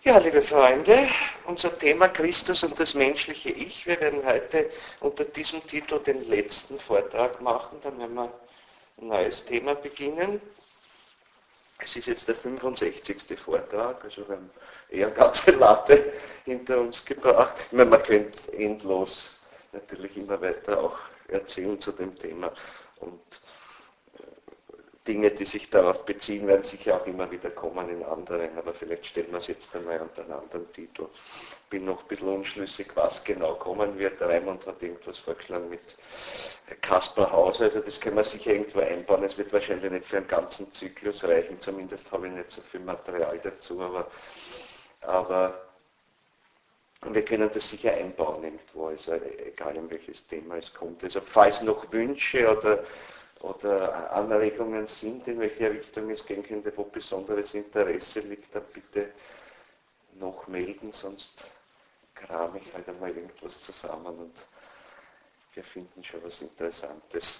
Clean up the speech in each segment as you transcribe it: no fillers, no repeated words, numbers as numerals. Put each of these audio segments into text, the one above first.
Ja, liebe Freunde, unser Thema Christus und das menschliche Ich. Wir werden heute unter diesem Titel den letzten Vortrag machen, dann werden wir ein neues Thema beginnen. Es ist jetzt der 65. Vortrag, also wir haben eher eine ganze Latte hinter uns gebracht. Ich meine, man könnte endlos natürlich immer weiter auch erzählen zu dem Thema und Dinge, die sich darauf beziehen, werden sicher auch immer wieder kommen in anderen, aber vielleicht stellen wir es jetzt einmal unter einen anderen Titel. Bin noch ein bisschen unschlüssig, was genau kommen wird. Der Raimund hat irgendwas vorgeschlagen mit Kaspar Hauser, also das können wir sicher irgendwo einbauen. Es wird wahrscheinlich nicht für einen ganzen Zyklus reichen, zumindest habe ich nicht so viel Material dazu, aber wir können das sicher einbauen irgendwo, also egal in welches Thema es kommt. Also falls noch Wünsche oder Anregungen sind, in welche Richtung es gehen könnte, wo besonderes Interesse liegt, dann bitte noch melden, sonst krame ich halt einmal irgendwas zusammen und wir finden schon was Interessantes.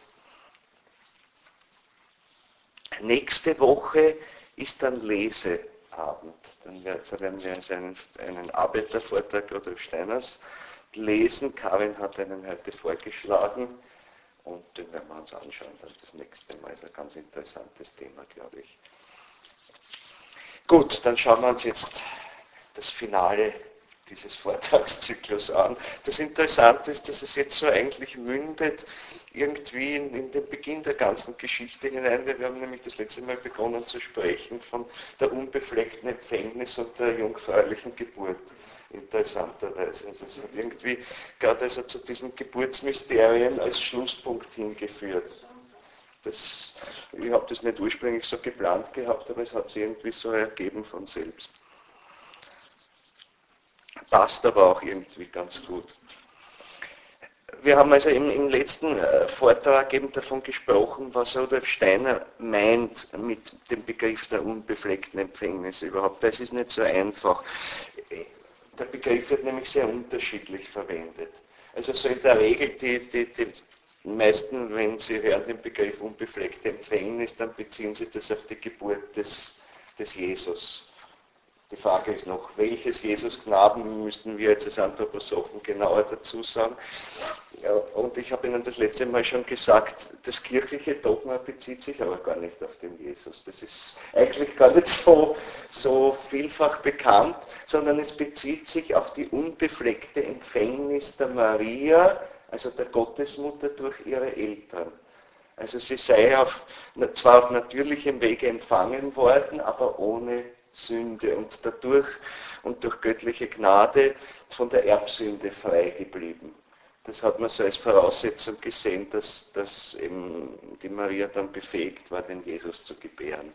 Nächste Woche ist dann Leseabend. Da werden wir einen Arbeitervortrag Rudolf Steiners lesen. Karin hat einen heute vorgeschlagen. Und den werden wir uns anschauen, dann das nächste Mal. Ist ein ganz interessantes Thema, glaube ich. Gut, dann schauen wir uns jetzt das Finale dieses Vortragszyklus an. Das Interessante ist, dass es jetzt so eigentlich mündet, irgendwie in den Beginn der ganzen Geschichte hinein. Wir haben nämlich das letzte Mal begonnen zu sprechen von der unbefleckten Empfängnis und der jungfräulichen Geburt. Interessanterweise. Also es hat irgendwie gerade also zu diesen Geburtsmysterien als Schlusspunkt hingeführt. Ich habe das nicht ursprünglich so geplant gehabt, aber es hat sich irgendwie so ergeben von selbst. Passt aber auch irgendwie ganz gut. Wir haben also im letzten Vortrag eben davon gesprochen, was Rudolf Steiner meint mit dem Begriff der unbefleckten Empfängnis überhaupt. Das ist nicht so einfach. Der Begriff wird nämlich sehr unterschiedlich verwendet. Also so in der Regel, die meisten, wenn sie hören den Begriff unbefleckte Empfängnis, dann beziehen sie das auf die Geburt des Jesus. Die Frage ist noch, welches Jesusknaben müssten wir jetzt als Anthroposophen genauer dazu sagen. Ja, und ich habe Ihnen das letzte Mal schon gesagt, das kirchliche Dogma bezieht sich aber gar nicht auf den Jesus. Das ist eigentlich gar nicht so vielfach bekannt, sondern es bezieht sich auf die unbefleckte Empfängnis der Maria, also der Gottesmutter, durch ihre Eltern. Also sie sei zwar auf natürlichem Wege empfangen worden, aber ohne Sünde und dadurch und durch göttliche Gnade von der Erbsünde frei geblieben. Das hat man so als Voraussetzung gesehen, dass eben die Maria dann befähigt war, den Jesus zu gebären.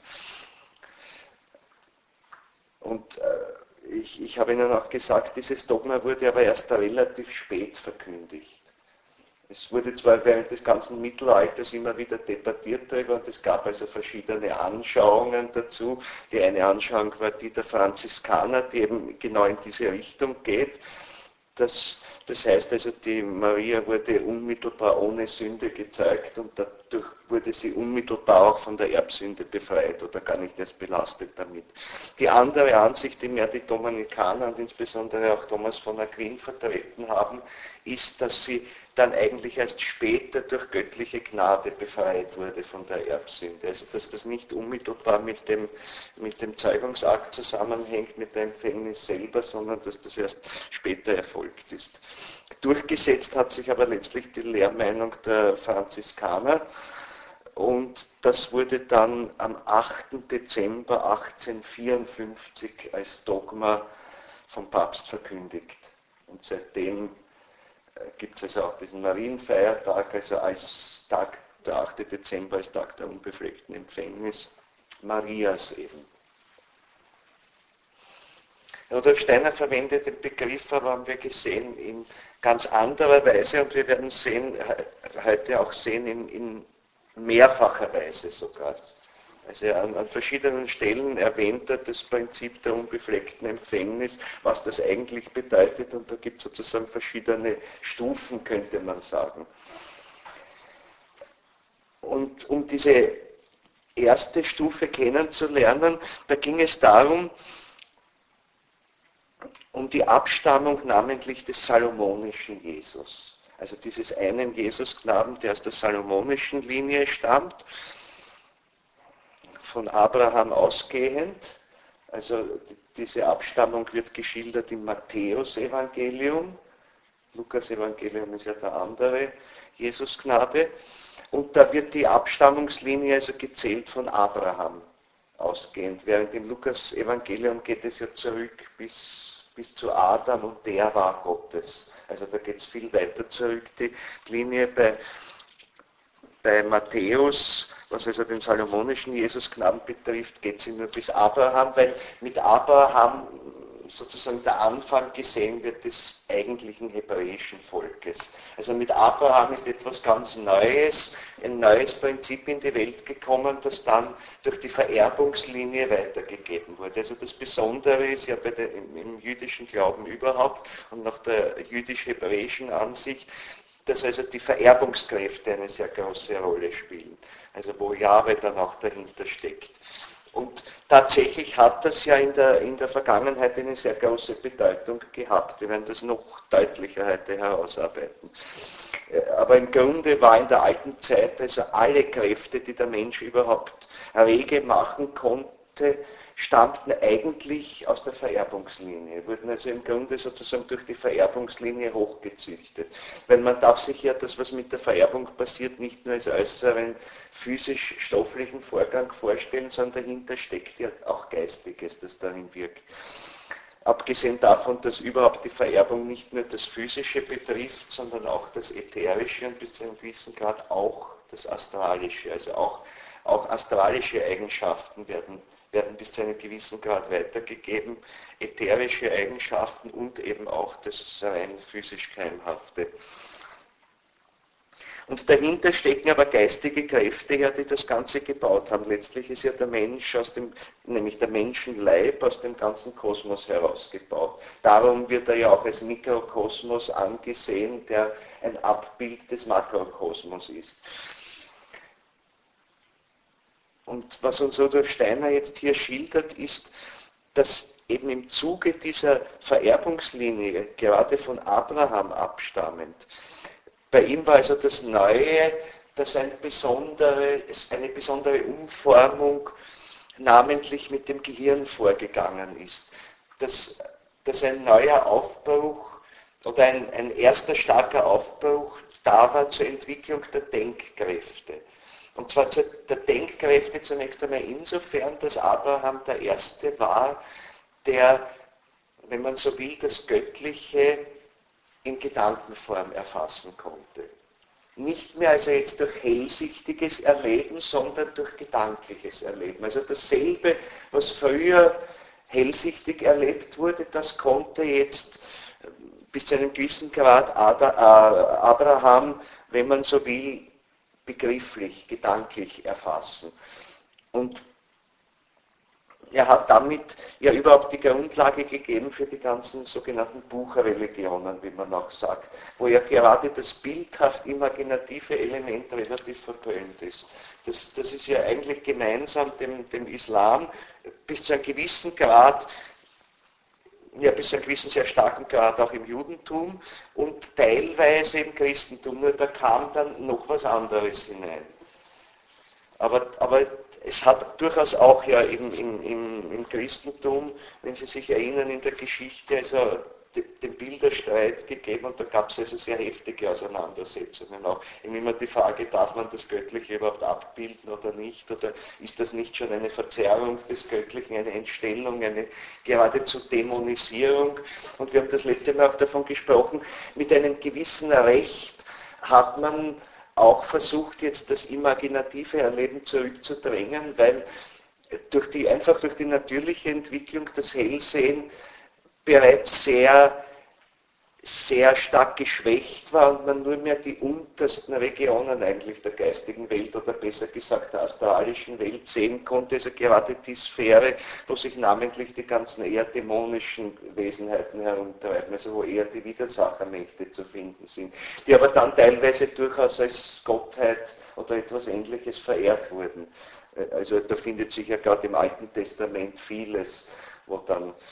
Und ich habe Ihnen auch gesagt, dieses Dogma wurde aber erst relativ spät verkündigt. Es wurde zwar während des ganzen Mittelalters immer wieder debattiert darüber und es gab also verschiedene Anschauungen dazu. Die eine Anschauung war die der Franziskaner, die eben genau in diese Richtung geht. Das heißt also, die Maria wurde unmittelbar ohne Sünde gezeugt und dadurch wurde sie unmittelbar auch von der Erbsünde befreit oder gar nicht erst belastet damit. Die andere Ansicht, die mehr die Dominikaner und insbesondere auch Thomas von Aquin vertreten haben, ist, dass sie dann eigentlich erst später durch göttliche Gnade befreit wurde von der Erbsünde. Also dass das nicht unmittelbar mit dem Zeugungsakt zusammenhängt, mit der Empfängnis selber, sondern dass das erst später erfolgt ist. Durchgesetzt hat sich aber letztlich die Lehrmeinung der Franziskaner und das wurde dann am 8. Dezember 1854 als Dogma vom Papst verkündigt. Und seitdem gibt es also auch diesen Marienfeiertag, also als Tag, der 8. Dezember als Tag der unbefleckten Empfängnis Marias eben. Rudolf Steiner verwendet den Begriff, aber haben wir gesehen, in ganz anderer Weise und wir werden heute auch sehen, in mehrfacher Weise sogar. Also an verschiedenen Stellen erwähnt er das Prinzip der unbefleckten Empfängnis, was das eigentlich bedeutet und da gibt es sozusagen verschiedene Stufen, könnte man sagen. Und um diese erste Stufe kennenzulernen, da ging es darum, um die Abstammung namentlich des salomonischen Jesus. Also dieses einen Jesusknaben, der aus der salomonischen Linie stammt, von Abraham ausgehend. Also diese Abstammung wird geschildert im Matthäus-Evangelium. Lukas-Evangelium ist ja der andere Jesusknabe. Und da wird die Abstammungslinie also gezählt von Abraham ausgehend. Während im Lukas-Evangelium geht es ja zurück bis zu Adam und der war Gottes. Also da geht es viel weiter zurück, die Linie bei Matthäus, was also den salomonischen Jesusknaben betrifft, geht sie nur bis Abraham, weil mit Abraham sozusagen der Anfang gesehen wird des eigentlichen hebräischen Volkes. Also mit Abraham ist etwas ganz Neues, ein neues Prinzip in die Welt gekommen, das dann durch die Vererbungslinie weitergegeben wurde. Also das Besondere ist ja im jüdischen Glauben überhaupt und nach der jüdisch-hebräischen Ansicht, dass also die Vererbungskräfte eine sehr große Rolle spielen. Also wo Jahwe dann auch dahinter steckt. Und tatsächlich hat das ja in der Vergangenheit eine sehr große Bedeutung gehabt. Wir werden das noch deutlicher heute herausarbeiten. Aber im Grunde war in der alten Zeit also alle Kräfte, die der Mensch überhaupt rege machen konnte, stammten eigentlich aus der Vererbungslinie, wurden also im Grunde sozusagen durch die Vererbungslinie hochgezüchtet. Weil man darf sich ja das, was mit der Vererbung passiert, nicht nur als äußeren physisch-stofflichen Vorgang vorstellen, sondern dahinter steckt ja auch Geistiges, das darin wirkt. Abgesehen davon, dass überhaupt die Vererbung nicht nur das Physische betrifft, sondern auch das Ätherische und bis zu einem gewissen Grad auch das Astralische. Also auch astralische Eigenschaften werden bis zu einem gewissen Grad weitergegeben, ätherische Eigenschaften und eben auch das rein physisch Keimhafte. Und dahinter stecken aber geistige Kräfte her, die das Ganze gebaut haben. Letztlich ist ja der Mensch nämlich der Menschenleib aus dem ganzen Kosmos herausgebaut. Darum wird er ja auch als Mikrokosmos angesehen, der ein Abbild des Makrokosmos ist. Und was uns Rudolf Steiner jetzt hier schildert, ist, dass eben im Zuge dieser Vererbungslinie, gerade von Abraham abstammend, bei ihm war also das Neue, dass eine besondere Umformung namentlich mit dem Gehirn vorgegangen ist. Dass ein neuer Aufbruch oder ein erster starker Aufbruch da war zur Entwicklung der Denkkräfte. Und zwar der Denkkräfte zunächst einmal insofern, dass Abraham der Erste war, der, wenn man so will, das Göttliche in Gedankenform erfassen konnte. Nicht mehr also jetzt durch hellsichtiges Erleben, sondern durch gedankliches Erleben. Also dasselbe, was früher hellsichtig erlebt wurde, das konnte jetzt bis zu einem gewissen Grad Abraham, wenn man so will, begrifflich, gedanklich erfassen. Und er hat damit ja überhaupt die Grundlage gegeben für die ganzen sogenannten Buchreligionen, wie man auch sagt, wo ja gerade das bildhaft imaginative Element relativ verpönt ist. Das ist ja eigentlich gemeinsam dem Islam bis zu einem gewissen Grad, ja bis zu einem gewissen sehr starken Grad auch im Judentum und teilweise im Christentum, nur da kam dann noch was anderes hinein. Aber es hat durchaus auch ja im Christentum, wenn Sie sich erinnern, in der Geschichte also den Bilderstreit gegeben und da gab es also sehr heftige Auseinandersetzungen auch. Immer die Frage, darf man das Göttliche überhaupt abbilden oder nicht? Oder ist das nicht schon eine Verzerrung des Göttlichen, eine Entstellung, eine geradezu Dämonisierung? Und wir haben das letzte Mal auch davon gesprochen, mit einem gewissen Recht hat man auch versucht, jetzt das imaginative Erleben zurückzudrängen, weil einfach durch die natürliche Entwicklung das Hellsehen bereits sehr, sehr stark geschwächt war und man nur mehr die untersten Regionen eigentlich der geistigen Welt oder besser gesagt der astralischen Welt sehen konnte, also gerade die Sphäre, wo sich namentlich die ganzen eher dämonischen Wesenheiten herumtreiben, also wo eher die Widersachermächte zu finden sind, die aber dann teilweise durchaus als Gottheit oder etwas Ähnliches verehrt wurden. Also da findet sich ja gerade im Alten Testament vieles, wo dann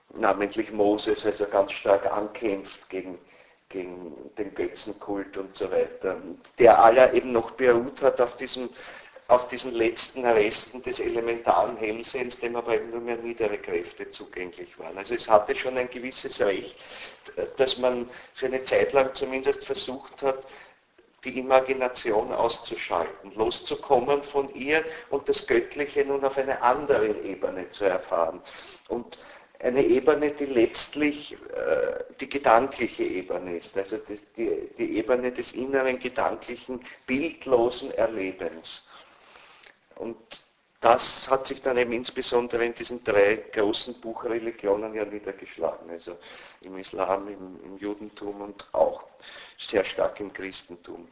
namentlich Moses, also ganz stark ankämpft gegen den Götzenkult und so weiter, der aller eben noch beruht hat auf diesen letzten Resten des elementaren Hellsehens, dem aber eben nur mehr niedere Kräfte zugänglich waren. Also es hatte schon ein gewisses Recht, dass man für eine Zeit lang zumindest versucht hat, die Imagination auszuschalten, loszukommen von ihr und das Göttliche nun auf einer anderen Ebene zu erfahren. Und eine Ebene, die letztlich die gedankliche Ebene ist, also die Ebene des inneren, gedanklichen, bildlosen Erlebens. Und das hat sich dann eben insbesondere in diesen 3 großen Buchreligionen ja niedergeschlagen, also im Islam, im Judentum und auch sehr stark im Christentum.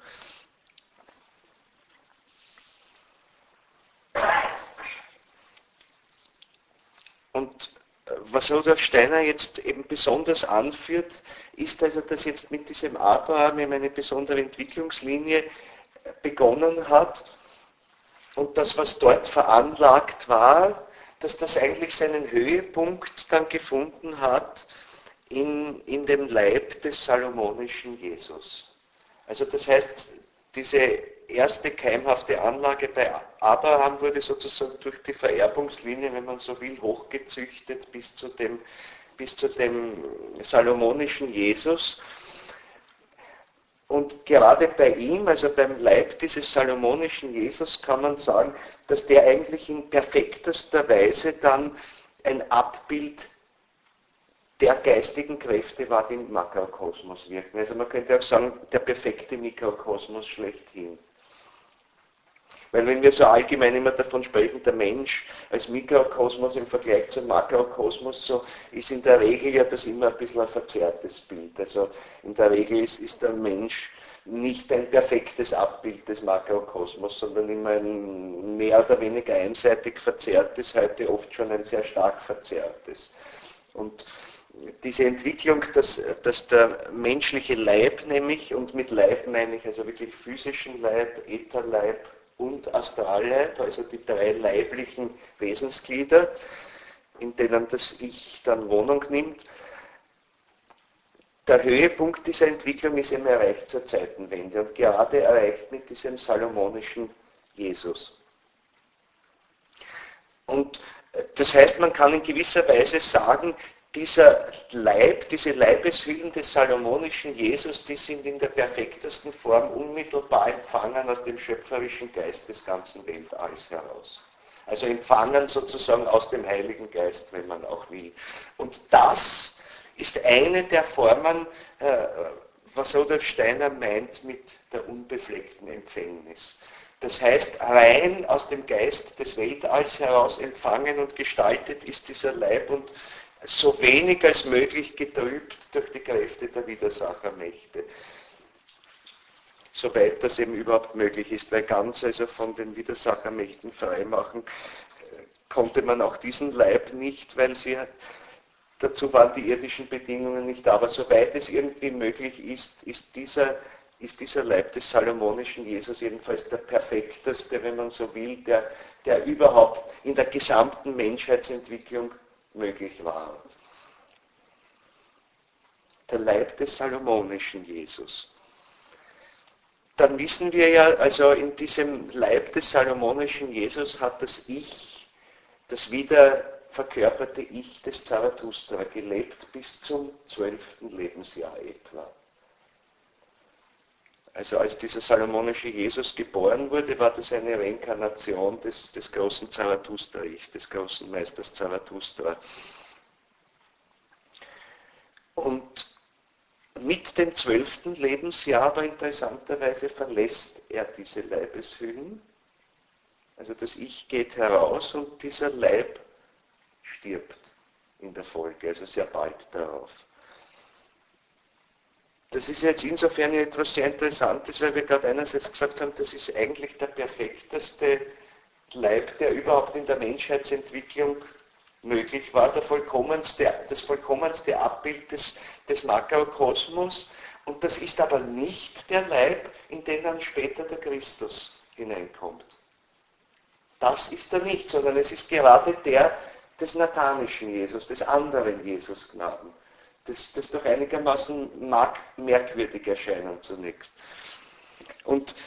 Und was Rudolf Steiner jetzt eben besonders anführt, ist also, dass jetzt mit diesem Abraham eben eine besondere Entwicklungslinie begonnen hat und das, was dort veranlagt war, dass das eigentlich seinen Höhepunkt dann gefunden hat in dem Leib des salomonischen Jesus. Also das heißt, diese erste keimhafte Anlage bei Abraham wurde sozusagen durch die Vererbungslinie, wenn man so will, hochgezüchtet bis zu dem salomonischen Jesus. Und gerade bei ihm, also beim Leib dieses salomonischen Jesus, kann man sagen, dass der eigentlich in perfektester Weise dann ein Abbild der geistigen Kräfte war, die im Makrokosmos wirken. Also man könnte auch sagen, der perfekte Mikrokosmos schlechthin. Weil wenn wir so allgemein immer davon sprechen, der Mensch als Mikrokosmos im Vergleich zum Makrokosmos, so ist in der Regel ja das immer ein bisschen ein verzerrtes Bild. Also in der Regel ist der Mensch nicht ein perfektes Abbild des Makrokosmos, sondern immer ein mehr oder weniger einseitig verzerrtes, heute oft schon ein sehr stark verzerrtes. Und diese Entwicklung, dass der menschliche Leib nämlich, und mit Leib meine ich also wirklich physischen Leib, Ätherleib und Astralleib, also die 3 leiblichen Wesensglieder, in denen das Ich dann Wohnung nimmt. Der Höhepunkt dieser Entwicklung ist eben erreicht zur Zeitenwende und gerade erreicht mit diesem salomonischen Jesus. Und das heißt, man kann in gewisser Weise sagen, dieser Leib, diese Leibeshüllen des salomonischen Jesus, die sind in der perfektesten Form unmittelbar empfangen aus dem schöpferischen Geist des ganzen Weltalls heraus. Also empfangen sozusagen aus dem Heiligen Geist, wenn man auch will. Und das ist eine der Formen, was Rudolf Steiner meint mit der unbefleckten Empfängnis. Das heißt, rein aus dem Geist des Weltalls heraus empfangen und gestaltet ist dieser Leib und so wenig als möglich getrübt durch die Kräfte der Widersachermächte. Soweit das eben überhaupt möglich ist, weil ganz also von den Widersachermächten freimachen konnte man auch diesen Leib nicht, weil dazu waren die irdischen Bedingungen nicht da. Aber soweit es irgendwie möglich ist dieser Leib des salomonischen Jesus jedenfalls der perfekteste, wenn man so will, der überhaupt in der gesamten Menschheitsentwicklung möglich war. Der Leib des salomonischen Jesus. Dann wissen wir ja, also in diesem Leib des salomonischen Jesus hat das Ich, das wieder verkörperte Ich des Zarathustra gelebt bis zum 12. Lebensjahr etwa. Also als dieser salomonische Jesus geboren wurde, war das eine Reinkarnation des großen Zarathustra-Ichs, des großen Meisters Zarathustra. Und mit dem 12. Lebensjahr aber interessanterweise verlässt er diese Leibeshüllen. Also das Ich geht heraus und dieser Leib stirbt in der Folge, also sehr bald darauf. Das ist jetzt insofern etwas sehr Interessantes, weil wir gerade einerseits gesagt haben, das ist eigentlich der perfekteste Leib, der überhaupt in der Menschheitsentwicklung möglich war, das vollkommenste Abbild des Makrokosmos. Und das ist aber nicht der Leib, in den dann später der Christus hineinkommt. Das ist er nicht, sondern es ist gerade der des nathanischen Jesus, des anderen Jesusknaben. Das doch einigermaßen mag merkwürdig erscheinen zunächst. Und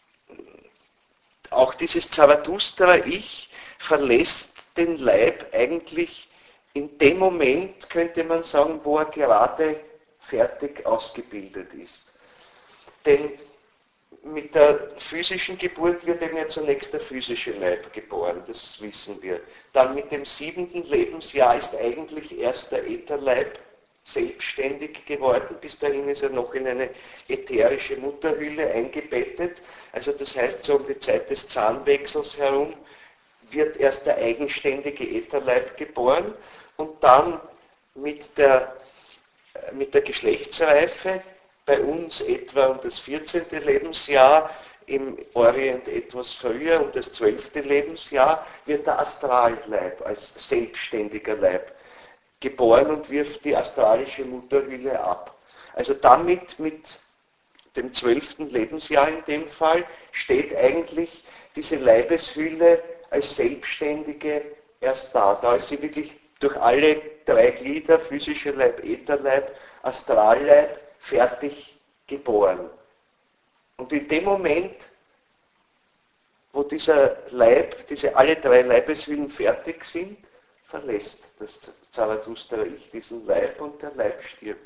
auch dieses Zarathustra-Ich verlässt den Leib eigentlich in dem Moment, könnte man sagen, wo er gerade fertig ausgebildet ist. Denn mit der physischen Geburt wird eben ja zunächst der physische Leib geboren, das wissen wir. Dann mit dem 7. Lebensjahr ist eigentlich erst der Ätherleib selbstständig geworden. Bis dahin ist er noch in eine ätherische Mutterhülle eingebettet. Also das heißt, so um die Zeit des Zahnwechsels herum wird erst der eigenständige Ätherleib geboren und dann mit der Geschlechtsreife, bei uns etwa um das 14. Lebensjahr, im Orient etwas früher, um das 12. Lebensjahr, wird der Astralleib als selbstständiger Leib geboren und wirft die astralische Mutterhülle ab. Also damit, mit dem 12. Lebensjahr in dem Fall, steht eigentlich diese Leibeshülle als selbstständige erst da. Da ist sie wirklich durch alle 3 Glieder, physische Leib, Ätherleib, Astralleib, fertig geboren. Und in dem Moment, wo dieser Leib, alle 3 Leibeshüllen fertig sind, verlässt das Zarathustra-Ich diesen Leib und der Leib stirbt.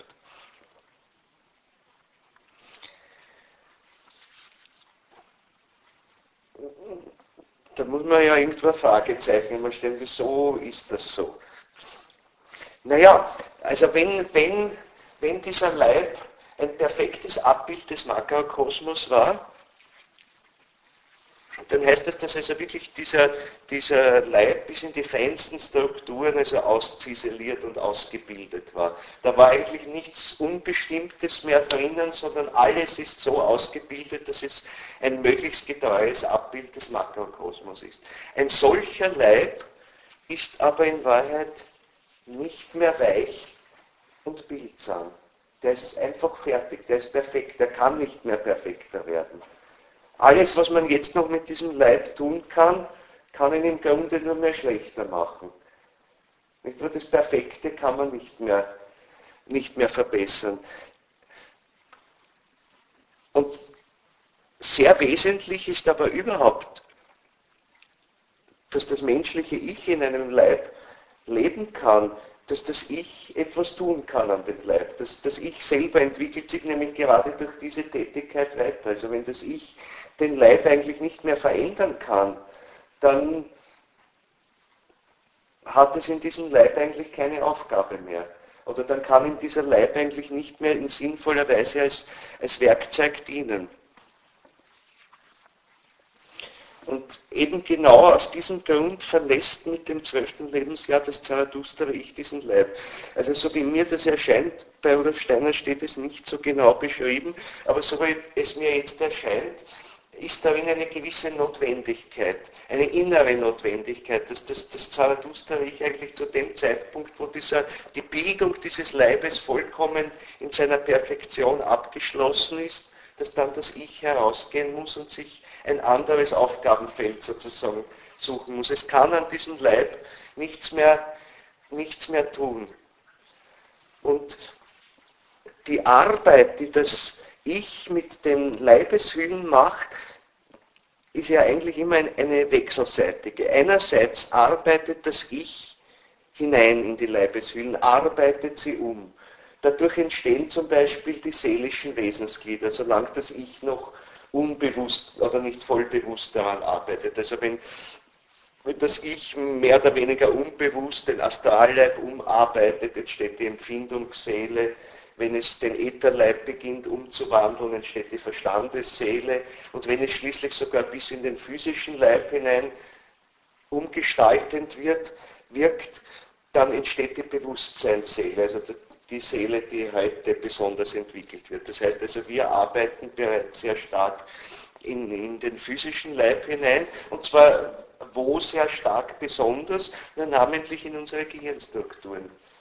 Da muss man ja irgendwo ein Fragezeichen immer stellen, wieso ist das so? Naja, also wenn dieser Leib ein perfektes Abbild des Makrokosmos war, dann heißt das, dass also wirklich dieser Leib bis in die feinsten Strukturen also ausziseliert und ausgebildet war. Da war eigentlich nichts Unbestimmtes mehr drinnen, sondern alles ist so ausgebildet, dass es ein möglichst getreues Abbild des Makrokosmos ist. Ein solcher Leib ist aber in Wahrheit nicht mehr weich und bildsam. Der ist einfach fertig, der ist perfekt, der kann nicht mehr perfekter werden. Alles, was man jetzt noch mit diesem Leib tun kann, kann ihn im Grunde nur mehr schlechter machen. Nicht nur das Perfekte kann man nicht mehr verbessern. Und sehr wesentlich ist aber überhaupt, dass das menschliche Ich in einem Leib leben kann, dass das Ich etwas tun kann an dem Leib. Das Ich selber entwickelt sich nämlich gerade durch diese Tätigkeit weiter. Also wenn das Ich den Leib eigentlich nicht mehr verändern kann, dann hat es in diesem Leib eigentlich keine Aufgabe mehr. Oder dann kann ihm dieser Leib eigentlich nicht mehr in sinnvoller Weise als Werkzeug dienen. Und eben genau aus diesem Grund verlässt mit dem 12. Lebensjahr das Zarathustra-Ich diesen Leib. Also so wie mir das erscheint, bei Rudolf Steiner steht es nicht so genau beschrieben, aber so wie es mir jetzt erscheint, ist darin eine gewisse Notwendigkeit, eine innere Notwendigkeit, dass das Zarathustra-Ich eigentlich zu dem Zeitpunkt, wo die Bildung dieses Leibes vollkommen in seiner Perfektion abgeschlossen ist, dass dann das Ich herausgehen muss und sich ein anderes Aufgabenfeld sozusagen suchen muss. Es kann an diesem Leib nichts mehr tun. Und die Arbeit, die das Ich mit den Leibeshüllen macht, ist ja eigentlich immer eine wechselseitige. Einerseits arbeitet das Ich hinein in die Leibeshüllen, arbeitet sie um. Dadurch entstehen zum Beispiel die seelischen Wesensglieder, solange das Ich noch unbewusst oder nicht voll bewusst daran arbeitet. Also wenn das Ich mehr oder weniger unbewusst den Astralleib umarbeitet, entsteht die Empfindungsseele. Wenn es den Ätherleib beginnt umzuwandeln, entsteht die Verstandesseele. Und wenn es schließlich sogar bis in den physischen Leib hinein umgestaltend wirkt, dann entsteht die Bewusstseinsseele, also die Seele, die heute besonders entwickelt wird. Das heißt also, wir arbeiten bereits sehr stark in den physischen Leib hinein, und zwar wo sehr stark besonders, namentlich in unsere Gehirnstrukturen.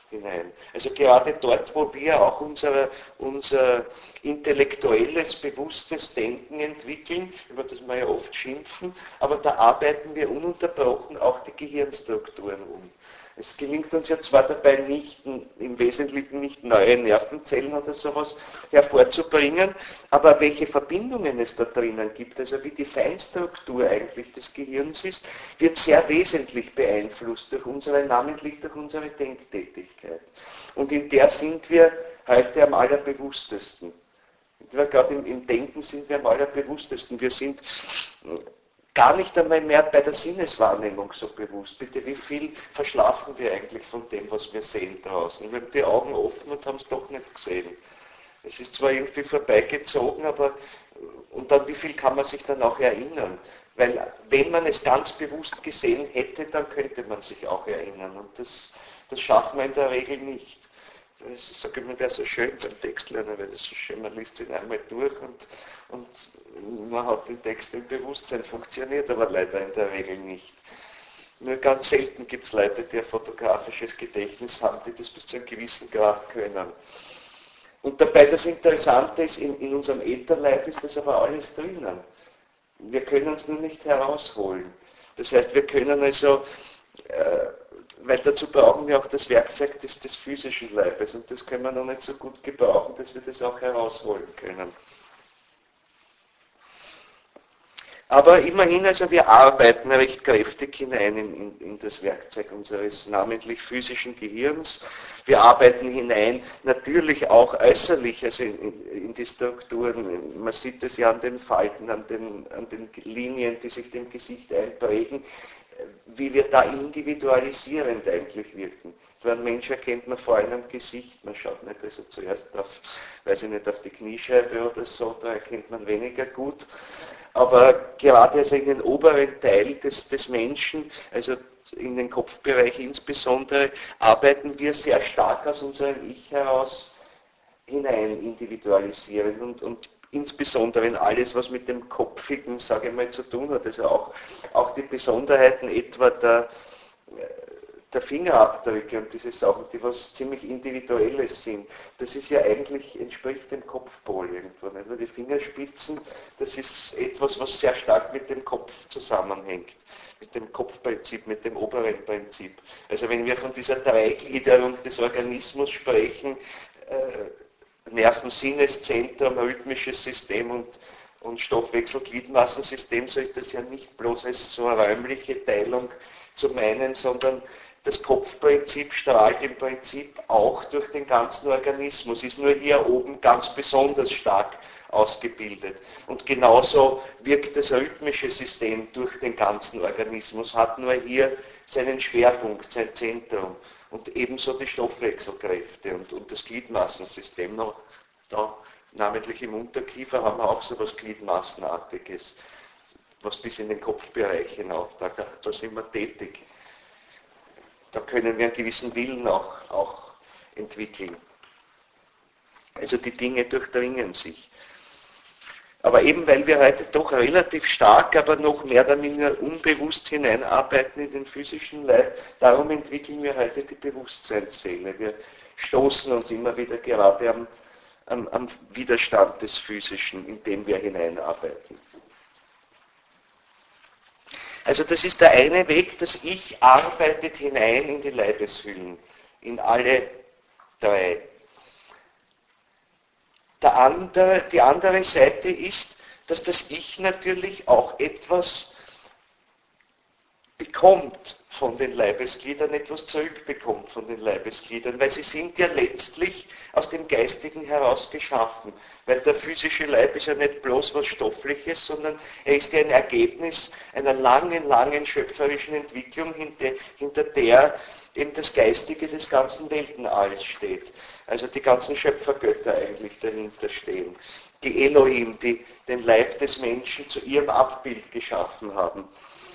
hinein. Also gerade dort, wo wir auch unser intellektuelles, bewusstes Denken entwickeln, über das wir ja oft schimpfen, aber da arbeiten wir ununterbrochen auch die Gehirnstrukturen um. Es gelingt uns ja zwar dabei nicht, im Wesentlichen nicht neue Nervenzellen oder sowas hervorzubringen, aber welche Verbindungen es da drinnen gibt, also wie die Feinstruktur eigentlich des Gehirns ist, wird sehr wesentlich beeinflusst namentlich durch unsere Denktätigkeit. Und in der sind wir heute am allerbewusstesten. Gerade im Denken sind wir am allerbewusstesten. Wir sind gar nicht einmal mehr bei der Sinneswahrnehmung so bewusst. Bitte, wie viel verschlafen wir eigentlich von dem, was wir sehen draußen? Wir haben die Augen offen und haben es doch nicht gesehen. Es ist zwar irgendwie vorbeigezogen, aber und dann wie viel kann man sich dann auch erinnern? Weil wenn man es ganz bewusst gesehen hätte, dann könnte man sich auch erinnern. Und das schaffen wir in der Regel nicht. Das ist, sage ich mal, wäre so schön beim Textlernen, weil das so schön, man liest ihn einmal durch und man hat den Text im Bewusstsein, funktioniert aber leider in der Regel nicht. Nur ganz selten gibt es Leute, die ein fotografisches Gedächtnis haben, die das bis zu einem gewissen Grad können. Und dabei das Interessante ist, in unserem Ätherleib ist das aber alles drinnen. Wir können es nur nicht herausholen. Das heißt, wir können also weil dazu brauchen wir auch das Werkzeug des physischen Leibes und das können wir noch nicht so gut gebrauchen, dass wir das auch herausholen können. Aber immerhin, also wir arbeiten recht kräftig hinein in das Werkzeug unseres namentlich physischen Gehirns. Wir arbeiten hinein natürlich auch äußerlich, also in die Strukturen. Man sieht es ja an den Falten, an den Linien, die sich dem Gesicht einprägen, wie wir da individualisierend eigentlich wirken. So einen Mensch erkennt man vor einem Gesicht, man schaut nicht also zuerst auf, weiß ich nicht, auf die Kniescheibe oder so, da erkennt man weniger gut. Aber gerade also in den oberen Teil des Menschen, also in den Kopfbereich insbesondere, arbeiten wir sehr stark aus unserem Ich heraus hinein individualisieren und insbesondere in alles, was mit dem Kopfigen, sage ich mal, zu tun hat. Also auch die Besonderheiten etwa der Fingerabdrücke und diese Sachen, die was ziemlich Individuelles sind, das ist ja eigentlich, entspricht dem Kopfpol irgendwo. Nicht? Weil die Fingerspitzen, das ist etwas, was sehr stark mit dem Kopf zusammenhängt, mit dem Kopfprinzip, mit dem oberen Prinzip. Also wenn wir von dieser Dreigliederung des Organismus sprechen, Nervensinneszentrum, rhythmisches System und Stoffwechsel-Gliedmassensystem, so ist das ja nicht bloß als so eine räumliche Teilung zu meinen, sondern das Kopfprinzip strahlt im Prinzip auch durch den ganzen Organismus, ist nur hier oben ganz besonders stark ausgebildet. Und genauso wirkt das rhythmische System durch den ganzen Organismus, hat nur hier seinen Schwerpunkt, sein Zentrum. Und ebenso die Stoffwechselkräfte und das Gliedmassensystem. Noch da, namentlich im Unterkiefer, haben wir auch so etwas Gliedmassenartiges, was bis in den Kopfbereich hinauftragt. Da sind wir tätig. Da können wir einen gewissen Willen auch entwickeln. Also die Dinge durchdringen sich. Aber eben weil wir heute doch relativ stark, aber noch mehr oder weniger unbewusst hineinarbeiten in den physischen Leib, darum entwickeln wir heute die Bewusstseinsseele. Wir stoßen uns immer wieder gerade am Widerstand des Physischen, in dem wir hineinarbeiten. Also das ist der eine Weg, das Ich arbeitet hinein in die Leibeshüllen, in alle drei. Die andere Seite ist, dass das Ich natürlich auch etwas bekommt von den Leibesgliedern, etwas zurückbekommt von den Leibesgliedern, weil sie sind ja letztlich aus dem Geistigen heraus geschaffen, weil der physische Leib ist ja nicht bloß was Stoffliches, sondern er ist ja ein Ergebnis einer langen schöpferischen Entwicklung, hinter der eben das Geistige des ganzen Weltenalls steht. Also die ganzen Schöpfergötter eigentlich dahinter stehen. Die Elohim, die den Leib des Menschen zu ihrem Abbild geschaffen haben.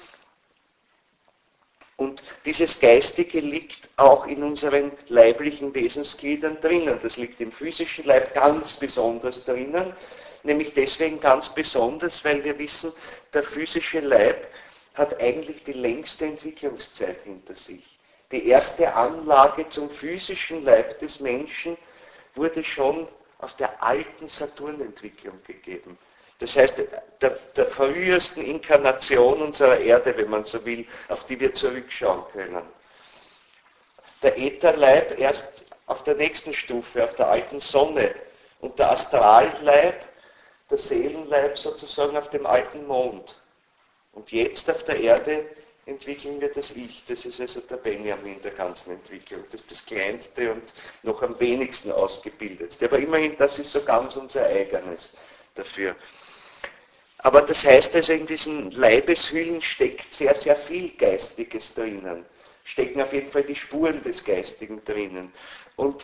Und dieses Geistige liegt auch in unseren leiblichen Wesensgliedern drinnen. Das liegt im physischen Leib ganz besonders drinnen, nämlich deswegen ganz besonders, weil wir wissen, der physische Leib hat eigentlich die längste Entwicklungszeit hinter sich. Die erste Anlage zum physischen Leib des Menschen wurde schon auf der alten Saturnentwicklung gegeben. Das heißt, der frühesten Inkarnation unserer Erde, wenn man so will, auf die wir zurückschauen können. Der Ätherleib erst auf der nächsten Stufe, auf der alten Sonne, und der Astralleib, der Seelenleib sozusagen auf dem alten Mond. Und jetzt auf der Erde entwickeln wir das Ich. Das ist also der Benjamin der ganzen Entwicklung. Das ist das kleinste und noch am wenigsten ausgebildetste. Aber immerhin, das ist so ganz unser eigenes dafür. Aber das heißt also, in diesen Leibeshüllen steckt sehr, sehr viel Geistiges drinnen. Stecken auf jeden Fall die Spuren des Geistigen drinnen. Und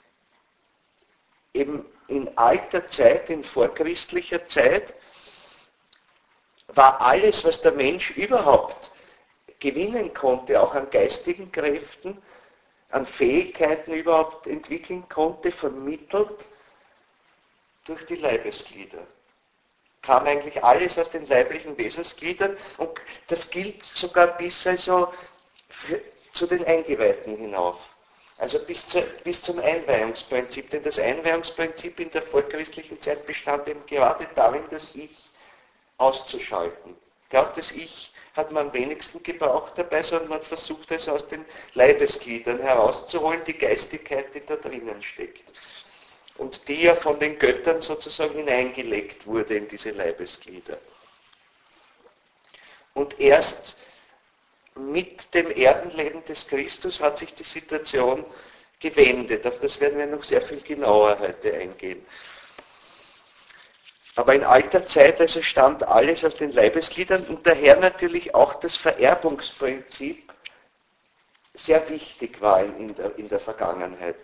eben in alter Zeit, in vorchristlicher Zeit, war alles, was der Mensch überhaupt gewinnen konnte, auch an geistigen Kräften, an Fähigkeiten überhaupt entwickeln konnte, vermittelt durch die Leibesglieder. Kam eigentlich alles aus den leiblichen Wesensgliedern, und das gilt sogar bis also zu den Eingeweihten hinauf. Also bis zum Einweihungsprinzip. Denn das Einweihungsprinzip in der vorchristlichen Zeit bestand eben gerade darin, das Ich auszuschalten. Gerade das Ich hat man am wenigsten gebraucht dabei, sondern man hat versucht, es aus den Leibesgliedern herauszuholen, die Geistigkeit, die da drinnen steckt. Und die ja von den Göttern sozusagen hineingelegt wurde in diese Leibesglieder. Und erst mit dem Erdenleben des Christus hat sich die Situation gewendet. Auf das werden wir noch sehr viel genauer heute eingehen. Aber in alter Zeit also stammt alles aus den Leibesgliedern und daher natürlich auch das Vererbungsprinzip sehr wichtig war in der Vergangenheit.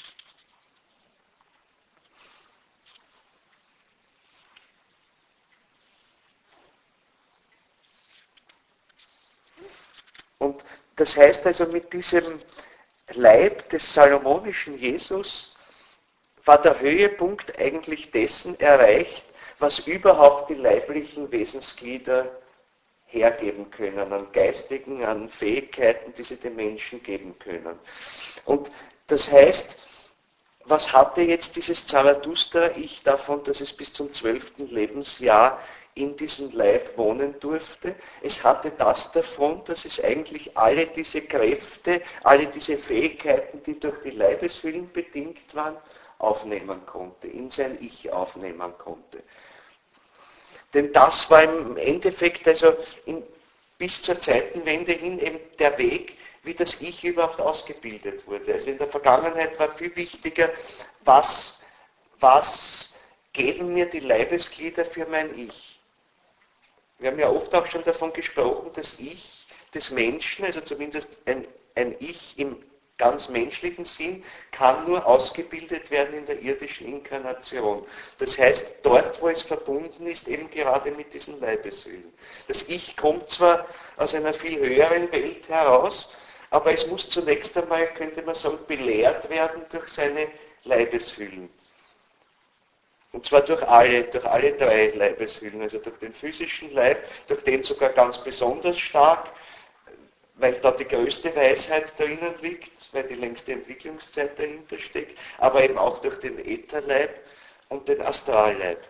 Und das heißt also, mit diesem Leib des salomonischen Jesus war der Höhepunkt eigentlich dessen erreicht, was überhaupt die leiblichen Wesensglieder hergeben können, an geistigen, an Fähigkeiten, die sie den Menschen geben können. Und das heißt, was hatte jetzt dieses Zarathustra-Ich davon, dass es bis zum 12. Lebensjahr in diesem Leib wohnen durfte? Es hatte das davon, dass es eigentlich alle diese Kräfte, alle diese Fähigkeiten, die durch die Leibeshüllen bedingt waren, aufnehmen konnte, in sein Ich aufnehmen konnte. Denn das war im Endeffekt also bis zur Zeitenwende hin eben der Weg, wie das Ich überhaupt ausgebildet wurde. Also in der Vergangenheit war viel wichtiger, was geben mir die Leibesglieder für mein Ich. Wir haben ja oft auch schon davon gesprochen, das Ich des Menschen, also zumindest ein Ich im ganz menschlichen Sinn, kann nur ausgebildet werden in der irdischen Inkarnation. Das heißt, dort, wo es verbunden ist, eben gerade mit diesen Leibeshüllen. Das Ich kommt zwar aus einer viel höheren Welt heraus, aber es muss zunächst einmal, könnte man sagen, belehrt werden durch seine Leibeshüllen. Und zwar durch alle drei Leibeshüllen, also durch den physischen Leib, durch den sogar ganz besonders stark, weil da die größte Weisheit drinnen liegt, weil die längste Entwicklungszeit dahinter steckt, aber eben auch durch den Ätherleib und den Astralleib.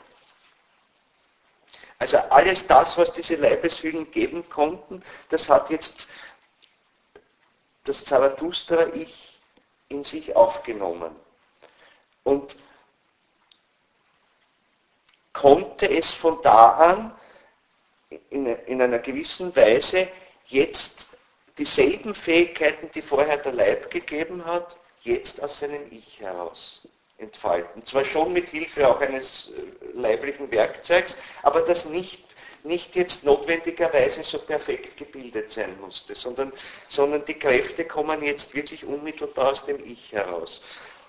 Also alles das, was diese Leibeshüllen geben konnten, das hat jetzt das Zarathustra-Ich in sich aufgenommen. Und konnte es von da an in einer gewissen Weise jetzt dieselben Fähigkeiten, die vorher der Leib gegeben hat, jetzt aus seinem Ich heraus entfalten. Zwar schon mit Hilfe auch eines leiblichen Werkzeugs, aber das nicht jetzt notwendigerweise so perfekt gebildet sein musste, sondern die Kräfte kommen jetzt wirklich unmittelbar aus dem Ich heraus.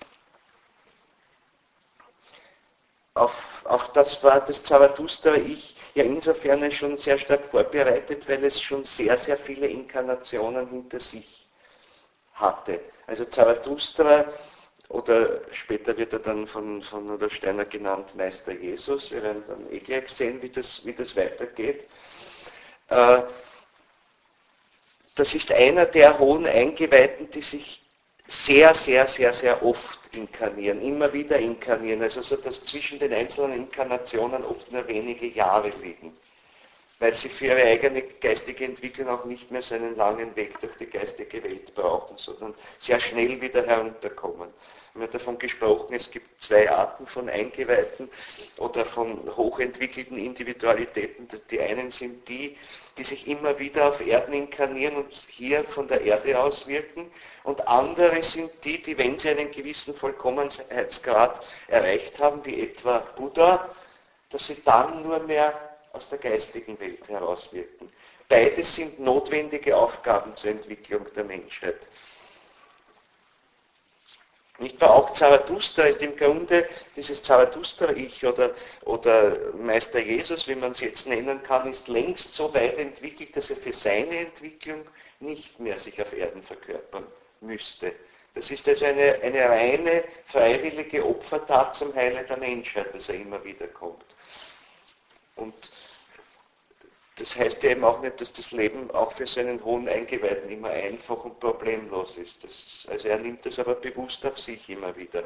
Auch das war das Zarathustra-Ich ja insofern schon sehr stark vorbereitet, weil es schon sehr, sehr viele Inkarnationen hinter sich hatte. Also Zarathustra, oder später wird er dann von Rudolf Steiner genannt Meister Jesus, wir werden dann gleich sehen, wie das weitergeht. das ist einer der hohen Eingeweihten, die sich sehr, sehr, sehr, sehr oft inkarnieren, immer wieder inkarnieren, also so, dass zwischen den einzelnen Inkarnationen oft nur wenige Jahre liegen, weil sie für ihre eigene geistige Entwicklung auch nicht mehr so einen langen Weg durch die geistige Welt brauchen, sondern sehr schnell wieder herunterkommen. Wir haben davon gesprochen, es gibt zwei Arten von Eingeweihten oder von hochentwickelten Individualitäten. Die einen sind die, die sich immer wieder auf Erden inkarnieren und hier von der Erde aus wirken. Und andere sind die, die, wenn sie einen gewissen Vollkommenheitsgrad erreicht haben, wie etwa Buddha, dass sie dann nur mehr aus der geistigen Welt herauswirken. Beides sind notwendige Aufgaben zur Entwicklung der Menschheit. Nicht wahr? Auch Zarathustra ist im Grunde dieses Zarathustra-Ich oder Meister Jesus, wie man es jetzt nennen kann, ist längst so weit entwickelt, dass er für seine Entwicklung nicht mehr sich auf Erden verkörpern müsste. Das ist also eine reine, freiwillige Opfertat zum Heile der Menschheit, dass er immer wieder kommt. Und das heißt ja eben auch nicht, dass das Leben auch für so einen hohen Eingeweihten immer einfach und problemlos ist. Also er nimmt das aber bewusst auf sich immer wieder,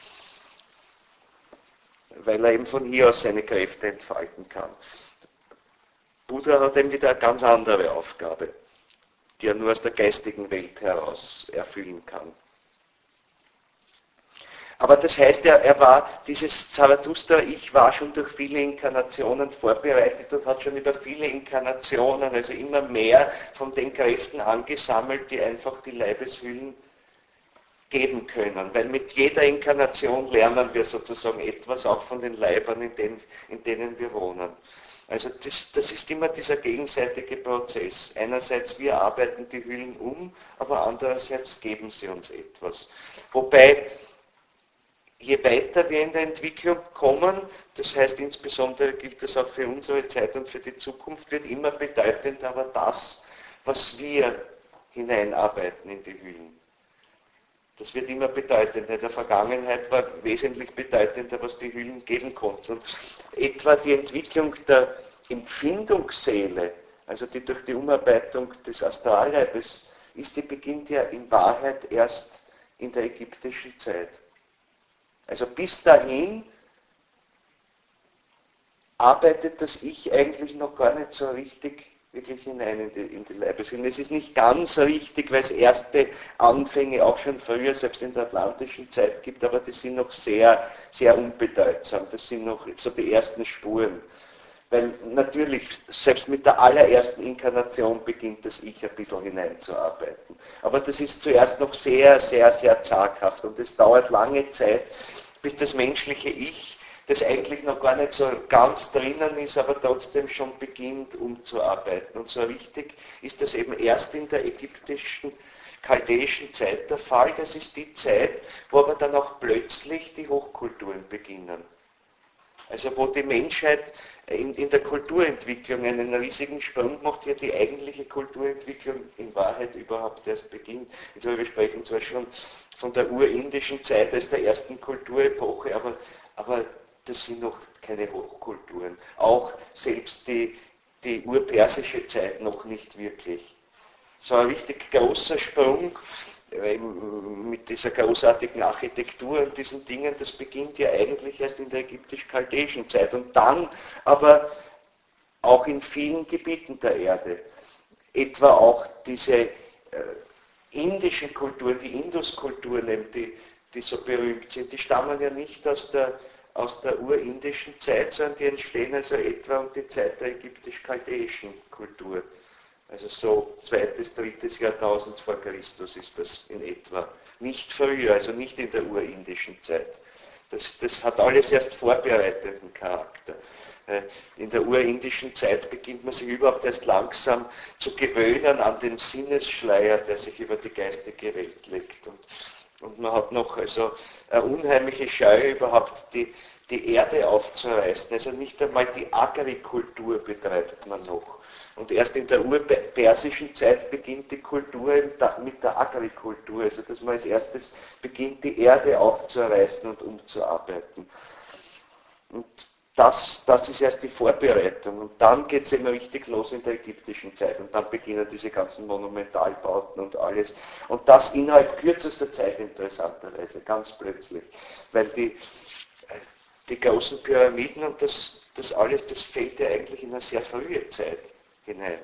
weil er eben von hier aus seine Kräfte entfalten kann. Buddha hat eben wieder eine ganz andere Aufgabe, die er nur aus der geistigen Welt heraus erfüllen kann. Aber das heißt, dieses Zarathustra-Ich war schon durch viele Inkarnationen vorbereitet und hat schon über viele Inkarnationen, also immer mehr von den Kräften angesammelt, die einfach die Leibeshüllen geben können. Weil mit jeder Inkarnation lernen wir sozusagen etwas, auch von den Leibern, in denen wir wohnen. Also das ist immer dieser gegenseitige Prozess. Einerseits wir arbeiten die Hüllen um, aber andererseits geben sie uns etwas. Wobei, je weiter wir in der Entwicklung kommen, das heißt insbesondere gilt das auch für unsere Zeit und für die Zukunft, wird immer bedeutender aber das, was wir hineinarbeiten in die Hüllen. Das wird immer bedeutender. In der Vergangenheit war wesentlich bedeutender, was die Hüllen geben konnten. Und etwa die Entwicklung der Empfindungsseele, also die durch die Umarbeitung des Astralleibes ist, die beginnt ja in Wahrheit erst in der ägyptischen Zeit. Also bis dahin arbeitet das Ich eigentlich noch gar nicht so richtig wirklich hinein in die Leibeshüllen. Es ist nicht ganz richtig, weil es erste Anfänge auch schon früher, selbst in der atlantischen Zeit gibt, aber die sind noch sehr, sehr unbedeutsam. Das sind noch so die ersten Spuren. Weil natürlich, selbst mit der allerersten Inkarnation beginnt das Ich ein bisschen hineinzuarbeiten. Aber das ist zuerst noch sehr, sehr, sehr zaghaft und es dauert lange Zeit, bis das menschliche Ich, das eigentlich noch gar nicht so ganz drinnen ist, aber trotzdem schon beginnt umzuarbeiten. Und so richtig ist das eben erst in der ägyptischen, chaldäischen Zeit der Fall. Das ist die Zeit, wo aber dann auch plötzlich die Hochkulturen beginnen. Also wo die Menschheit in der Kulturentwicklung einen riesigen Sprung macht, hier die eigentliche Kulturentwicklung in Wahrheit überhaupt erst beginnt. Jetzt wir sprechen zwar schon von der urindischen Zeit als der ersten Kulturepoche, aber das sind noch keine Hochkulturen. Auch selbst die urpersische Zeit noch nicht wirklich. So ein richtig großer Sprung mit dieser großartigen Architektur und diesen Dingen, das beginnt ja eigentlich erst in der ägyptisch-chaldäischen Zeit und dann aber auch in vielen Gebieten der Erde. Etwa auch diese indischen Kulturen, die Induskulturen, die so berühmt sind, die stammen ja nicht aus der urindischen Zeit, sondern die entstehen also etwa um die Zeit der ägyptisch-chaldäischen Kultur. Also so 2., 3. Jahrtausend vor Christus ist das in etwa. Nicht früher, also nicht in der urindischen Zeit. Das hat alles erst vorbereitenden Charakter. In der urindischen Zeit beginnt man sich überhaupt erst langsam zu gewöhnen an den Sinnesschleier, der sich über die geistige Welt legt. Und man hat noch also eine unheimliche Scheu überhaupt die Erde aufzureißen. Also nicht einmal die Agrikultur betreibt man noch. Und erst in der urpersischen Zeit beginnt die Kultur mit der Agrikultur, also dass man als erstes beginnt, die Erde aufzureißen und umzuarbeiten. Und das ist erst die Vorbereitung und dann geht es immer richtig los in der ägyptischen Zeit und dann beginnen diese ganzen Monumentalbauten und alles und das innerhalb kürzester Zeit interessanterweise, ganz plötzlich, weil die großen Pyramiden und das alles, das fällt ja eigentlich in eine sehr frühe Zeit hinein.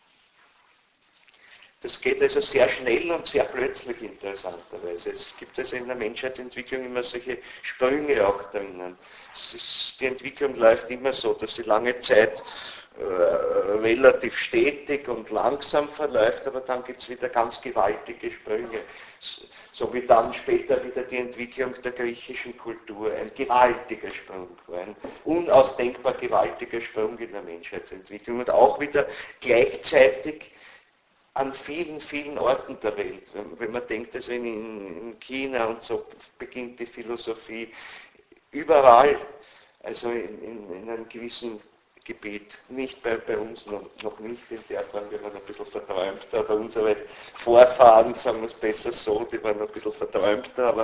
Das geht also sehr schnell und sehr plötzlich interessanterweise. Es gibt also in der Menschheitsentwicklung immer solche Sprünge auch drinnen. Die Entwicklung läuft immer so, dass sie lange Zeit relativ stetig und langsam verläuft, aber dann gibt es wieder ganz gewaltige Sprünge. So wie dann später wieder die Entwicklung der griechischen Kultur, ein gewaltiger Sprung, ein unausdenkbar gewaltiger Sprung in der Menschheitsentwicklung und auch wieder gleichzeitig an vielen, vielen Orten der Welt. Wenn man denkt, also in China und so beginnt die Philosophie überall, also in einem gewissen Gebiet, nicht bei uns noch nicht in der Form, wir waren ein bisschen verträumter, oder unsere Vorfahren, sagen wir es besser so, die waren ein bisschen verträumter,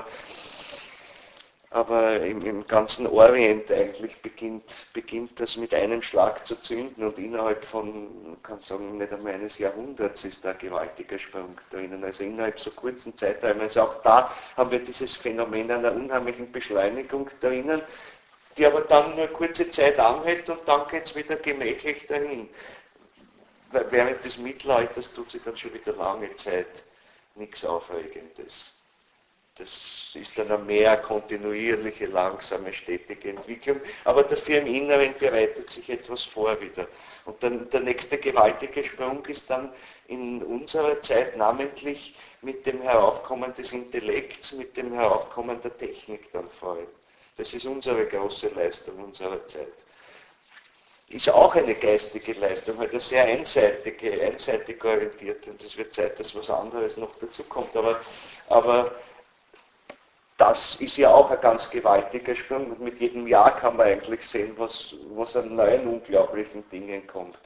aber im ganzen Orient eigentlich beginnt das mit einem Schlag zu zünden und innerhalb von, man kann sagen, nicht einmal eines Jahrhunderts ist da ein gewaltiger Sprung drinnen. Also innerhalb so kurzen Zeiträumen. Also auch da haben wir dieses Phänomen einer unheimlichen Beschleunigung drinnen, die aber dann nur kurze Zeit anhält und dann geht es wieder gemächlich dahin. Während des Mittelalters tut sich dann schon wieder lange Zeit nichts Aufregendes. Das ist dann eine mehr kontinuierliche, langsame, stetige Entwicklung, aber dafür im Inneren bereitet sich etwas vor wieder. Und dann der nächste gewaltige Sprung ist dann in unserer Zeit namentlich mit dem Heraufkommen des Intellekts, mit dem Heraufkommen der Technik dann vor allem. Das ist unsere große Leistung unserer Zeit. Ist auch eine geistige Leistung, halt eine sehr einseitig orientierte, und es wird Zeit, dass was anderes noch dazu kommt, aber das ist ja auch ein ganz gewaltiger Sprung und mit jedem Jahr kann man eigentlich sehen, was an neuen unglaublichen Dingen kommt.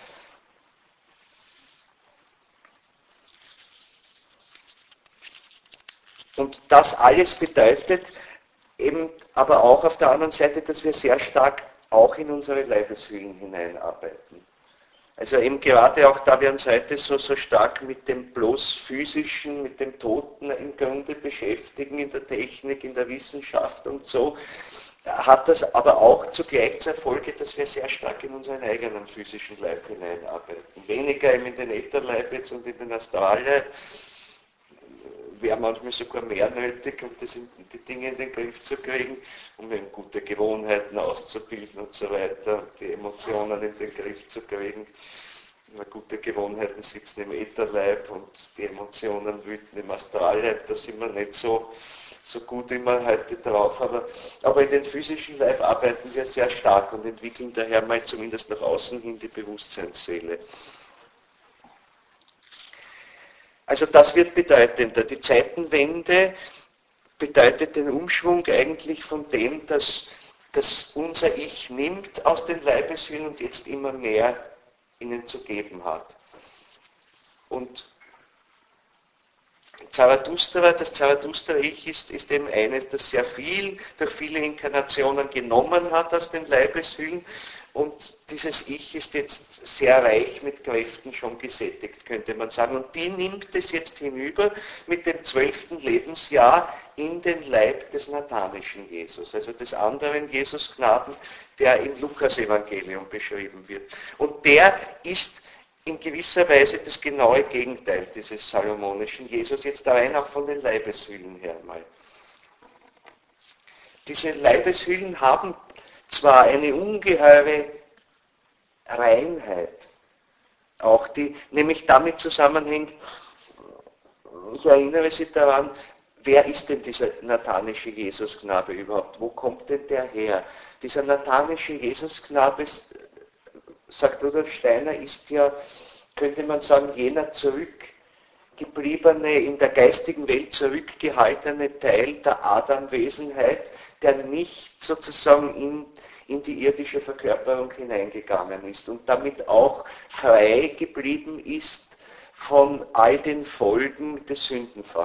Und das alles bedeutet eben aber auch auf der anderen Seite, dass wir sehr stark auch in unsere Leibeshüllen hineinarbeiten. Also eben gerade auch da wir uns heute so stark mit dem bloß physischen, mit dem Toten im Grunde beschäftigen, in der Technik, in der Wissenschaft und so, hat das aber auch zugleich zur Folge, dass wir sehr stark in unseren eigenen physischen Leib hineinarbeiten. Weniger eben in den Ätherleib jetzt und in den Astralleib, wäre manchmal sogar mehr nötig, um die Dinge in den Griff zu kriegen, um eben gute Gewohnheiten auszubilden und so weiter, die Emotionen in den Griff zu kriegen. Weil gute Gewohnheiten sitzen im Ätherleib und die Emotionen wüten im Astralleib, da sind wir nicht so gut immer heute drauf, aber in den physischen Leib arbeiten wir sehr stark und entwickeln daher mal zumindest nach außen hin die Bewusstseinsseele. Also das wird bedeutender. Die Zeitenwende bedeutet den Umschwung eigentlich von dem, dass unser Ich nimmt aus den Leibeshüllen und jetzt immer mehr ihnen zu geben hat. Und das Zarathustra-Ich ist eben eines, das sehr viel, durch viele Inkarnationen genommen hat aus den Leibeshüllen. Und dieses Ich ist jetzt sehr reich mit Kräften schon gesättigt, könnte man sagen. Und die nimmt es jetzt hinüber mit dem 12. Lebensjahr in den Leib des nathanischen Jesus, also des anderen Jesusknaben, der im Lukas-Evangelium beschrieben wird. Und der ist in gewisser Weise das genaue Gegenteil dieses salomonischen Jesus, jetzt rein auch von den Leibeshüllen her mal. Diese Leibeshüllen haben zwar eine ungeheure Reinheit, auch die nämlich damit zusammenhängt, ich erinnere Sie daran, wer ist denn dieser nathanische Jesusknabe überhaupt? Wo kommt denn der her? Dieser nathanische Jesusknabe, sagt Rudolf Steiner, ist ja, könnte man sagen, jener zurückgebliebene, in der geistigen Welt zurückgehaltene Teil der Adamwesenheit, der nicht sozusagen in die irdische Verkörperung hineingegangen ist und damit auch frei geblieben ist von all den Folgen des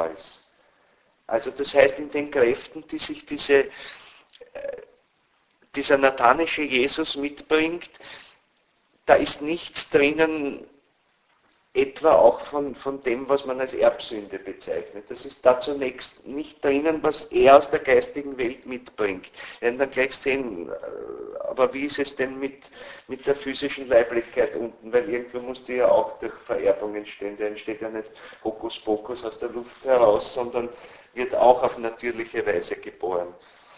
Sündenfalls. Also das heißt, in den Kräften, die sich dieser nathanische Jesus mitbringt, da ist nichts drinnen, etwa auch von dem, was man als Erbsünde bezeichnet. Das ist da zunächst nicht drinnen, was er aus der geistigen Welt mitbringt. Wir werden dann gleich sehen, aber wie ist es denn mit der physischen Leiblichkeit unten, weil irgendwo muss die ja auch durch Vererbung entstehen. Der entsteht ja nicht Hokuspokus aus der Luft heraus, sondern wird auch auf natürliche Weise geboren.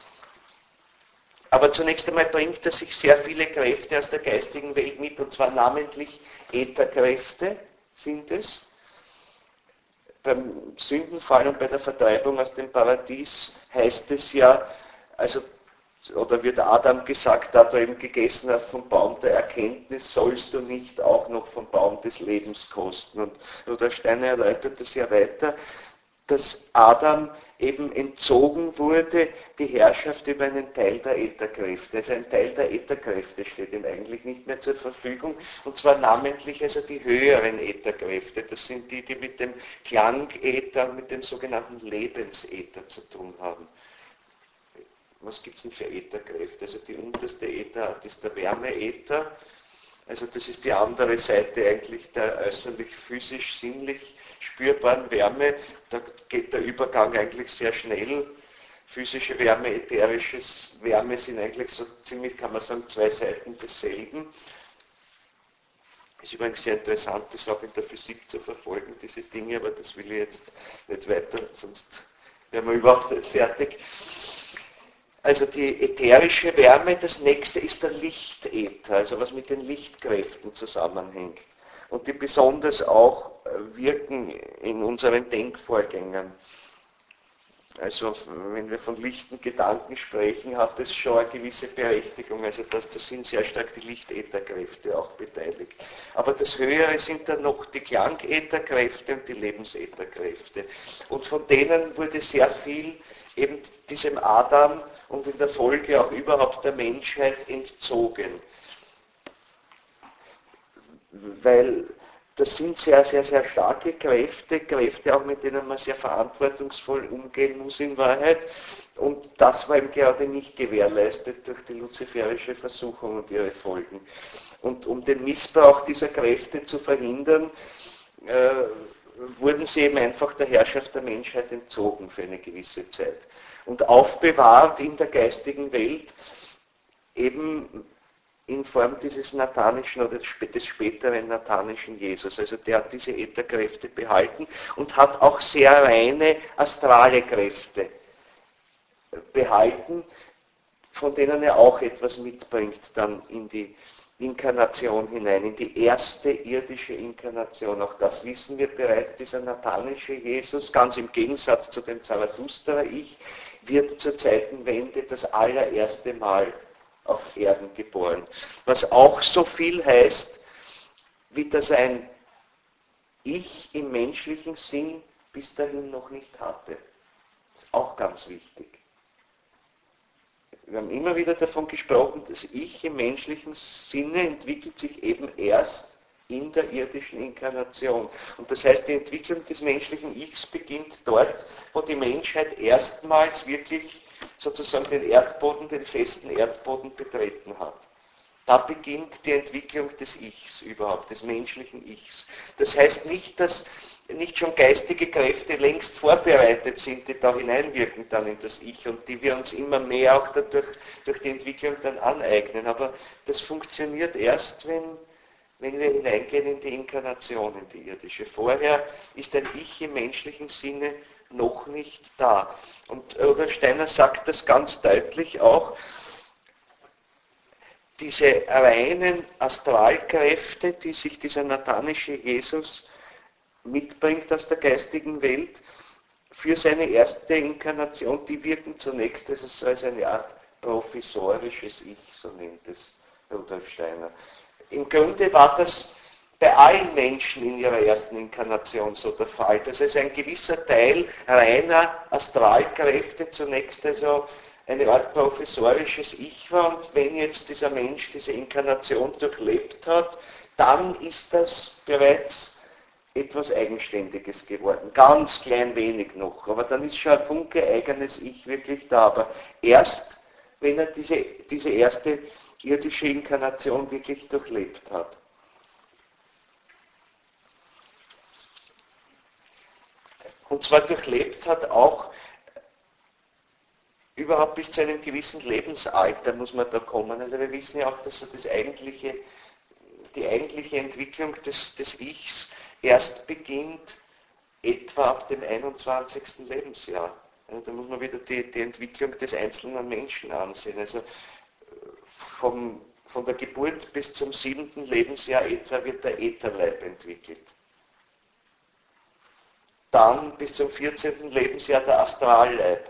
Aber zunächst einmal bringt er sich sehr viele Kräfte aus der geistigen Welt mit, und zwar namentlich Ätherkräfte sind es. Beim Sündenfall und bei der Vertreibung aus dem Paradies heißt es ja, also, oder wird Adam gesagt, da du eben gegessen hast vom Baum der Erkenntnis, sollst du nicht auch noch vom Baum des Lebens kosten. Und Rudolf Steiner erläutert das ja weiter, dass Adam eben entzogen wurde, die Herrschaft über einen Teil der Ätherkräfte. Also ein Teil der Ätherkräfte steht ihm eigentlich nicht mehr zur Verfügung, und zwar namentlich also die höheren Ätherkräfte. Das sind die, die mit dem Klangäther, mit dem sogenannten Lebensäther zu tun haben. Was gibt es denn für Ätherkräfte? Also die unterste Ätherart ist der Wärmeäther. Also das ist die andere Seite eigentlich der äußerlich physisch-sinnlich spürbaren Wärme. Da geht der Übergang eigentlich sehr schnell. Physische Wärme, ätherische Wärme sind eigentlich so ziemlich, kann man sagen, zwei Seiten desselben. Ist übrigens sehr interessant, das auch in der Physik zu verfolgen, diese Dinge, aber das will ich jetzt nicht weiter, sonst wären wir überhaupt nicht fertig. Also die ätherische Wärme, das nächste ist der Lichtäther, also was mit den Lichtkräften zusammenhängt und die besonders auch wirken in unseren Denkvorgängen. Also wenn wir von lichten Gedanken sprechen, hat es schon eine gewisse Berechtigung, also da sind sehr stark die Lichtätherkräfte auch beteiligt. Aber das Höhere sind dann noch die Klangätherkräfte und die Lebensätherkräfte. Und von denen wurde sehr viel eben diesem Adam und in der Folge auch überhaupt der Menschheit entzogen. Weil das sind sehr, sehr, sehr starke Kräfte auch mit denen man sehr verantwortungsvoll umgehen muss in Wahrheit. Und das war eben gerade nicht gewährleistet durch die luziferische Versuchung und ihre Folgen. Und um den Missbrauch dieser Kräfte zu verhindern, wurden sie eben einfach der Herrschaft der Menschheit entzogen für eine gewisse Zeit. Und aufbewahrt in der geistigen Welt eben in Form dieses nathanischen oder des späteren nathanischen Jesus. Also der hat diese Ätherkräfte behalten und hat auch sehr reine astrale Kräfte behalten, von denen er auch etwas mitbringt dann in die Inkarnation hinein, in die erste irdische Inkarnation. Auch das wissen wir bereits, dieser nathanische Jesus, ganz im Gegensatz zu dem Zarathustra-Ich, wird zur Zeitenwende das allererste Mal auf Erden geboren. Was auch so viel heißt, wie dass ein Ich im menschlichen Sinn bis dahin noch nicht hatte. Das ist auch ganz wichtig. Wir haben immer wieder davon gesprochen, das Ich im menschlichen Sinne entwickelt sich eben erst in der irdischen Inkarnation. Und das heißt, die Entwicklung des menschlichen Ichs beginnt dort, wo die Menschheit erstmals wirklich sozusagen den Erdboden, den festen Erdboden betreten hat. Da beginnt die Entwicklung des Ichs überhaupt, des menschlichen Ichs. Das heißt nicht, dass nicht schon geistige Kräfte längst vorbereitet sind, die da hineinwirken dann in das Ich und die wir uns immer mehr auch dadurch, durch die Entwicklung dann aneignen. Aber das funktioniert erst, wenn wir hineingehen in die Inkarnation, in die irdische. Vorher ist ein Ich im menschlichen Sinne noch nicht da. Und Rudolf Steiner sagt das ganz deutlich auch, diese reinen Astralkräfte, die sich dieser nathanische Jesus mitbringt aus der geistigen Welt, für seine erste Inkarnation, die wirken zunächst als eine Art provisorisches Ich, so nennt es Rudolf Steiner. Im Grunde war das bei allen Menschen in ihrer ersten Inkarnation so der Fall, dass also ein gewisser Teil reiner Astralkräfte zunächst also eine Art professorisches Ich war, und wenn jetzt dieser Mensch diese Inkarnation durchlebt hat, dann ist das bereits etwas Eigenständiges geworden. Ganz klein wenig noch, aber dann ist schon ein Funke eigenes Ich wirklich da. Aber erst wenn er diese erste irdische Inkarnation wirklich durchlebt hat. Und zwar durchlebt hat auch überhaupt bis zu einem gewissen Lebensalter muss man da kommen. Also wir wissen ja auch, dass so die eigentliche Entwicklung des Ichs erst beginnt etwa ab dem 21. Lebensjahr. Also da muss man wieder die Entwicklung des einzelnen Menschen ansehen. Also von der Geburt bis zum 7. Lebensjahr etwa wird der Ätherleib entwickelt. Dann bis zum 14. Lebensjahr der Astralleib.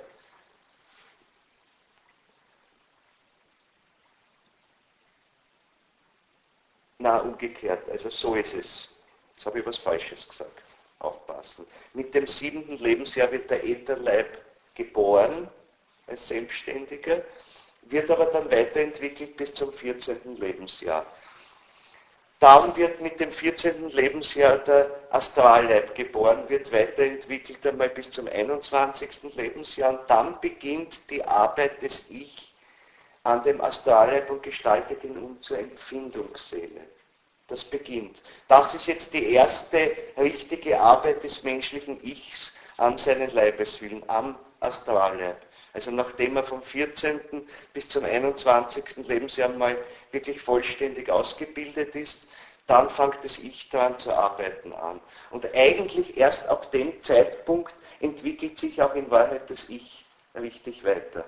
Na, umgekehrt, also so ist es. Jetzt habe ich was Falsches gesagt. Aufpassen. Mit dem 7. Lebensjahr wird der Ätherleib geboren, als Selbstständiger, wird aber dann weiterentwickelt bis zum 14. Lebensjahr. Dann wird mit dem 14. Lebensjahr der Astralleib geboren, wird weiterentwickelt einmal bis zum 21. Lebensjahr und dann beginnt die Arbeit des Ich an dem Astralleib und gestaltet ihn um zur Empfindungsseele. Das beginnt. Das ist jetzt die erste richtige Arbeit des menschlichen Ichs an seinen Leibeswillen, am Astralleib. Also nachdem er vom 14. bis zum 21. Lebensjahr mal wirklich vollständig ausgebildet ist, dann fängt das Ich daran zu arbeiten an. Und eigentlich erst ab dem Zeitpunkt entwickelt sich auch in Wahrheit das Ich richtig weiter.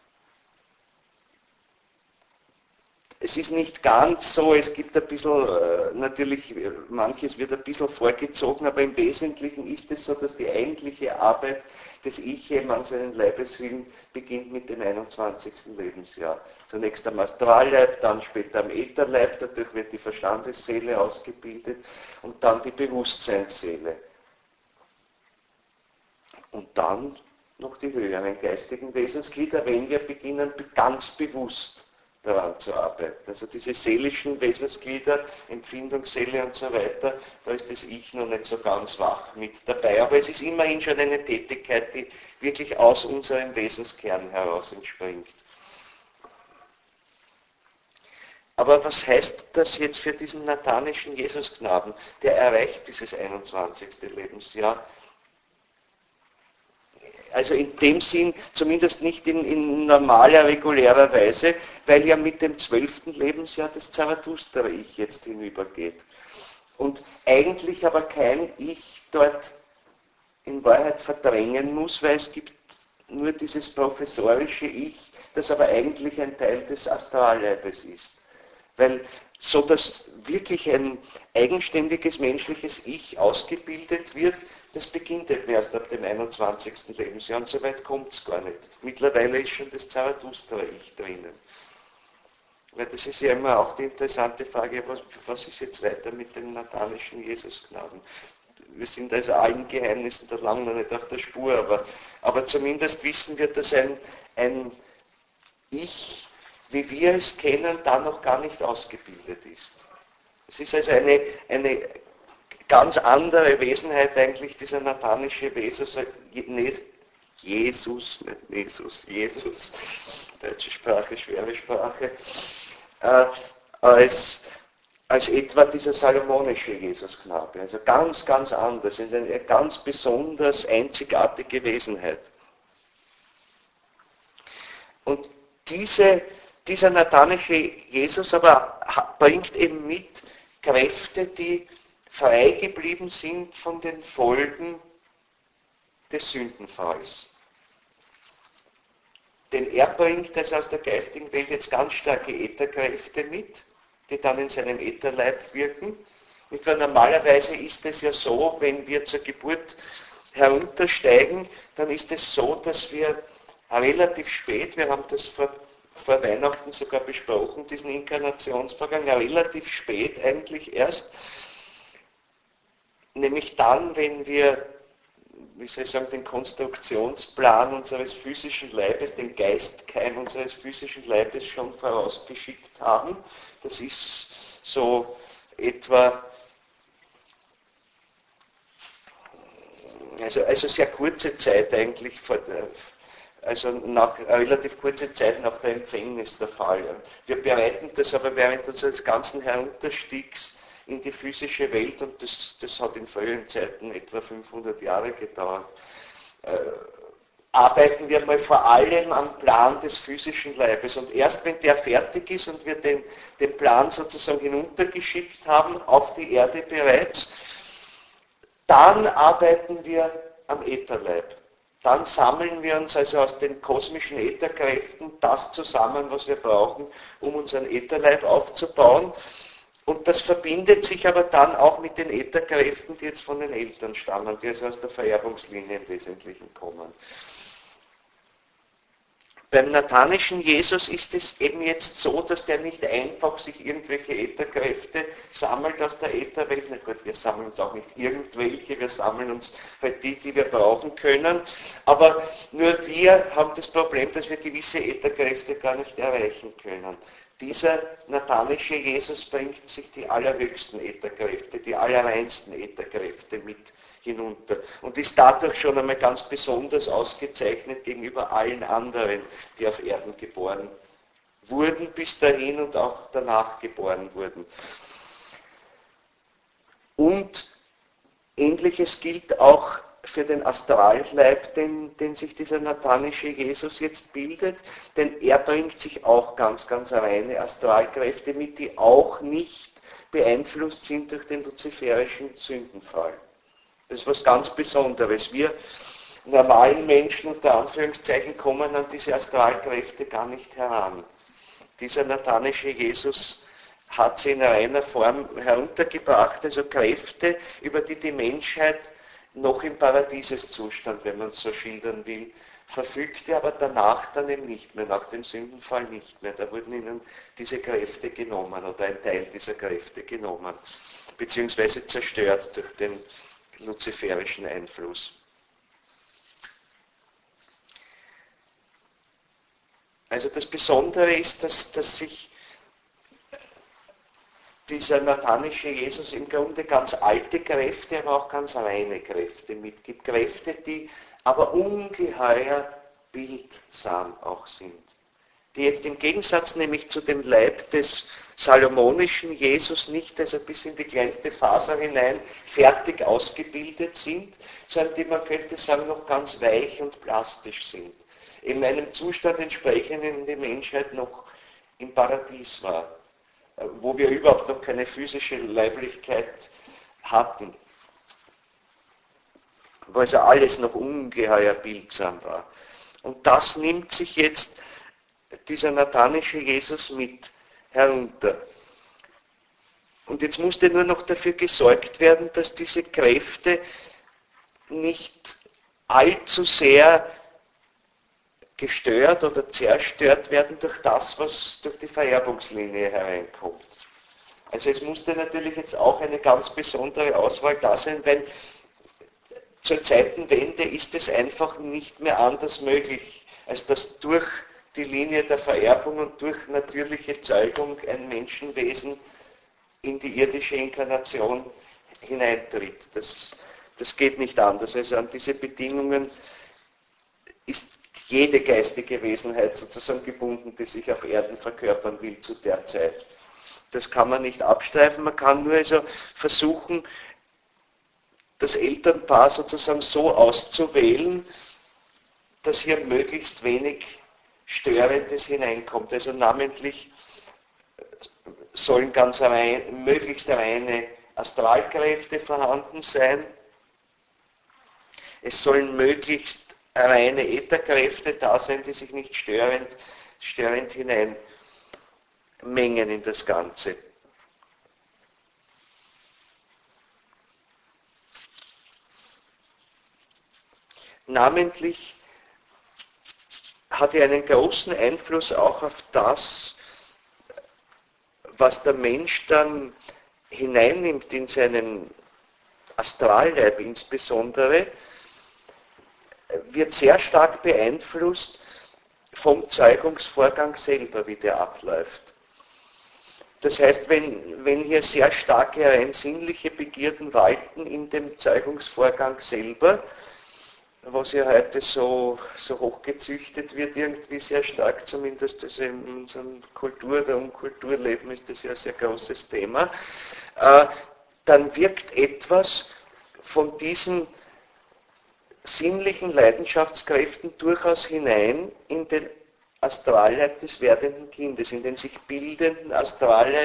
Es ist nicht ganz so, es gibt ein bisschen, natürlich, manches wird ein bisschen vorgezogen, aber im Wesentlichen ist es so, dass die eigentliche Arbeit des Ich an seinen Leibeswillen beginnt mit dem 21. Lebensjahr. Zunächst am Astralleib, dann später am Ätherleib, dadurch wird die Verstandesseele ausgebildet und dann die Bewusstseinsseele. Und dann noch die höheren geistigen Wesensglieder, wenn wir beginnen, ganz bewusst daran zu arbeiten. Also diese seelischen Wesensglieder, Empfindungsseele und so weiter, da ist das Ich noch nicht so ganz wach mit dabei. Aber es ist immerhin schon eine Tätigkeit, die wirklich aus unserem Wesenskern heraus entspringt. Aber was heißt das jetzt für diesen nathanischen Jesusknaben? Der erreicht dieses 21. Lebensjahr. Also in dem Sinn, zumindest nicht in normaler, regulärer Weise, weil ja mit dem 12. Lebensjahr das Zarathustra-Ich jetzt hinübergeht. Und eigentlich aber kein Ich dort in Wahrheit verdrängen muss, weil es gibt nur dieses professorische Ich, das aber eigentlich ein Teil des Astralleibes ist. Weil so dass wirklich ein eigenständiges menschliches Ich ausgebildet wird, das beginnt eben erst ab dem 21. Lebensjahr und so weit kommt es gar nicht. Mittlerweile ist schon das Zarathustra-Ich drinnen. Weil das ist ja immer auch die interessante Frage, was ist jetzt weiter mit dem nathanischen Jesusknaben? Wir sind also allen Geheimnissen da lang noch nicht auf der Spur, aber zumindest wissen wir, dass ein Ich, wie wir es kennen, da noch gar nicht ausgebildet ist. Es ist also eine ganz andere Wesenheit eigentlich, dieser nathanische Jesus, deutsche Sprache, schwere Sprache, als etwa dieser salomonische Jesusknabe. Also ganz, ganz anders, eine ganz besonders einzigartige Wesenheit. Und dieser nathanische Jesus aber bringt eben mit Kräfte, die frei geblieben sind von den Folgen des Sündenfalls. Denn er bringt also aus der geistigen Welt jetzt ganz starke Ätherkräfte mit, die dann in seinem Ätherleib wirken. Und normalerweise ist es ja so, wenn wir zur Geburt heruntersteigen, dann ist es so, dass wir relativ spät, wir haben das vor Weihnachten sogar besprochen, diesen Inkarnationsvorgang, relativ spät eigentlich erst, nämlich dann, wenn wir, wie soll ich sagen, den Konstruktionsplan unseres physischen Leibes, den Geistkeim unseres physischen Leibes schon vorausgeschickt haben. Das ist so etwa, also sehr kurze Zeit eigentlich also nach relativ kurzer Zeit nach der Empfängnis der Fall. Wir bereiten das aber während unseres ganzen Herunterstiegs in die physische Welt, und das hat in früheren Zeiten etwa 500 Jahre gedauert, arbeiten wir mal vor allem am Plan des physischen Leibes. Und erst wenn der fertig ist und wir den Plan sozusagen hinuntergeschickt haben, auf die Erde bereits, dann arbeiten wir am Ätherleib. Dann sammeln wir uns also aus den kosmischen Ätherkräften das zusammen, was wir brauchen, um unseren Ätherleib aufzubauen. Und das verbindet sich aber dann auch mit den Ätherkräften, die jetzt von den Eltern stammen, die also aus der Vererbungslinie im Wesentlichen kommen. Beim nathanischen Jesus ist es eben jetzt so, dass der nicht einfach sich irgendwelche Ätherkräfte sammelt aus der Ätherwelt. Na gut, wir sammeln uns auch nicht irgendwelche, wir sammeln uns halt die wir brauchen können. Aber nur wir haben das Problem, dass wir gewisse Ätherkräfte gar nicht erreichen können. Dieser nathanische Jesus bringt sich die allerhöchsten Ätherkräfte, die allerreinsten Ätherkräfte mit hinunter und ist dadurch schon einmal ganz besonders ausgezeichnet gegenüber allen anderen, die auf Erden geboren wurden bis dahin und auch danach geboren wurden. Und Ähnliches gilt auch für den Astralleib, den sich dieser nathanische Jesus jetzt bildet, denn er bringt sich auch ganz, ganz reine Astralkräfte mit, die auch nicht beeinflusst sind durch den luziferischen Sündenfall. Das ist was ganz Besonderes. Wir normalen Menschen unter Anführungszeichen kommen an diese Astralkräfte gar nicht heran. Dieser nathanische Jesus hat sie in reiner Form heruntergebracht, also Kräfte, über die die Menschheit noch im Paradieseszustand, wenn man es so schildern will, verfügte, aber danach dann eben nicht mehr, nach dem Sündenfall nicht mehr. Da wurden ihnen diese Kräfte genommen oder ein Teil dieser Kräfte genommen, beziehungsweise zerstört durch den luziferischen Einfluss. Also das Besondere ist, dass sich dieser nathanische Jesus im Grunde ganz alte Kräfte, aber auch ganz reine Kräfte mitgibt. Kräfte, die aber ungeheuer bildsam auch sind. Die jetzt im Gegensatz nämlich zu dem Leib des salomonischen Jesus nicht, also bis in die kleinste Faser hinein, fertig ausgebildet sind, sondern die, man könnte sagen, noch ganz weich und plastisch sind. In einem Zustand entsprechen, in dem die Menschheit noch im Paradies war, wo wir überhaupt noch keine physische Leiblichkeit hatten, wo also alles noch ungeheuer bildsam war. Und das nimmt sich jetzt dieser nathanische Jesus mit herunter. Und jetzt musste nur noch dafür gesorgt werden, dass diese Kräfte nicht allzu sehr gestört oder zerstört werden durch das, was durch die Vererbungslinie hereinkommt. Also es musste natürlich jetzt auch eine ganz besondere Auswahl da sein, weil zur Zeitenwende ist es einfach nicht mehr anders möglich, als dass durch die Linie der Vererbung und durch natürliche Zeugung ein Menschenwesen in die irdische Inkarnation hineintritt. Das geht nicht anders. Also an diese Bedingungen ist jede geistige Wesenheit sozusagen gebunden, die sich auf Erden verkörpern will zu der Zeit. Das kann man nicht abstreifen, man kann nur also versuchen, das Elternpaar sozusagen so auszuwählen, dass hier möglichst wenig Störendes hineinkommt. Also namentlich sollen möglichst reine Astralkräfte vorhanden sein. Es sollen möglichst reine Ätherkräfte da sein, die sich nicht störend hineinmengen in das Ganze. Namentlich hat er einen großen Einfluss auch auf das, was der Mensch dann hineinnimmt in seinen Astralleib insbesondere, wird sehr stark beeinflusst vom Zeugungsvorgang selber, wie der abläuft. Das heißt, wenn hier sehr starke rein sinnliche Begierden walten in dem Zeugungsvorgang selber, was ja heute so hochgezüchtet wird, irgendwie sehr stark, zumindest also in unserem oder Unkulturleben ist das ja ein sehr großes Thema, dann wirkt etwas von diesen sinnlichen Leidenschaftskräften durchaus hinein in den Astralleib des werdenden Kindes, in den sich bildenden Astralleib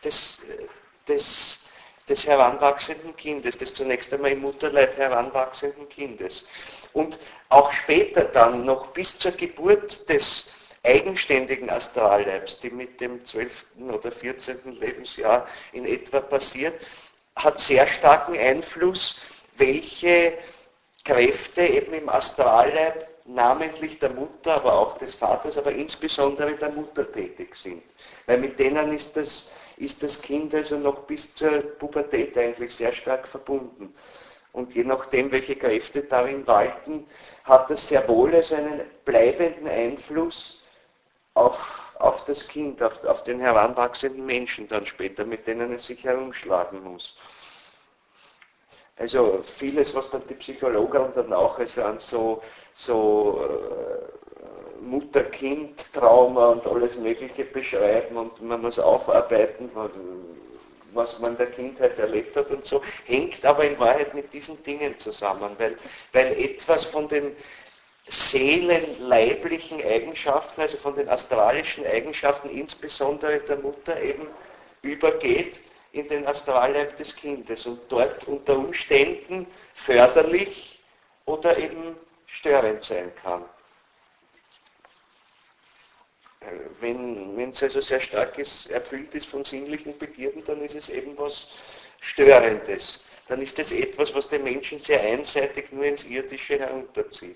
des heranwachsenden Kindes, des zunächst einmal im Mutterleib heranwachsenden Kindes. Und auch später dann, noch bis zur Geburt des eigenständigen Astralleibs, die mit dem 12. oder 14. Lebensjahr in etwa passiert, hat sehr starken Einfluss, welche Kräfte eben im Astralleib, namentlich der Mutter, aber auch des Vaters, aber insbesondere der Mutter tätig sind. Weil mit denen ist das Kind also noch bis zur Pubertät eigentlich sehr stark verbunden. Und je nachdem, welche Kräfte darin walten, hat das sehr wohl also einen bleibenden Einfluss auf das Kind, auf den heranwachsenden Menschen dann später, mit denen es sich herumschlagen muss. Also vieles, was dann die Psychologen dann auch also an so Mutter-Kind-Trauma und alles Mögliche beschreiben und man muss aufarbeiten, was man in der Kindheit erlebt hat und so, hängt aber in Wahrheit mit diesen Dingen zusammen, weil etwas von den seelenleiblichen Eigenschaften, also von den astralischen Eigenschaften, insbesondere der Mutter eben übergeht in den Astralleib des Kindes und dort unter Umständen förderlich oder eben störend sein kann. Wenn es also sehr stark erfüllt ist von sinnlichen Begierden, dann ist es eben was Störendes. Dann ist es etwas, was den Menschen sehr einseitig nur ins Irdische herunterzieht.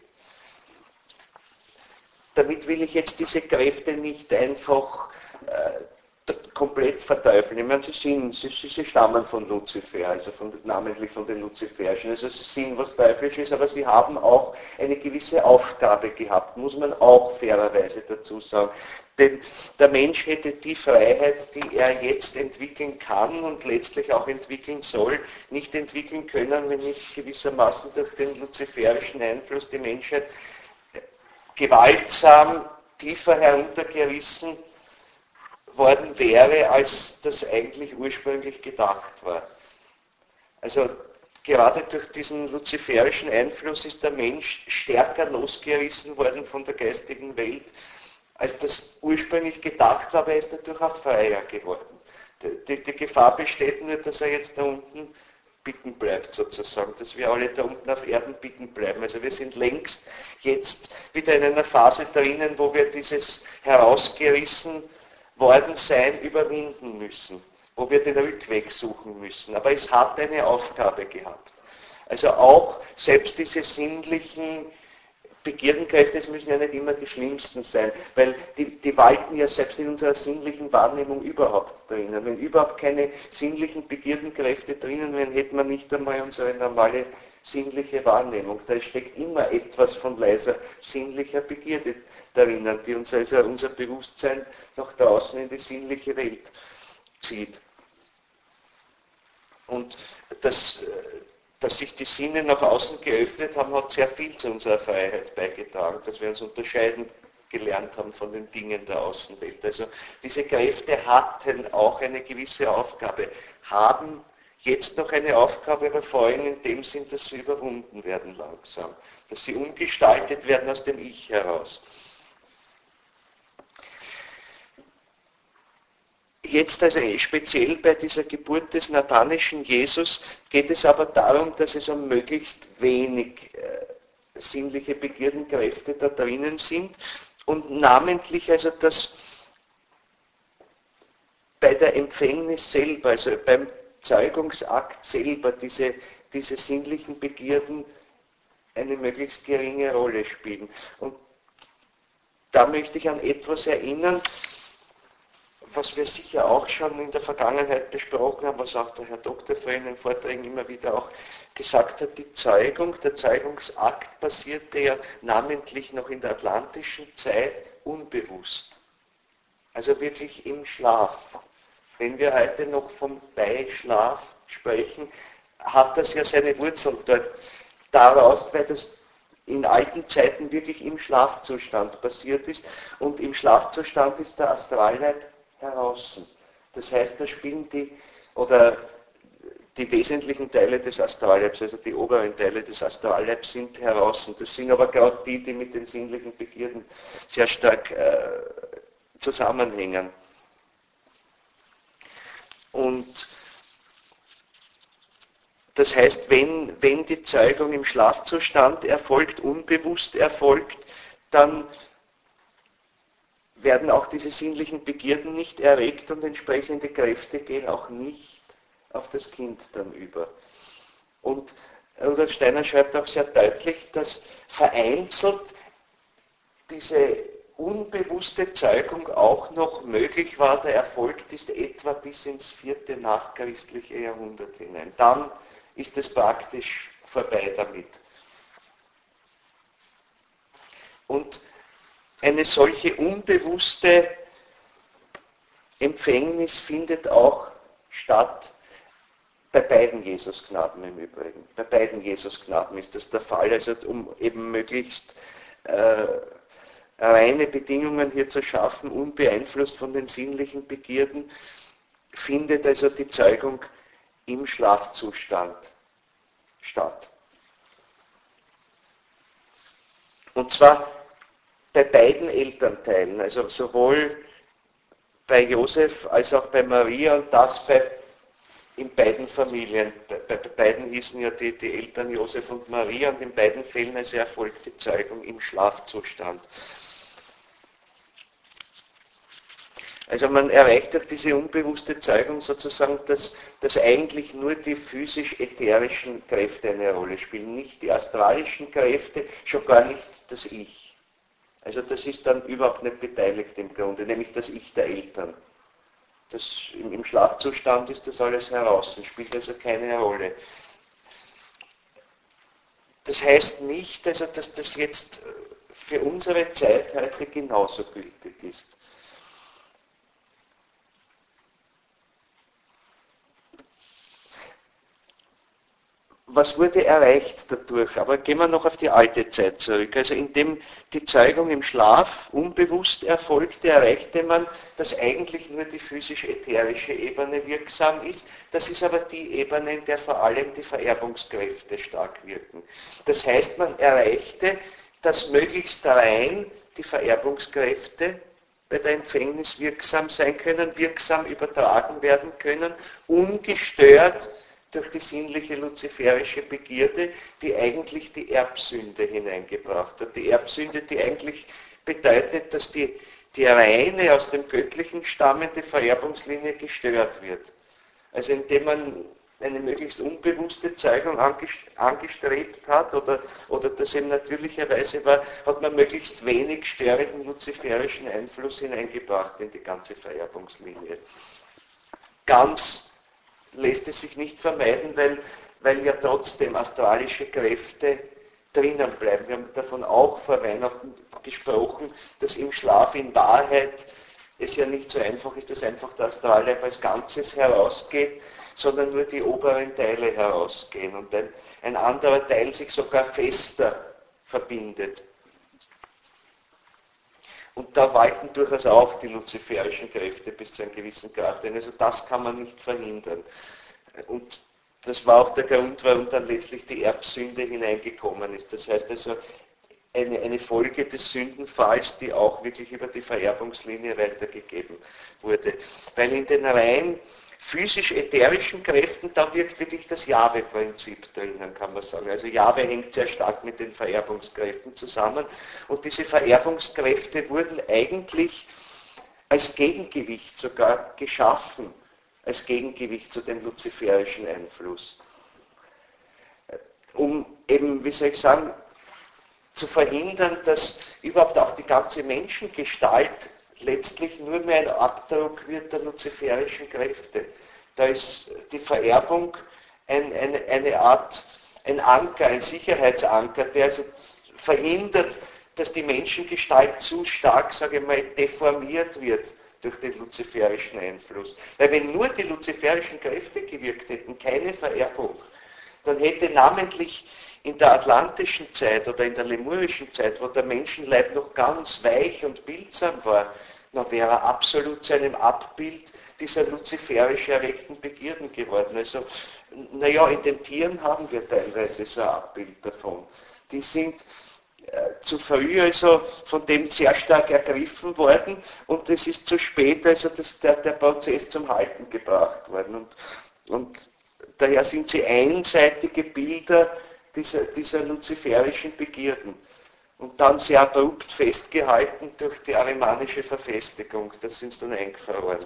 Damit will ich jetzt diese Kräfte nicht einfach komplett verteufeln. Ich meine, sie stammen von Luzifer, also namentlich von den Luziferischen. Also sie sind was Teuflisches, aber sie haben auch eine gewisse Aufgabe gehabt, muss man auch fairerweise dazu sagen. Denn der Mensch hätte die Freiheit, die er jetzt entwickeln kann und letztlich auch entwickeln soll, nicht entwickeln können, wenn nicht gewissermaßen durch den luziferischen Einfluss die Menschheit gewaltsam tiefer heruntergerissen worden wäre, als das eigentlich ursprünglich gedacht war. Also gerade durch diesen luziferischen Einfluss ist der Mensch stärker losgerissen worden von der geistigen Welt, als das ursprünglich gedacht war, aber er ist dadurch auch freier geworden. Die Gefahr besteht nur, dass er jetzt da unten bitten bleibt sozusagen, dass wir alle da unten auf Erden bitten bleiben. Also wir sind längst jetzt wieder in einer Phase drinnen, wo wir dieses herausgerissen worden sein überwinden müssen, wo wir den Rückweg suchen müssen. Aber es hat eine Aufgabe gehabt. Also auch selbst diese sinnlichen Begierdenkräfte, es müssen ja nicht immer die schlimmsten sein, weil die walten ja selbst in unserer sinnlichen Wahrnehmung überhaupt drinnen. Wenn überhaupt keine sinnlichen Begierdenkräfte drinnen wären, hätte man nicht einmal unsere normale sinnliche Wahrnehmung. Da steckt immer etwas von leiser sinnlicher Begierde darin, die uns also unser Bewusstsein nach draußen in die sinnliche Welt zieht. Und dass sich die Sinne nach außen geöffnet haben, hat sehr viel zu unserer Freiheit beigetragen, dass wir uns unterscheiden gelernt haben von den Dingen der Außenwelt. Also diese Kräfte hatten auch eine gewisse Aufgabe, haben jetzt noch eine Aufgabe, aber vor allem in dem Sinn, dass sie überwunden werden langsam, dass sie umgestaltet werden aus dem Ich heraus. Jetzt also speziell bei dieser Geburt des nathanischen Jesus geht es aber darum, dass es um möglichst wenig sinnliche Begierdenkräfte da drinnen sind und namentlich also, dass bei der Empfängnis selber, also beim Zeugungsakt selber diese sinnlichen Begierden eine möglichst geringe Rolle spielen. Und da möchte ich an etwas erinnern, was wir sicher auch schon in der Vergangenheit besprochen haben, was auch der Herr Doktor vorhin in den Vorträgen immer wieder auch gesagt hat, die Zeugung, der Zeugungsakt passierte ja namentlich noch in der atlantischen Zeit unbewusst. Also wirklich im Schlaf. Wenn wir heute noch vom Beischlaf sprechen, hat das ja seine Wurzeln dort daraus, weil das in alten Zeiten wirklich im Schlafzustand passiert ist. Und im Schlafzustand ist der Astralleib heraus. Das heißt, da spielen die wesentlichen Teile des Astralleibs, also die oberen Teile des Astralleibs sind heraus. Das sind aber gerade die mit den sinnlichen Begierden sehr stark zusammenhängen. Und das heißt, wenn die Zeugung im Schlafzustand erfolgt, unbewusst erfolgt, dann werden auch diese sinnlichen Begierden nicht erregt und entsprechende Kräfte gehen auch nicht auf das Kind dann über. Und Rudolf Steiner schreibt auch sehr deutlich, dass vereinzelt diese unbewusste Zeugung auch noch möglich war. Der Erfolg ist etwa bis ins 4. nachchristliche Jahrhundert hinein. Dann ist es praktisch vorbei damit. Und eine solche unbewusste Empfängnis findet auch statt bei beiden Jesusknaben im Übrigen. Bei beiden Jesusknaben ist das der Fall, also um eben möglichst reine Bedingungen hier zu schaffen, unbeeinflusst von den sinnlichen Begierden, findet also die Zeugung im Schlafzustand statt. Und zwar bei beiden Elternteilen, also sowohl bei Josef als auch bei Maria und das in beiden Familien. Bei beiden hießen ja die Eltern Josef und Maria und in beiden Fällen also erfolgt die Zeugung im Schlafzustand. Also man erreicht durch diese unbewusste Zeugung sozusagen, dass eigentlich nur die physisch-ätherischen Kräfte eine Rolle spielen, nicht die astralischen Kräfte, schon gar nicht das Ich. Also das ist dann überhaupt nicht beteiligt im Grunde, nämlich das Ich der Eltern. Im Schlafzustand ist das alles heraus, das spielt also keine Rolle. Das heißt nicht, also, dass das jetzt für unsere Zeit heute genauso gültig ist. Was wurde erreicht dadurch? Aber gehen wir noch auf die alte Zeit zurück. Also indem die Zeugung im Schlaf unbewusst erfolgte, erreichte man, dass eigentlich nur die physisch-ätherische Ebene wirksam ist. Das ist aber die Ebene, in der vor allem die Vererbungskräfte stark wirken. Das heißt, man erreichte, dass möglichst rein die Vererbungskräfte bei der Empfängnis wirksam sein können, wirksam übertragen werden können, ungestört durch die sinnliche luziferische Begierde, die eigentlich die Erbsünde hineingebracht hat. Die Erbsünde, die eigentlich bedeutet, dass die reine, aus dem Göttlichen stammende Vererbungslinie gestört wird. Also indem man eine möglichst unbewusste Zeugung angestrebt hat oder das in natürlicher Weise war, hat man möglichst wenig störenden luziferischen Einfluss hineingebracht in die ganze Vererbungslinie. Ganz lässt es sich nicht vermeiden, weil ja trotzdem astralische Kräfte drinnen bleiben. Wir haben davon auch vor Weihnachten gesprochen, dass im Schlaf in Wahrheit es ja nicht so einfach ist, dass einfach der Astralleib als Ganzes herausgeht, sondern nur die oberen Teile herausgehen und ein anderer Teil sich sogar fester verbindet. Und da walten durchaus auch die luziferischen Kräfte bis zu einem gewissen Grad, denn also das kann man nicht verhindern. Und das war auch der Grund, warum dann letztlich die Erbsünde hineingekommen ist. Das heißt also eine Folge des Sündenfalls, die auch wirklich über die Vererbungslinie weitergegeben wurde. Weil in den rein physisch-ätherischen Kräften, da wirkt wirklich das Jahwe-Prinzip drinnen, kann man sagen. Also Jahwe hängt sehr stark mit den Vererbungskräften zusammen und diese Vererbungskräfte wurden eigentlich als Gegengewicht sogar geschaffen, als Gegengewicht zu dem luziferischen Einfluss. Um eben, wie soll ich sagen, zu verhindern, dass überhaupt auch die ganze Menschengestalt letztlich nur mehr ein Abdruck wird der luziferischen Kräfte. Da ist die Vererbung eine Art, ein Anker, ein Sicherheitsanker, der also verhindert, dass die Menschengestalt zu stark, sage ich mal, deformiert wird durch den luziferischen Einfluss. Weil wenn nur die luziferischen Kräfte gewirkt hätten, keine Vererbung, dann hätte namentlich in der atlantischen Zeit oder in der lemurischen Zeit, wo der Menschenleib noch ganz weich und bildsam war, dann wäre er absolut zu einem Abbild dieser luziferisch erregten Begierden geworden. Also, naja, in den Tieren haben wir teilweise so ein Abbild davon. Die sind zu früh also von dem sehr stark ergriffen worden und es ist zu spät also der Prozess zum Halten gebracht worden. Und daher sind sie einseitige Bilder dieser luziferischen Begierden und dann sehr abrupt festgehalten durch die arimanische Verfestigung. Das sind dann eingefroren.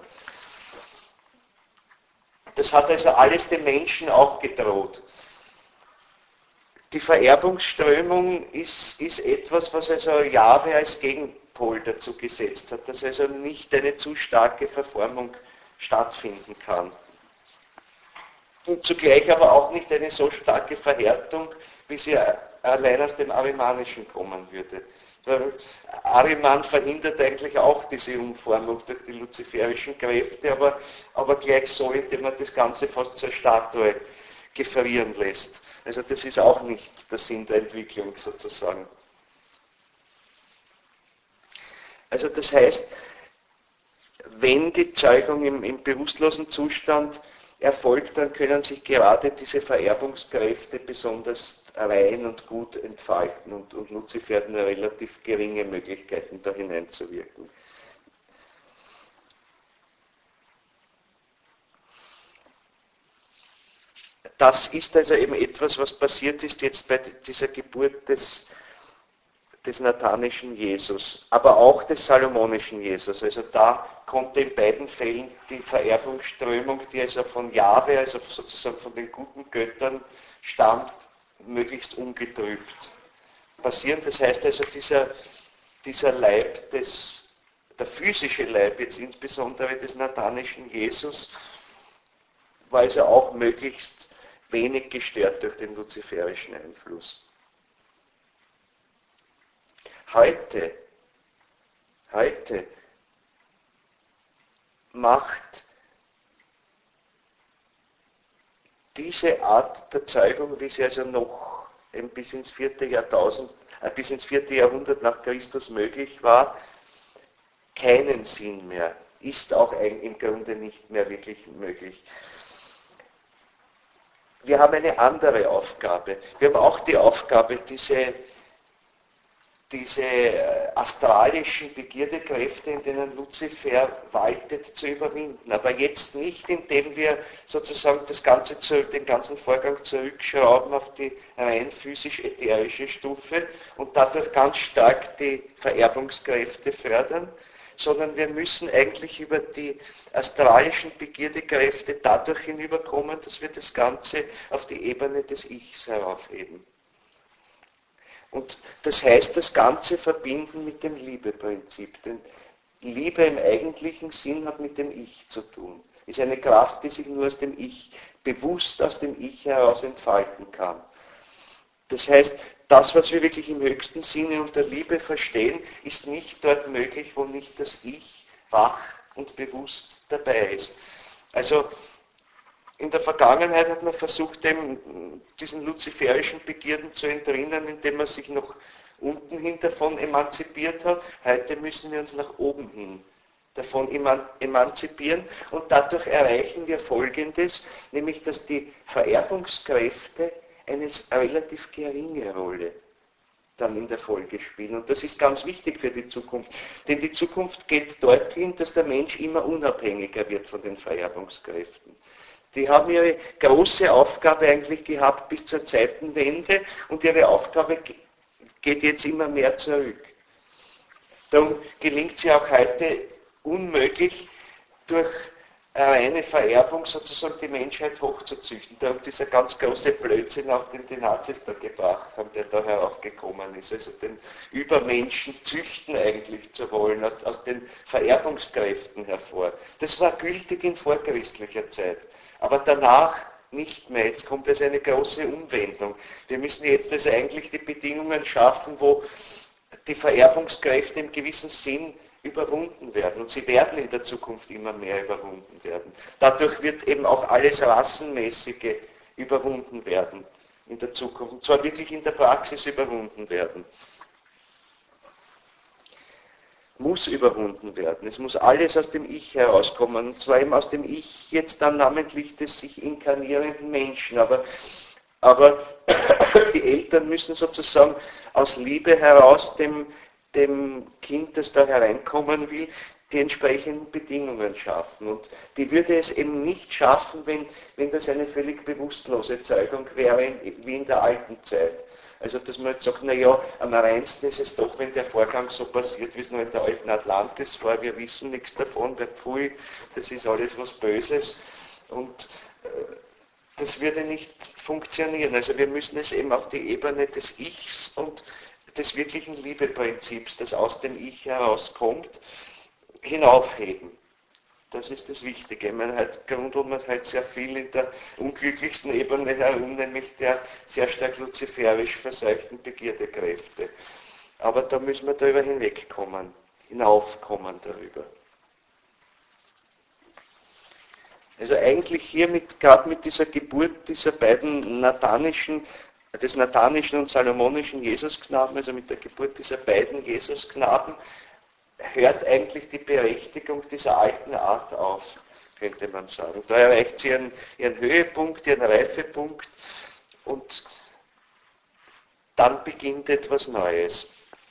Das hat also alles den Menschen auch gedroht. Die Vererbungsströmung ist etwas, was also Jahwe als Gegenpol dazu gesetzt hat, dass also nicht eine zu starke Verformung stattfinden kann. Und zugleich aber auch nicht eine so starke Verhärtung, wie sie allein aus dem Arimanischen kommen würde. Weil Ariman verhindert eigentlich auch diese Umformung durch die luziferischen Kräfte, aber gleich so, indem man das Ganze fast zur Statue gefrieren lässt. Also das ist auch nicht der Sinn der Entwicklung sozusagen. Also das heißt, wenn die Zeugung im bewusstlosen Zustand erfolgt, dann können sich gerade diese Vererbungskräfte besonders rein und gut entfalten und Luzifer hat nur relativ geringe Möglichkeiten, da hineinzuwirken. Das ist also eben etwas, was passiert ist jetzt bei dieser Geburt des nathanischen Jesus, aber auch des salomonischen Jesus. Also da konnte in beiden Fällen die Vererbungsströmung, die also von Jahwe, also sozusagen von den guten Göttern stammt, möglichst ungetrübt passieren. Das heißt also, dieser Leib, der physische Leib jetzt insbesondere des nathanischen Jesus, war also auch möglichst wenig gestört durch den luziferischen Einfluss. Heute macht diese Art der Zeugung, wie sie also noch bis ins 4. Jahrhundert nach Christus möglich war, keinen Sinn mehr, ist auch im Grunde nicht mehr wirklich möglich. Wir haben eine andere Aufgabe. Wir haben auch die Aufgabe, diese astralischen Begierdekräfte, in denen Luzifer waltet, zu überwinden. Aber jetzt nicht, indem wir sozusagen den ganzen Vorgang zurückschrauben auf die rein physisch-ätherische Stufe und dadurch ganz stark die Vererbungskräfte fördern, sondern wir müssen eigentlich über die astralischen Begierdekräfte dadurch hinüberkommen, dass wir das Ganze auf die Ebene des Ichs heraufheben. Und das heißt, das Ganze verbinden mit dem Liebeprinzip. Denn Liebe im eigentlichen Sinn hat mit dem Ich zu tun. Ist eine Kraft, die sich nur aus dem Ich, bewusst aus dem Ich heraus entfalten kann. Das heißt, das, was wir wirklich im höchsten Sinne unter Liebe verstehen, ist nicht dort möglich, wo nicht das Ich wach und bewusst dabei ist. Also in der Vergangenheit hat man versucht, diesen luziferischen Begierden zu entrinnen, indem man sich noch unten hin davon emanzipiert hat. Heute müssen wir uns nach oben hin davon emanzipieren und dadurch erreichen wir Folgendes, nämlich dass die Vererbungskräfte eine relativ geringe Rolle dann in der Folge spielen. Und das ist ganz wichtig für die Zukunft. Denn die Zukunft geht dorthin, dass der Mensch immer unabhängiger wird von den Vererbungskräften. Die haben ihre große Aufgabe eigentlich gehabt bis zur Zeitenwende und ihre Aufgabe geht jetzt immer mehr zurück. Darum gelingt sie auch heute unmöglich, durch eine Vererbung sozusagen die Menschheit hochzuzüchten. Darum dieser ganz große Blödsinn, auch den die Nazis da gebracht haben, der da heraufgekommen ist. Also den Übermenschen züchten eigentlich zu wollen, aus den Vererbungskräften hervor. Das war gültig in vorchristlicher Zeit. Aber danach nicht mehr. Jetzt kommt also eine große Umwendung. Wir müssen jetzt also eigentlich die Bedingungen schaffen, wo die Vererbungskräfte im gewissen Sinn überwunden werden. Und sie werden in der Zukunft immer mehr überwunden werden. Dadurch wird eben auch alles Rassenmäßige überwunden werden. in der Zukunft. Und zwar wirklich in der Praxis überwunden werden. Muss überwunden werden. Es muss alles aus dem Ich herauskommen. Und zwar eben aus dem Ich jetzt dann namentlich des sich inkarnierenden Menschen. Aber die Eltern müssen sozusagen aus Liebe heraus dem Kind, das da hereinkommen will, die entsprechenden Bedingungen schaffen. Und die würde es eben nicht schaffen, wenn das eine völlig bewusstlose Zeugung wäre, wie in der alten Zeit. Also dass man jetzt sagt, naja, am reinsten ist es doch, wenn der Vorgang so passiert, wie es noch in der alten Atlantis war. Wir wissen nichts davon, weil pfui, das ist alles was Böses. Und das würde nicht funktionieren. Also wir müssen es eben auf die Ebene des Ichs und des wirklichen Liebeprinzips, das aus dem Ich herauskommt, hinaufheben. Das ist das Wichtige. Man grundelt man halt sehr viel in der unglücklichsten Ebene herum, nämlich der sehr stark luziferisch verseuchten Begierdekräfte. Aber da müssen wir darüber hinwegkommen, hinaufkommen darüber. Also eigentlich hier gerade mit dieser Geburt dieser beiden des nathanischen und salomonischen Jesusknaben, also mit der Geburt dieser beiden Jesusknaben, hört eigentlich die Berechtigung dieser alten Art auf, könnte man sagen. Da erreicht sie ihren Höhepunkt, ihren Reifepunkt und dann beginnt etwas Neues.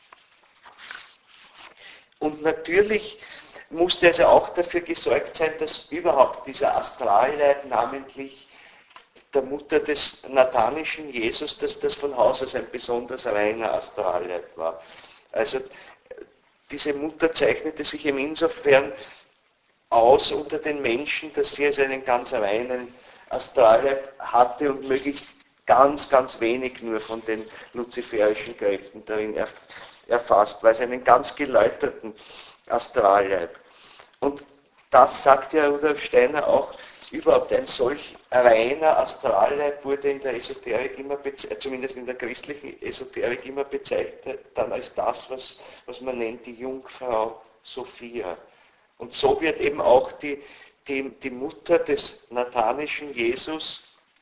Und natürlich musste also auch dafür gesorgt sein, dass überhaupt dieser Astralleib, namentlich der Mutter des nathanischen Jesus, dass das von Haus aus ein besonders reiner Astralleib war. Also diese Mutter zeichnete sich eben insofern aus unter den Menschen, dass sie also einen ganz reinen Astralleib hatte und möglichst ganz, ganz wenig nur von den luziferischen Kräften darin erfasst, weil sie einen ganz geläuterten Astralleib. Und das sagt ja Rudolf Steiner auch, überhaupt ein solch reiner Astralleib wurde in der Esoterik immer, zumindest in der christlichen Esoterik immer bezeichnet, dann als das, was man nennt, die Jungfrau Sophia. Und so wird eben auch die Mutter des nathanischen Jesus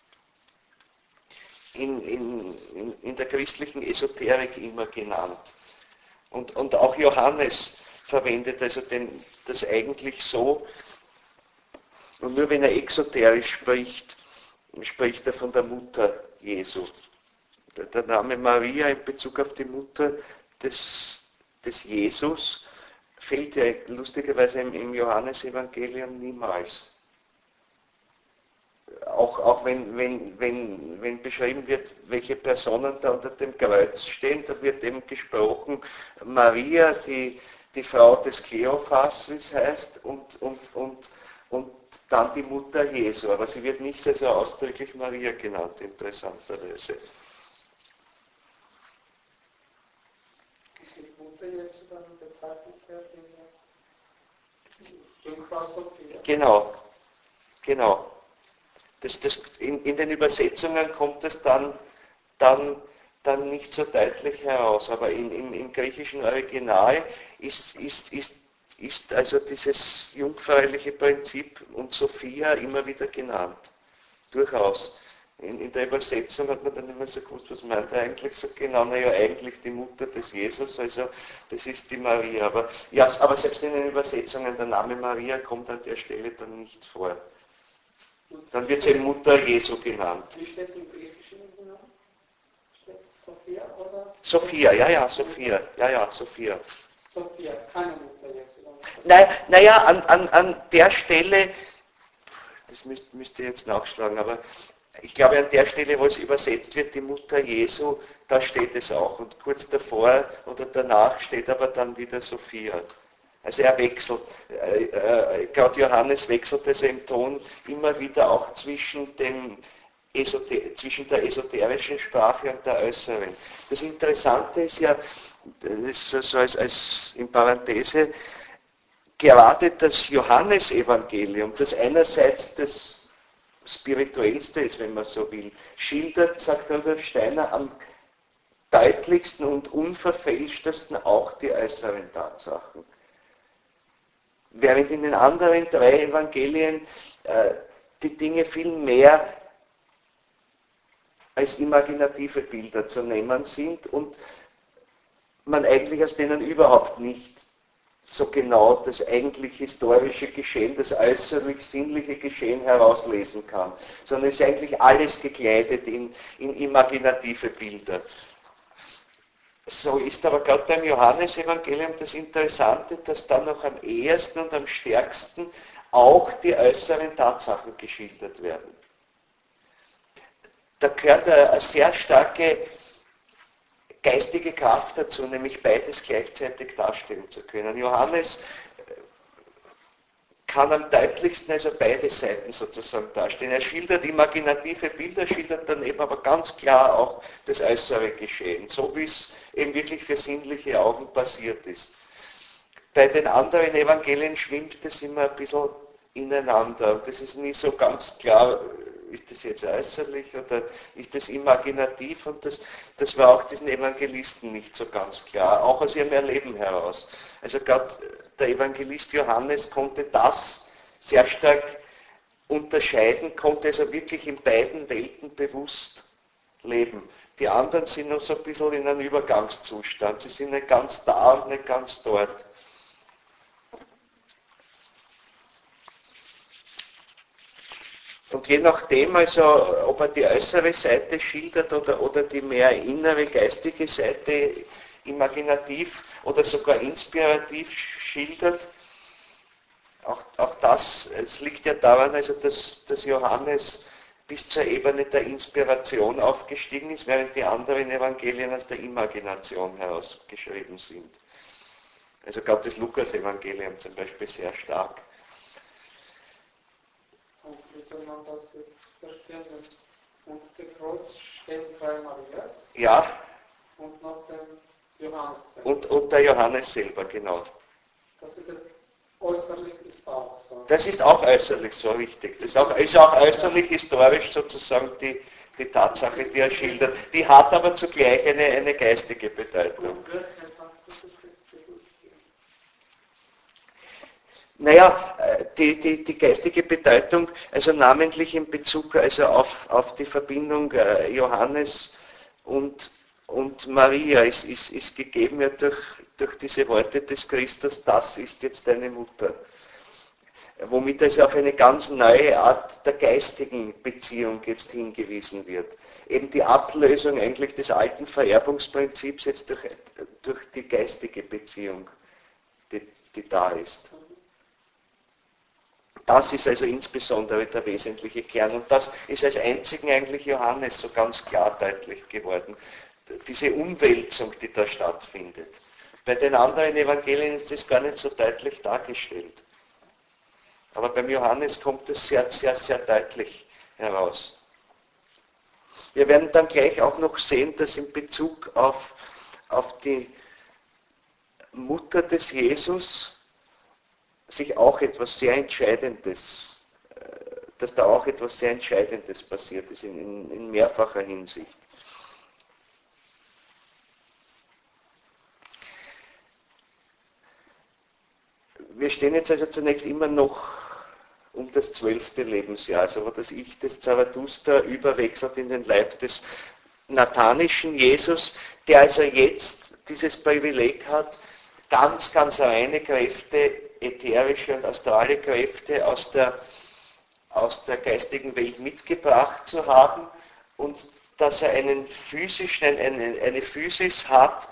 in der christlichen Esoterik immer genannt. Und auch Johannes verwendet also das eigentlich so, und nur wenn er exoterisch spricht, spricht er von der Mutter Jesu. Der Name Maria in Bezug auf die Mutter des Jesus fehlt ja lustigerweise im Johannesevangelium niemals. Auch wenn beschrieben wird, welche Personen da unter dem Kreuz stehen, da wird eben gesprochen, Maria, die Frau des Kleophas, wie es heißt, und dann die Mutter Jesu, aber sie wird nicht also ausdrücklich Maria genannt, interessanterweise. Die Mutter Jesu dann bezeichnet wird in Jungfrau Sophia. Genau. In den Übersetzungen kommt es dann nicht so deutlich heraus, aber im griechischen Original ist also dieses jungfräuliche Prinzip und Sophia immer wieder genannt. Durchaus. In der Übersetzung hat man dann immer so gewusst, was meint er eigentlich so genau, naja, eigentlich die Mutter des Jesus, also das ist die Maria. Aber selbst in den Übersetzungen, der Name Maria kommt an der Stelle dann nicht vor. Dann wird sie eben Mutter Jesu genannt. Wie steht im Griechischen genannt? Steht Sophia oder? Sophia, ja, Sophia. Sophia, keine Mutter Jesu. Naja, an der Stelle, das müsst ihr jetzt nachschlagen, aber ich glaube an der Stelle, wo es übersetzt wird, die Mutter Jesu, da steht es auch. Und kurz davor oder danach steht aber dann wieder Sophia. Also er wechselt, gerade Johannes wechselt also im Ton immer wieder auch zwischen der esoterischen Sprache und der äußeren. Das Interessante ist ja, das ist so als in Parenthese, gerade das Johannesevangelium, das einerseits das spirituellste ist, wenn man so will, schildert, sagt Rudolf Steiner, am deutlichsten und unverfälschtesten auch die äußeren Tatsachen. Während in den anderen drei Evangelien die Dinge viel mehr als imaginative Bilder zu nehmen sind und man eigentlich aus denen überhaupt nicht so genau das eigentlich historische Geschehen, das äußerlich sinnliche Geschehen herauslesen kann, sondern es ist eigentlich alles gekleidet in imaginative Bilder. So ist aber gerade beim Johannesevangelium das Interessante, dass dann noch am ehesten und am stärksten auch die äußeren Tatsachen geschildert werden. Da gehört eine sehr starke geistige Kraft dazu, nämlich beides gleichzeitig darstellen zu können. Johannes kann am deutlichsten also beide Seiten sozusagen darstellen. Er schildert imaginative Bilder, schildert dann eben aber ganz klar auch das äußere Geschehen, so wie es eben wirklich für sinnliche Augen passiert ist. Bei den anderen Evangelien schwimmt es immer ein bisschen ineinander. Das ist nie so ganz klar, ist das jetzt äußerlich oder ist das imaginativ? Und das war auch diesen Evangelisten nicht so ganz klar, auch aus ihrem Erleben heraus. Also gerade der Evangelist Johannes konnte das sehr stark unterscheiden, konnte also wirklich in beiden Welten bewusst leben. Die anderen sind noch so ein bisschen in einem Übergangszustand. Sie sind nicht ganz da und nicht ganz dort. Und je nachdem, also ob er die äußere Seite schildert oder die mehr innere, geistige Seite imaginativ oder sogar inspirativ schildert, auch das, es liegt ja daran, also dass Johannes bis zur Ebene der Inspiration aufgestiegen ist, während die anderen Evangelien aus der Imagination herausgeschrieben sind. Also gerade das Lukas-Evangelium zum Beispiel sehr stark. Und wie soll man das jetzt verstehen? Unter dem Kreuz stehen drei Marias. Ja. Und nach dem Johannes. Und der Johannes selber, genau. Das ist jetzt äußerlich ist auch so. Das ist auch äußerlich so, richtig. Das ist auch äußerlich historisch sozusagen die Tatsache, die er schildert. Die hat aber zugleich eine geistige Bedeutung. Naja, die geistige Bedeutung, also namentlich in Bezug also auf die Verbindung Johannes und Maria ist gegeben ja durch diese Worte des Christus, das ist jetzt deine Mutter. Womit also auf eine ganz neue Art der geistigen Beziehung jetzt hingewiesen wird. Eben die Ablösung eigentlich des alten Vererbungsprinzips jetzt durch die geistige Beziehung, die da ist. Das ist also insbesondere der wesentliche Kern und das ist als einzigen eigentlich Johannes so ganz klar deutlich geworden. Diese Umwälzung, die da stattfindet. Bei den anderen Evangelien ist das gar nicht so deutlich dargestellt. Aber beim Johannes kommt es sehr, sehr, sehr deutlich heraus. Wir werden dann gleich auch noch sehen, dass in Bezug auf die Mutter des Jesus sich auch etwas sehr Entscheidendes, dass da auch etwas sehr Entscheidendes passiert ist in mehrfacher Hinsicht. Wir stehen jetzt also zunächst immer noch um das 12. Lebensjahr, also wo das Ich des Zarathustra überwechselt in den Leib des nathanischen Jesus, der also jetzt dieses Privileg hat, ganz, ganz reine Kräfte, ätherische und astrale Kräfte aus der geistigen Welt mitgebracht zu haben und dass er eine Physis hat,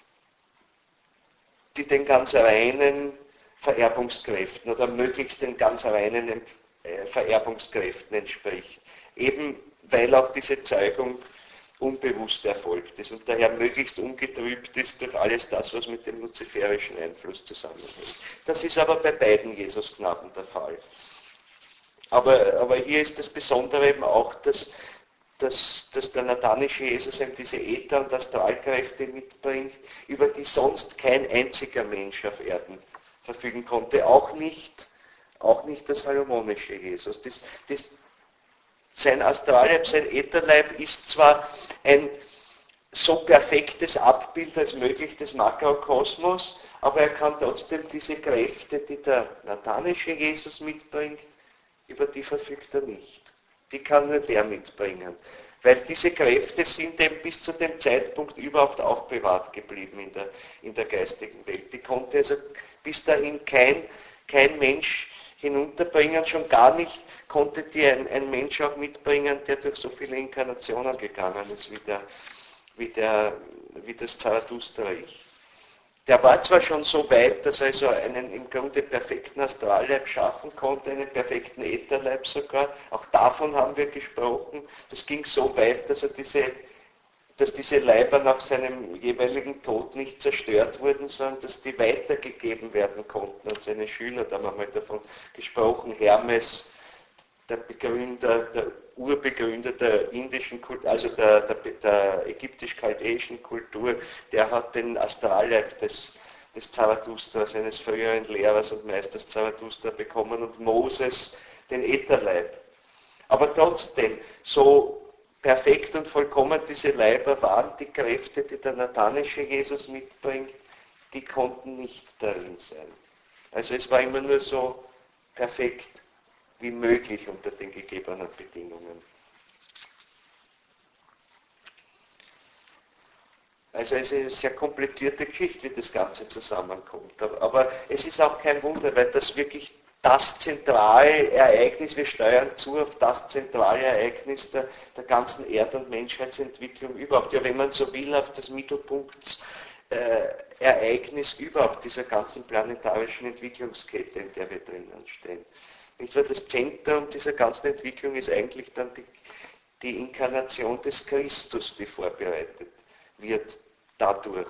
die den ganz reinen Vererbungskräften oder möglichst den ganz reinen Vererbungskräften entspricht. Eben weil auch diese Zeugung unbewusst erfolgt ist und daher möglichst ungetrübt ist durch alles das, was mit dem luziferischen Einfluss zusammenhängt. Das ist aber bei beiden Jesusknaben der Fall. Aber hier ist das Besondere eben auch, dass der nathanische Jesus eben diese Äther- und Astralkräfte mitbringt, über die sonst kein einziger Mensch auf Erden verfügen konnte, auch nicht der salomonische Jesus. Sein Astralleib, sein Ätherleib ist zwar ein so perfektes Abbild als möglich des Makrokosmos, aber er kann trotzdem diese Kräfte, die der nathanische Jesus mitbringt, über die verfügt er nicht. Die kann nur der mitbringen. Weil diese Kräfte sind eben bis zu dem Zeitpunkt überhaupt aufbewahrt geblieben in der geistigen Welt. Die konnte also bis dahin kein Mensch hinunterbringen, schon gar nicht konnte die ein Mensch auch mitbringen, der durch so viele Inkarnationen gegangen ist, wie das Zarathustra-Ich. Der war zwar schon so weit, dass er also einen im Grunde perfekten Astralleib schaffen konnte, einen perfekten Ätherleib sogar, auch davon haben wir gesprochen. Das ging so weit, dass diese Leiber nach seinem jeweiligen Tod nicht zerstört wurden, sondern dass die weitergegeben werden konnten an seine Schüler. Da haben wir mal davon gesprochen, Hermes, der Urbegründer der indischen Kultur, also der ägyptisch-chaldäischen Kultur, der hat den Astralleib des Zarathustra, seines früheren Lehrers und Meisters Zarathustra bekommen und Moses den Ätherleib. Aber trotzdem, so perfekt und vollkommen diese Leiber waren, die Kräfte, die der nathanische Jesus mitbringt, die konnten nicht darin sein. Also es war immer nur so perfekt wie möglich unter den gegebenen Bedingungen. Also es ist eine sehr komplizierte Geschichte, wie das Ganze zusammenkommt. Aber es ist auch kein Wunder, weil das wirklich das zentrale Ereignis, wir steuern zu auf das zentrale Ereignis der ganzen Erd- und Menschheitsentwicklung überhaupt. Ja, wenn man so will, auf das Mittelpunktsereignis überhaupt dieser ganzen planetarischen Entwicklungskette, in der wir drinnen stehen. Nicht wahr? Das Zentrum dieser ganzen Entwicklung ist eigentlich dann die Inkarnation des Christus, die vorbereitet wird dadurch.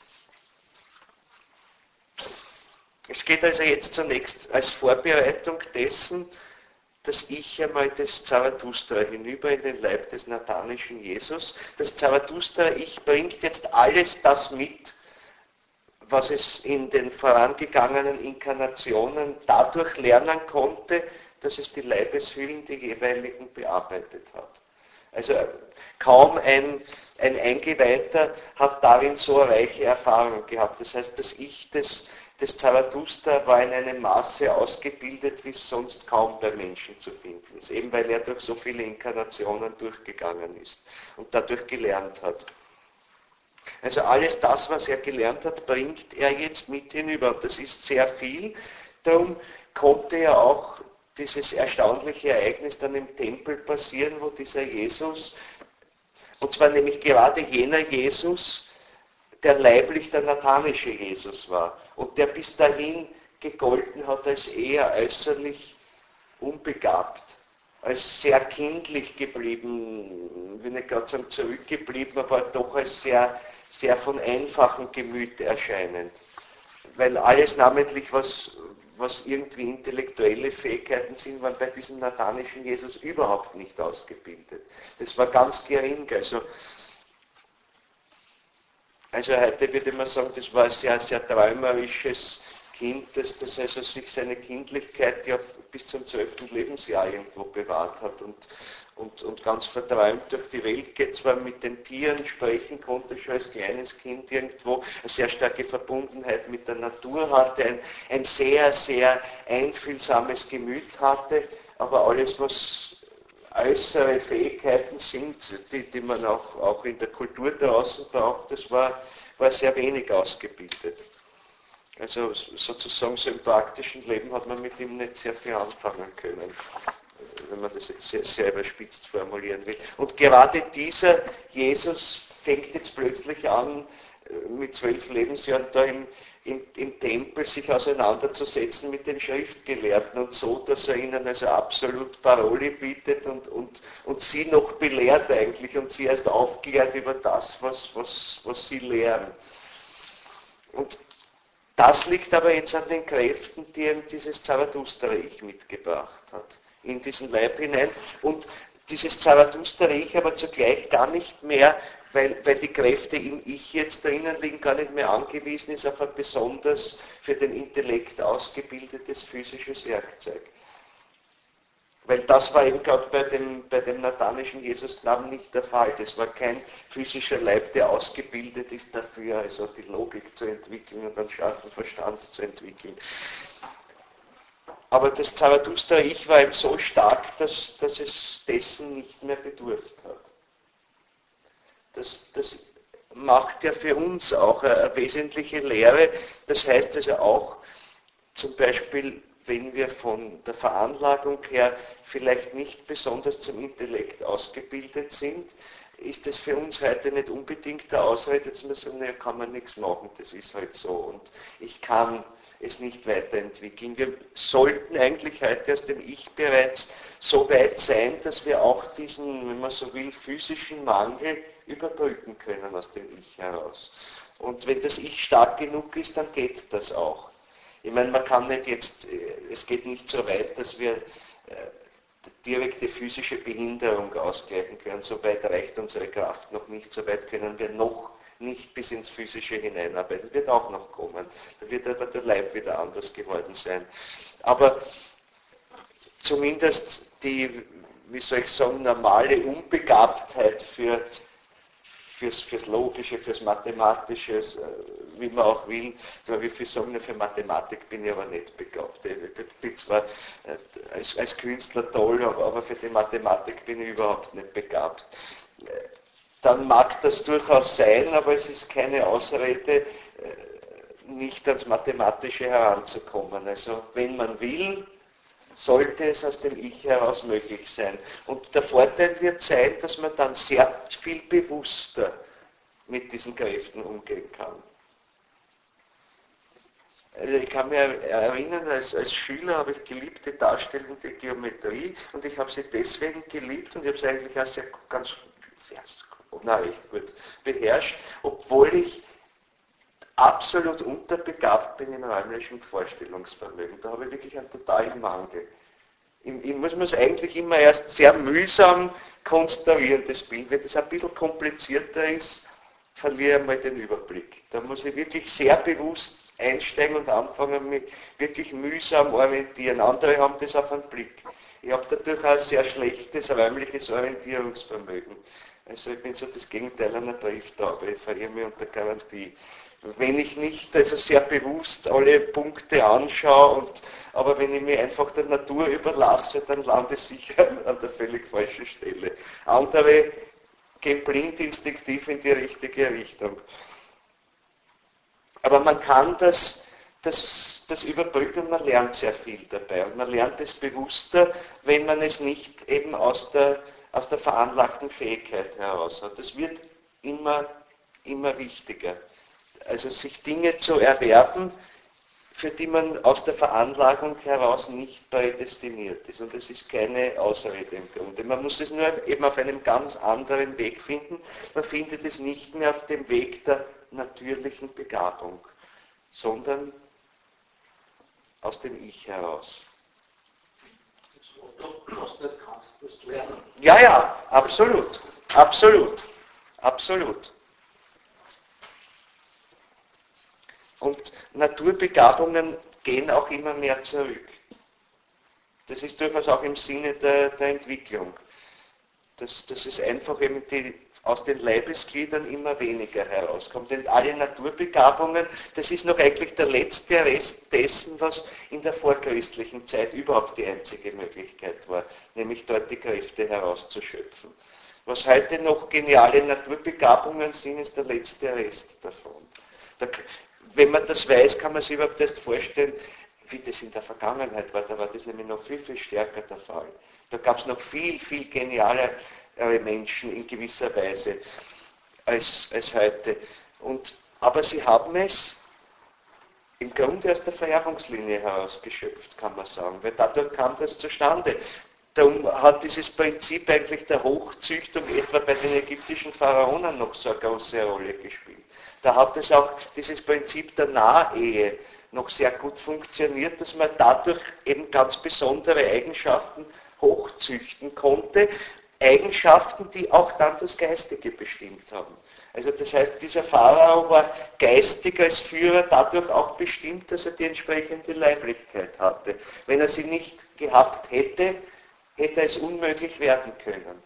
Es geht also jetzt zunächst als Vorbereitung dessen, dass ich einmal das Zarathustra hinüber in den Leib des nathanischen Jesus. Das Zarathustra-Ich bringt jetzt alles das mit, was es in den vorangegangenen Inkarnationen dadurch lernen konnte, dass es die Leibeshüllen, die jeweiligen, bearbeitet hat. Also kaum ein Eingeweihter hat darin so reiche Erfahrung gehabt. Das heißt, das Ich des Zarathustra war in einem Maße ausgebildet, wie es sonst kaum bei Menschen zu finden ist. Eben weil er durch so viele Inkarnationen durchgegangen ist und dadurch gelernt hat. Also alles das, was er gelernt hat, bringt er jetzt mit hinüber. Und das ist sehr viel. Darum konnte ja auch dieses erstaunliche Ereignis dann im Tempel passieren, wo dieser Jesus, und zwar nämlich gerade jener Jesus, der leiblich der nathanische Jesus war und der bis dahin gegolten hat als eher äußerlich unbegabt, als sehr kindlich geblieben, will nicht gerade sagen zurückgeblieben, aber doch als sehr von einfachem Gemüt erscheinend. Weil alles namentlich, was irgendwie intellektuelle Fähigkeiten sind, waren bei diesem nathanischen Jesus überhaupt nicht ausgebildet. Das war ganz gering. Also heute würde man sagen, das war ein sehr, sehr träumerisches Kind, das also sich seine Kindlichkeit ja bis zum 12. Lebensjahr irgendwo bewahrt hat und ganz verträumt durch die Welt geht, zwar mit den Tieren sprechen konnte, schon als kleines Kind irgendwo, eine sehr starke Verbundenheit mit der Natur hatte, ein sehr, sehr einfühlsames Gemüt hatte, aber alles, was äußere Fähigkeiten sind, die man auch in der Kultur draußen braucht, das war sehr wenig ausgebildet. Also sozusagen so im praktischen Leben hat man mit ihm nicht sehr viel anfangen können, wenn man das jetzt sehr überspitzt formulieren will. Und gerade dieser Jesus fängt jetzt plötzlich an, mit 12 Lebensjahren da im Tempel sich auseinanderzusetzen mit den Schriftgelehrten und so, dass er ihnen also absolut Paroli bietet und sie noch belehrt eigentlich und sie erst aufklärt über das, was sie lehren. Und das liegt aber jetzt an den Kräften, die ihm dieses Zarathustra-Ich mitgebracht hat, in diesen Leib hinein. Und dieses Zarathustra-Ich aber zugleich gar nicht mehr, weil die Kräfte im Ich jetzt drinnen liegen, gar nicht mehr angewiesen ist auf ein besonders für den Intellekt ausgebildetes physisches Werkzeug. Weil das war eben gerade bei dem nathanischen Jesusknaben nicht der Fall. Das war kein physischer Leib, der ausgebildet ist dafür, also die Logik zu entwickeln und einen scharfen Verstand zu entwickeln. Aber das Zarathustra-Ich war eben so stark, dass es dessen nicht mehr bedurft hat. das macht ja für uns auch eine wesentliche Lehre. Das heißt also auch, zum Beispiel, wenn wir von der Veranlagung her vielleicht nicht besonders zum Intellekt ausgebildet sind, ist es für uns heute nicht unbedingt der Ausrede, dass man sagen, naja, kann man nichts machen, das ist halt so und ich kann es nicht weiterentwickeln. Wir sollten eigentlich heute aus dem Ich bereits so weit sein, dass wir auch diesen, wenn man so will, physischen Mangel überbrücken können aus dem Ich heraus. Und wenn das Ich stark genug ist, dann geht das auch. Ich meine, man kann nicht jetzt, es geht nicht so weit, dass wir direkte physische Behinderung ausgleichen können. So weit reicht unsere Kraft noch nicht, so weit können wir noch nicht bis ins Physische hineinarbeiten. Wird auch noch kommen. Da wird aber der Leib wieder anders geworden sein. Aber zumindest die, wie soll ich sagen, normale Unbegabtheit fürs Logische, fürs Mathematische, wie man auch will. Wie viel sagen, für Mathematik bin ich aber nicht begabt. Ich bin zwar als Künstler toll, aber für die Mathematik bin ich überhaupt nicht begabt. Dann mag das durchaus sein, aber es ist keine Ausrede, nicht ans Mathematische heranzukommen. Also wenn man will, sollte es aus dem Ich heraus möglich sein. Und der Vorteil wird sein, dass man dann sehr viel bewusster mit diesen Kräften umgehen kann. Also ich kann mich erinnern, als Schüler habe ich geliebt die darstellende Geometrie und ich habe sie deswegen geliebt und ich habe sie eigentlich auch recht gut beherrscht, obwohl ich absolut unterbegabt bin im räumlichen Vorstellungsvermögen. Da habe ich wirklich einen totalen Mangel. Ich muss mir es eigentlich immer erst sehr mühsam konstruieren, das Bild. Wenn das ein bisschen komplizierter ist, verliere ich mal den Überblick. Da muss ich wirklich sehr bewusst einsteigen und anfangen, mich wirklich mühsam orientieren. Andere haben das auf einen Blick. Ich habe dadurch auch sehr schlechtes räumliches Orientierungsvermögen. Also ich bin so das Gegenteil einer Brieftaube. Ich verirre mich unter Garantie. Wenn ich nicht also sehr bewusst alle Punkte anschaue, aber wenn ich mich einfach der Natur überlasse, dann lande ich sicher an der völlig falschen Stelle. Andere gehen blind instinktiv in die richtige Richtung. Aber man kann das überbrücken und man lernt sehr viel dabei. Und man lernt es bewusster, wenn man es nicht eben aus der veranlagten Fähigkeit heraus hat. Das wird immer wichtiger. Also sich Dinge zu erwerben, für die man aus der Veranlagung heraus nicht prädestiniert ist. Und das ist keine Ausrede im Grunde. Man muss es nur eben auf einem ganz anderen Weg finden. Man findet es nicht mehr auf dem Weg der natürlichen Begabung, sondern aus dem Ich heraus. Was nicht kannst, musst du lernen. Ja, absolut. Und Naturbegabungen gehen auch immer mehr zurück. Das ist durchaus auch im Sinne der Entwicklung. Dass es einfach eben aus den Leibesgliedern immer weniger herauskommt. Denn alle Naturbegabungen, das ist noch eigentlich der letzte Rest dessen, was in der vorchristlichen Zeit überhaupt die einzige Möglichkeit war, nämlich dort die Kräfte herauszuschöpfen. Was heute noch geniale Naturbegabungen sind, ist der letzte Rest davon. Wenn man das weiß, kann man sich überhaupt erst vorstellen, wie das in der Vergangenheit war. Da war das nämlich noch viel, viel stärker der Fall. Da gab es noch viel, viel genialere Menschen in gewisser Weise als heute. Aber sie haben es im Grunde aus der Vererbungslinie herausgeschöpft, kann man sagen, weil dadurch kam das zustande. Darum hat dieses Prinzip eigentlich der Hochzüchtung etwa bei den ägyptischen Pharaonen noch so eine große Rolle gespielt. Da hat es auch dieses Prinzip der Nahehe noch sehr gut funktioniert, dass man dadurch eben ganz besondere Eigenschaften hochzüchten konnte, Eigenschaften, die auch dann das Geistige bestimmt haben. Also das heißt, dieser Pharao war geistig als Führer dadurch auch bestimmt, dass er die entsprechende Leiblichkeit hatte. Wenn er sie nicht gehabt hätte, hätte es unmöglich werden können.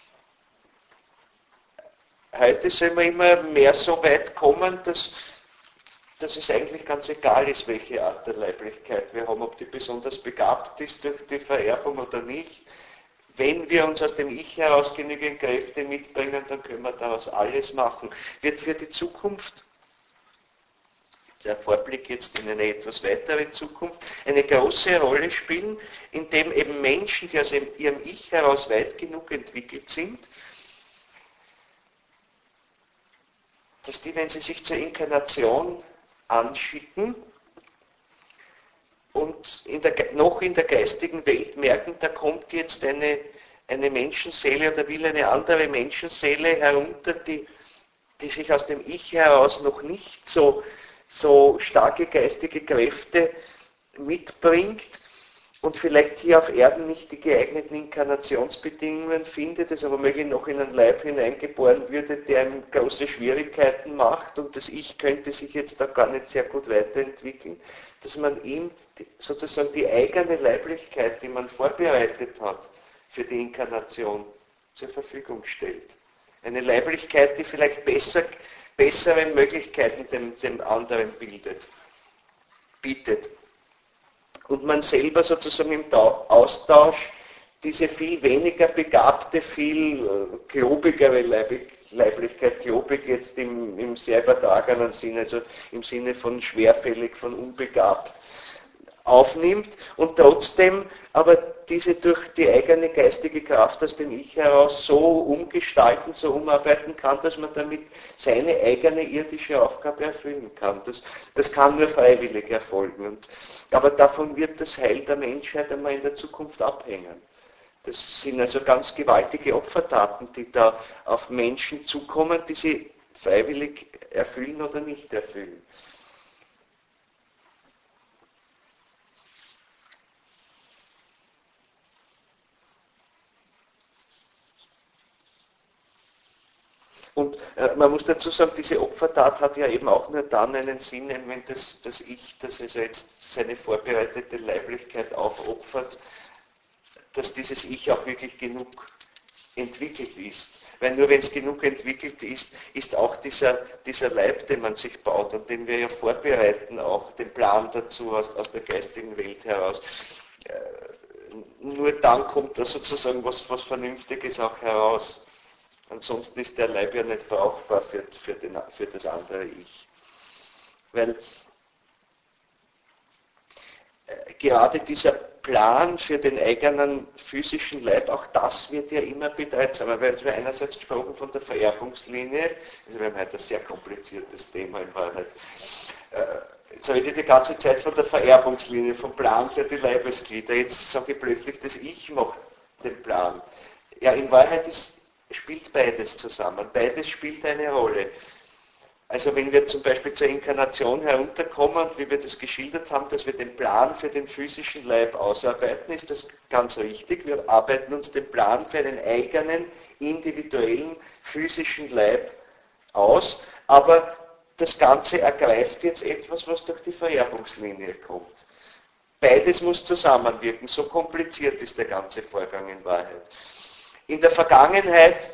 Heute soll man immer mehr so weit kommen, dass es eigentlich ganz egal ist, welche Art der Leiblichkeit wir haben, ob die besonders begabt ist durch die Vererbung oder nicht. wenn wir uns aus dem Ich heraus genügend Kräfte mitbringen, dann können wir daraus alles machen. Wird für die Zukunft, der Vorblick jetzt in eine etwas weitere Zukunft, eine große Rolle spielen, indem eben Menschen, die aus ihrem Ich heraus weit genug entwickelt sind, dass die, wenn sie sich zur Inkarnation anschicken und noch in der geistigen Welt merken, da kommt jetzt eine Menschenseele oder will eine andere Menschenseele herunter, die sich aus dem Ich heraus noch nicht so starke geistige Kräfte mitbringt und vielleicht hier auf Erden nicht die geeigneten Inkarnationsbedingungen findet, also womöglich noch in einen Leib hineingeboren würde, der ihm große Schwierigkeiten macht und das Ich könnte sich jetzt da gar nicht sehr gut weiterentwickeln, dass man ihm sozusagen die eigene Leiblichkeit, die man vorbereitet hat für die Inkarnation, zur Verfügung stellt. Eine Leiblichkeit, die vielleicht bessere Möglichkeiten dem anderen bietet. Und man selber sozusagen im Austausch diese viel weniger begabte, viel klobigere Leiblichkeit, klobig jetzt im sehr übertragenen Sinne, also im Sinne von schwerfällig, von unbegabt, aufnimmt und trotzdem aber diese durch die eigene geistige Kraft aus dem Ich heraus so umgestalten, so umarbeiten kann, dass man damit seine eigene irdische Aufgabe erfüllen kann. Das kann nur freiwillig erfolgen. Aber davon wird das Heil der Menschheit einmal in der Zukunft abhängen. Das sind also ganz gewaltige Opfertaten, die da auf Menschen zukommen, die sie freiwillig erfüllen oder nicht erfüllen. Und man muss dazu sagen, diese Opfertat hat ja eben auch nur dann einen Sinn, wenn das Ich, das also jetzt seine vorbereitete Leiblichkeit aufopfert, dass dieses Ich auch wirklich genug entwickelt ist. Weil nur wenn es genug entwickelt ist, ist auch dieser Leib, den man sich baut und den wir ja vorbereiten, auch den Plan dazu aus der geistigen Welt heraus, nur dann kommt da sozusagen was Vernünftiges auch heraus. Ansonsten ist der Leib ja nicht brauchbar für das andere Ich. Weil gerade dieser Plan für den eigenen physischen Leib, auch das wird ja immer bedeutsamer. Wir haben einerseits gesprochen von der Vererbungslinie, also wir haben heute ein sehr kompliziertes Thema in Wahrheit. Jetzt habe ich die ganze Zeit von der Vererbungslinie, vom Plan für die Leibesglieder. Jetzt sage ich plötzlich, das Ich macht den Plan. Ja, in Wahrheit spielt beides zusammen. Beides spielt eine Rolle. Also wenn wir zum Beispiel zur Inkarnation herunterkommen, wie wir das geschildert haben, dass wir den Plan für den physischen Leib ausarbeiten, ist das ganz richtig. Wir arbeiten uns den Plan für einen eigenen, individuellen, physischen Leib aus, aber das Ganze ergreift jetzt etwas, was durch die Vererbungslinie kommt. Beides muss zusammenwirken, so kompliziert ist der ganze Vorgang in Wahrheit. In der Vergangenheit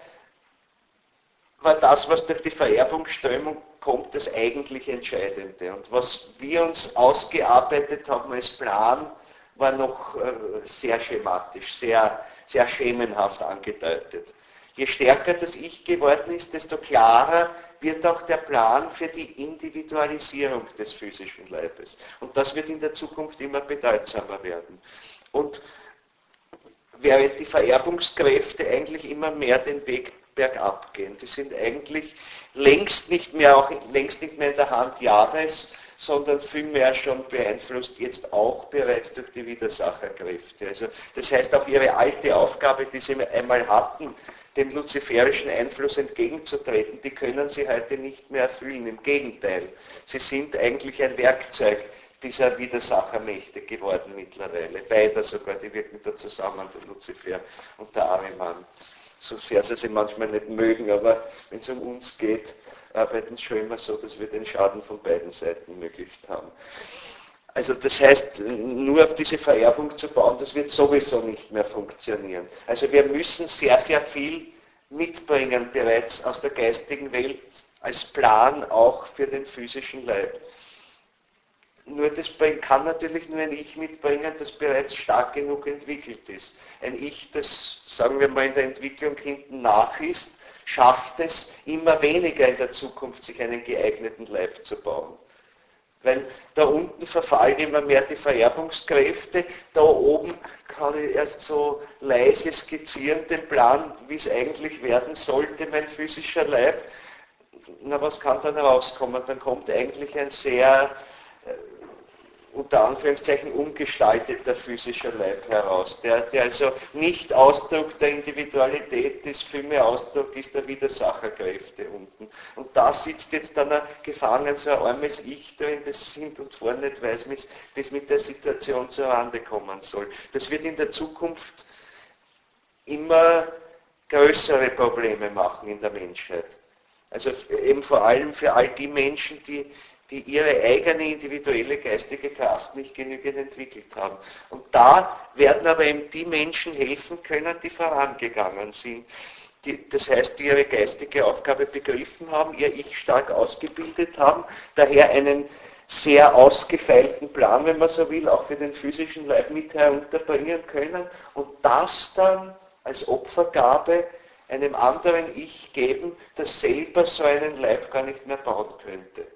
war das, was durch die Vererbungsströmung kommt, das eigentlich Entscheidende. Und was wir uns ausgearbeitet haben als Plan, war noch sehr schematisch, sehr, sehr schemenhaft angedeutet. Je stärker das Ich geworden ist, desto klarer wird auch der Plan für die Individualisierung des physischen Leibes. Und das wird in der Zukunft immer bedeutsamer werden. Und während die Vererbungskräfte eigentlich immer mehr den Weg bergab gehen. Die sind eigentlich längst nicht mehr in der Hand Jahres, sondern vielmehr schon beeinflusst, jetzt auch bereits durch die Widersacherkräfte. Also das heißt, auch ihre alte Aufgabe, die sie einmal hatten, dem luziferischen Einfluss entgegenzutreten, die können sie heute nicht mehr erfüllen. Im Gegenteil, sie sind eigentlich ein Werkzeug dieser Widersachermächte geworden mittlerweile. Beide sogar, die wirken da zusammen, der Luzifer und der Ahriman. So sehr sie manchmal nicht mögen, aber wenn es um uns geht, arbeiten sie schon immer so, dass wir den Schaden von beiden Seiten möglichst haben. Also das heißt, nur auf diese Vererbung zu bauen, das wird sowieso nicht mehr funktionieren. Also wir müssen sehr, sehr viel mitbringen bereits aus der geistigen Welt als Plan auch für den physischen Leib. Nur das kann natürlich nur ein Ich mitbringen, das bereits stark genug entwickelt ist. Ein Ich, das, sagen wir mal, in der Entwicklung hinten nach ist, schafft es immer weniger in der Zukunft, sich einen geeigneten Leib zu bauen. Weil da unten verfallen immer mehr die Vererbungskräfte, da oben kann ich erst so leise skizzieren den Plan, wie es eigentlich werden sollte, mein physischer Leib. Na, was kann dann herauskommen? Dann kommt eigentlich ein sehr unter Anführungszeichen umgestalteter physischer Leib heraus, der also nicht Ausdruck der Individualität ist, vielmehr Ausdruck ist der Widersacherkräfte unten. Und da sitzt jetzt dann gefangen so ein armes Ich drin, das hinten und vorne nicht weiß, wie es mit der Situation zurande kommen soll. Das wird in der Zukunft immer größere Probleme machen in der Menschheit. Also eben vor allem für all die Menschen, die ihre eigene individuelle geistige Kraft nicht genügend entwickelt haben. Und da werden aber eben die Menschen helfen können, die vorangegangen sind. Das heißt, die ihre geistige Aufgabe begriffen haben, ihr Ich stark ausgebildet haben, daher einen sehr ausgefeilten Plan, wenn man so will, auch für den physischen Leib mit herunterbringen können und das dann als Opfergabe einem anderen Ich geben, das selber so einen Leib gar nicht mehr bauen könnte.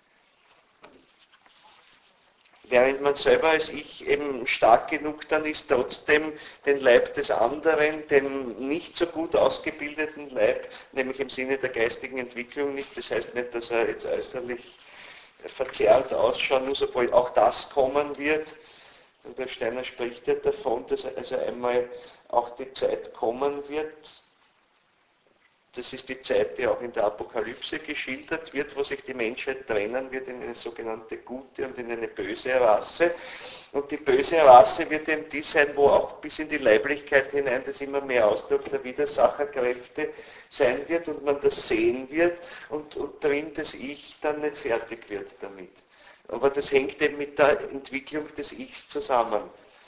Während man selber als Ich eben stark genug dann ist, trotzdem den Leib des anderen, den nicht so gut ausgebildeten Leib, nämlich im Sinne der geistigen Entwicklung nicht, das heißt nicht, dass er jetzt äußerlich verzerrt ausschauen muss, obwohl auch das kommen wird. Und der Steiner spricht ja davon, dass also einmal auch die Zeit kommen wird. Das ist die Zeit, die auch in der Apokalypse geschildert wird, wo sich die Menschheit trennen wird in eine sogenannte gute und in eine böse Rasse. Und die böse Rasse wird eben die sein, wo auch bis in die Leiblichkeit hinein das immer mehr Ausdruck der Widersacherkräfte sein wird und man das sehen wird und drin das Ich dann nicht fertig wird damit. Aber das hängt eben mit der Entwicklung des Ichs zusammen.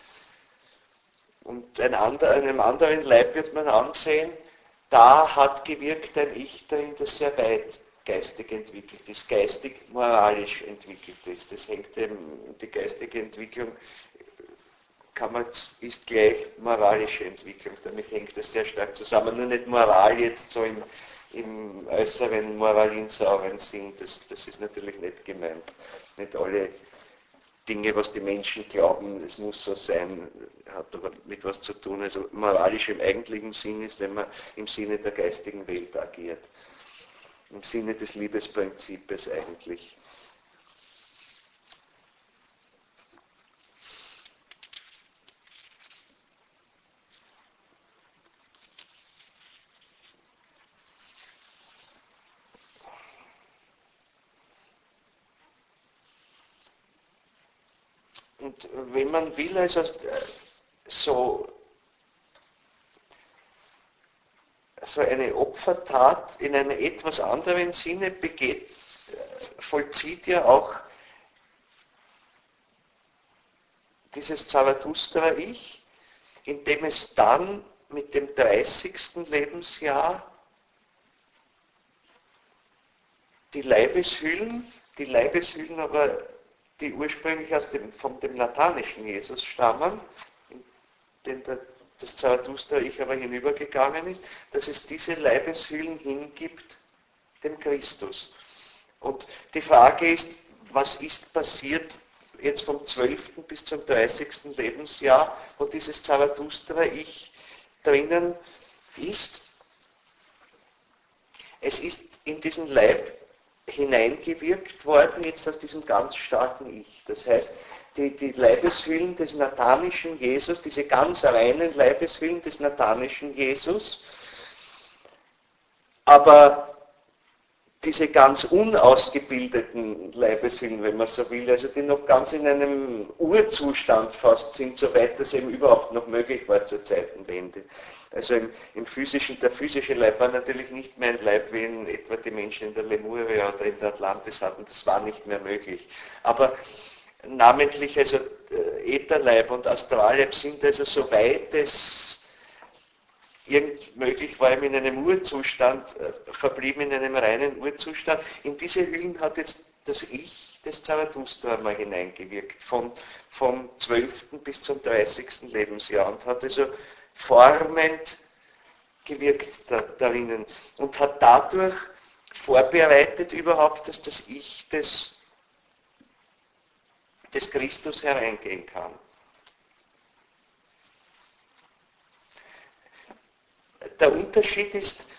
Und einem anderen Leib wird man ansehen, da hat gewirkt ein Ich darin, das sehr weit geistig entwickelt ist, geistig-moralisch entwickelt ist. Das hängt eben, die geistige Entwicklung ist gleich moralische Entwicklung, damit hängt das sehr stark zusammen. Nur nicht Moral jetzt so im äußeren moralinsauren Sinn, das ist natürlich nicht gemeint. Nicht alle Dinge, was die Menschen glauben, es muss so sein, hat aber mit was zu tun. Also moralisch im eigentlichen Sinn ist, wenn man im Sinne der geistigen Welt agiert. Im Sinne des Liebesprinzips eigentlich. Und wenn man will, also so eine Opfertat in einem etwas anderen Sinne begeht, vollzieht ja auch dieses Zarathustra-Ich, indem es dann mit dem 30. Lebensjahr die Leibeshüllen aber, die ursprünglich von dem nathanischen Jesus stammen, in den das Zarathustra-Ich aber hinübergegangen ist, dass es diese Leibeshüllen hingibt dem Christus. Und die Frage ist, was ist passiert jetzt vom 12. bis zum 30. Lebensjahr, wo dieses Zarathustra-Ich drinnen ist? Es ist in diesen Leib hineingewirkt worden, jetzt aus diesem ganz starken Ich. Das heißt, die Leibeshüllen des nathanischen Jesus, diese ganz reinen Leibeshüllen des nathanischen Jesus, aber diese ganz unausgebildeten Leibeshüllen, wenn man so will, also die noch ganz in einem Urzustand fast sind, soweit das eben überhaupt noch möglich war zur Zeitenwende. Also der physische Leib war natürlich nicht mehr ein Leib, wie in etwa die Menschen in der Lemuria oder in der Atlantis hatten, das war nicht mehr möglich. Aber namentlich also Ätherleib und Astralleib sind also soweit es irgend möglich war, in einem Urzustand, verblieben in einem reinen Urzustand. In diese Hüllen hat jetzt das Ich, des Zarathustra einmal hineingewirkt, vom 12. bis zum 30. Lebensjahr und hat also formend gewirkt darinnen und hat dadurch vorbereitet überhaupt, dass das Ich des Christus hereingehen kann. Der Unterschied ist,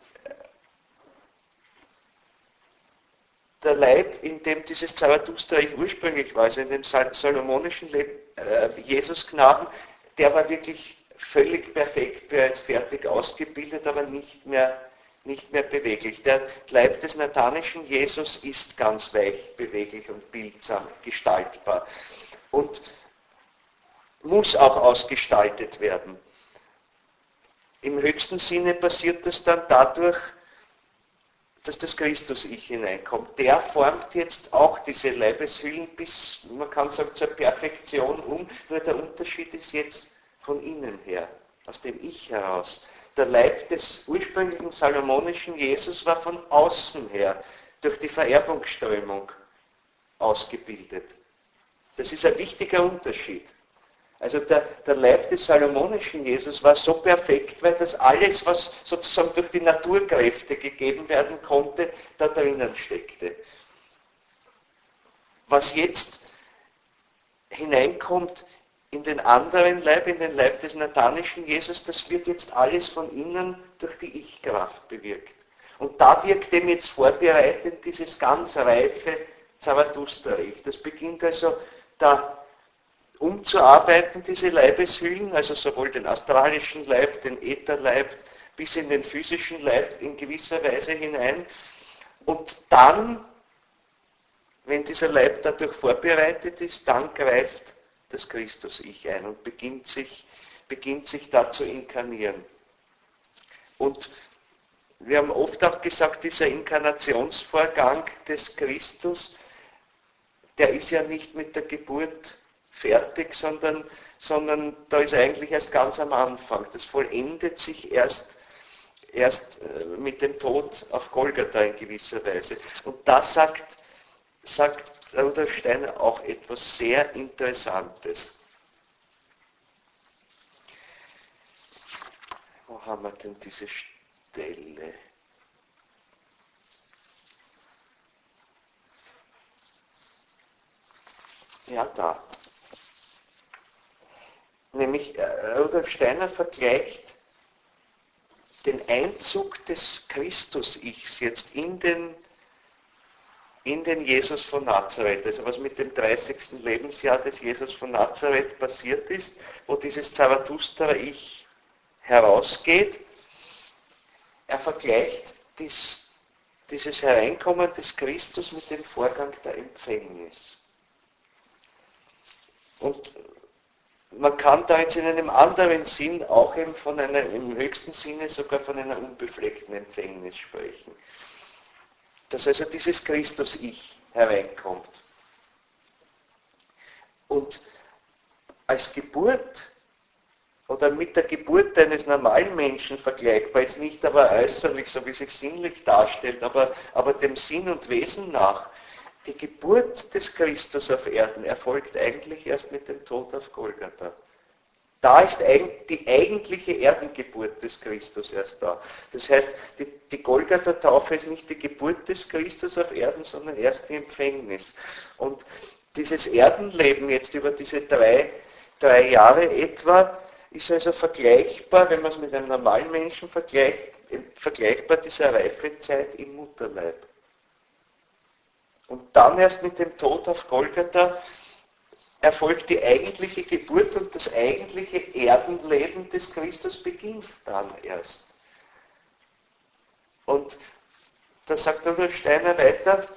der Leib, in dem dieses Zarathustra ursprünglich war, also in dem salomonischen Leben, Jesusknaben, der war wirklich völlig perfekt, bereits fertig ausgebildet, aber nicht mehr beweglich. Der Leib des nathanischen Jesus ist ganz weich, beweglich und bildsam gestaltbar und muss auch ausgestaltet werden. Im höchsten Sinne passiert das dann dadurch, dass das Christus-Ich hineinkommt. Der formt jetzt auch diese Leibeshüllen bis, man kann sagen, zur Perfektion um, nur der Unterschied ist jetzt von innen her, aus dem Ich heraus. Der Leib des ursprünglichen salomonischen Jesus war von außen her, durch die Vererbungsströmung ausgebildet. Das ist ein wichtiger Unterschied. Also der Leib des salomonischen Jesus war so perfekt, weil das alles, was sozusagen durch die Naturkräfte gegeben werden konnte, da drinnen steckte. Was jetzt hineinkommt in den anderen Leib, in den Leib des nathanischen Jesus, das wird jetzt alles von innen durch die Ich-Kraft bewirkt. Und da wirkt dem jetzt vorbereitend dieses ganz reife Zarathustra-Ich. Das beginnt also da umzuarbeiten, diese Leibeshüllen, also sowohl den astralischen Leib, den Ätherleib, bis in den physischen Leib in gewisser Weise hinein. Und dann, wenn dieser Leib dadurch vorbereitet ist, dann greift das Christus-Ich ein und beginnt sich da zu inkarnieren. Und wir haben oft auch gesagt, dieser Inkarnationsvorgang des Christus, der ist ja nicht mit der Geburt fertig, sondern da ist eigentlich erst ganz am Anfang. Das vollendet sich erst mit dem Tod auf Golgatha in gewisser Weise. Und da sagt Rudolf Steiner auch etwas sehr Interessantes. Wo haben wir denn diese Stelle? Ja, da. Nämlich Rudolf Steiner vergleicht den Einzug des Christus-Ichs jetzt in den Jesus von Nazareth, also was mit dem 30. Lebensjahr des Jesus von Nazareth passiert ist, wo dieses Zarathustra-Ich herausgeht. Er vergleicht dieses Hereinkommen des Christus mit dem Vorgang der Empfängnis. Und man kann da jetzt in einem anderen Sinn auch eben im höchsten Sinne sogar von einer unbefleckten Empfängnis sprechen. Dass also dieses Christus-Ich hereinkommt. Und als Geburt oder mit der Geburt eines normalen Menschen vergleichbar, jetzt nicht aber äußerlich, so wie sich sinnlich darstellt, aber dem Sinn und Wesen nach, die Geburt des Christus auf Erden erfolgt eigentlich erst mit dem Tod auf Golgatha. Da ist die eigentliche Erdengeburt des Christus erst da. Das heißt, die Golgatha-Taufe ist nicht die Geburt des Christus auf Erden, sondern erst die Empfängnis. Und dieses Erdenleben jetzt über diese drei Jahre etwa ist also vergleichbar, wenn man es mit einem normalen Menschen vergleicht, vergleichbar dieser Reifezeit im Mutterleib. Und dann erst mit dem Tod auf Golgatha erfolgt die eigentliche Geburt und das eigentliche Erdenleben des Christus beginnt dann erst. Und da sagt Rudolf Steiner weiter,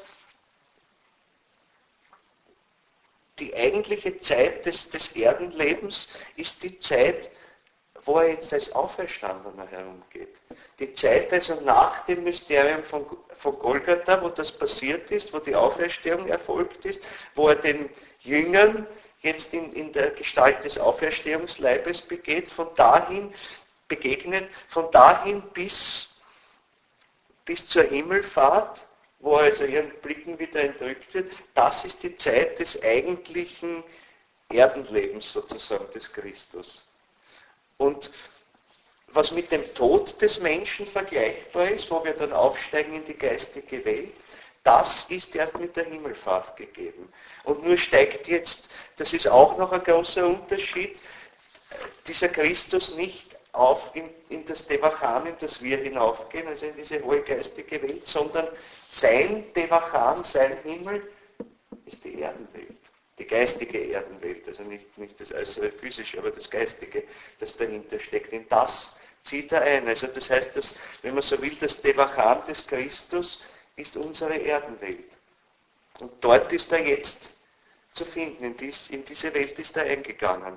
die eigentliche Zeit des Erdenlebens ist die Zeit, wo er jetzt als Auferstandener herumgeht. Die Zeit also nach dem Mysterium von Golgatha, wo das passiert ist, wo die Auferstehung erfolgt ist, wo er den Jüngern jetzt in der Gestalt des Auferstehungsleibes begegnet, von dahin bis zur Himmelfahrt, wo also ihren Blicken wieder entrückt wird, das ist die Zeit des eigentlichen Erdenlebens sozusagen des Christus. Und was mit dem Tod des Menschen vergleichbar ist, wo wir dann aufsteigen in die geistige Welt, das ist erst mit der Himmelfahrt gegeben. Und nur steigt jetzt, das ist auch noch ein großer Unterschied, dieser Christus nicht auf in das Devachan, in das wir hinaufgehen, also in diese hohe geistige Welt, sondern sein Devachan, sein Himmel ist die Erdenwelt, die geistige Erdenwelt, also nicht das äußere physische, aber das geistige, das dahinter steckt. In das zieht er ein. Also das heißt, dass, wenn man so will, das Devachan des Christus ist unsere Erdenwelt. Und dort ist er jetzt zu finden, in diese Welt ist er eingegangen.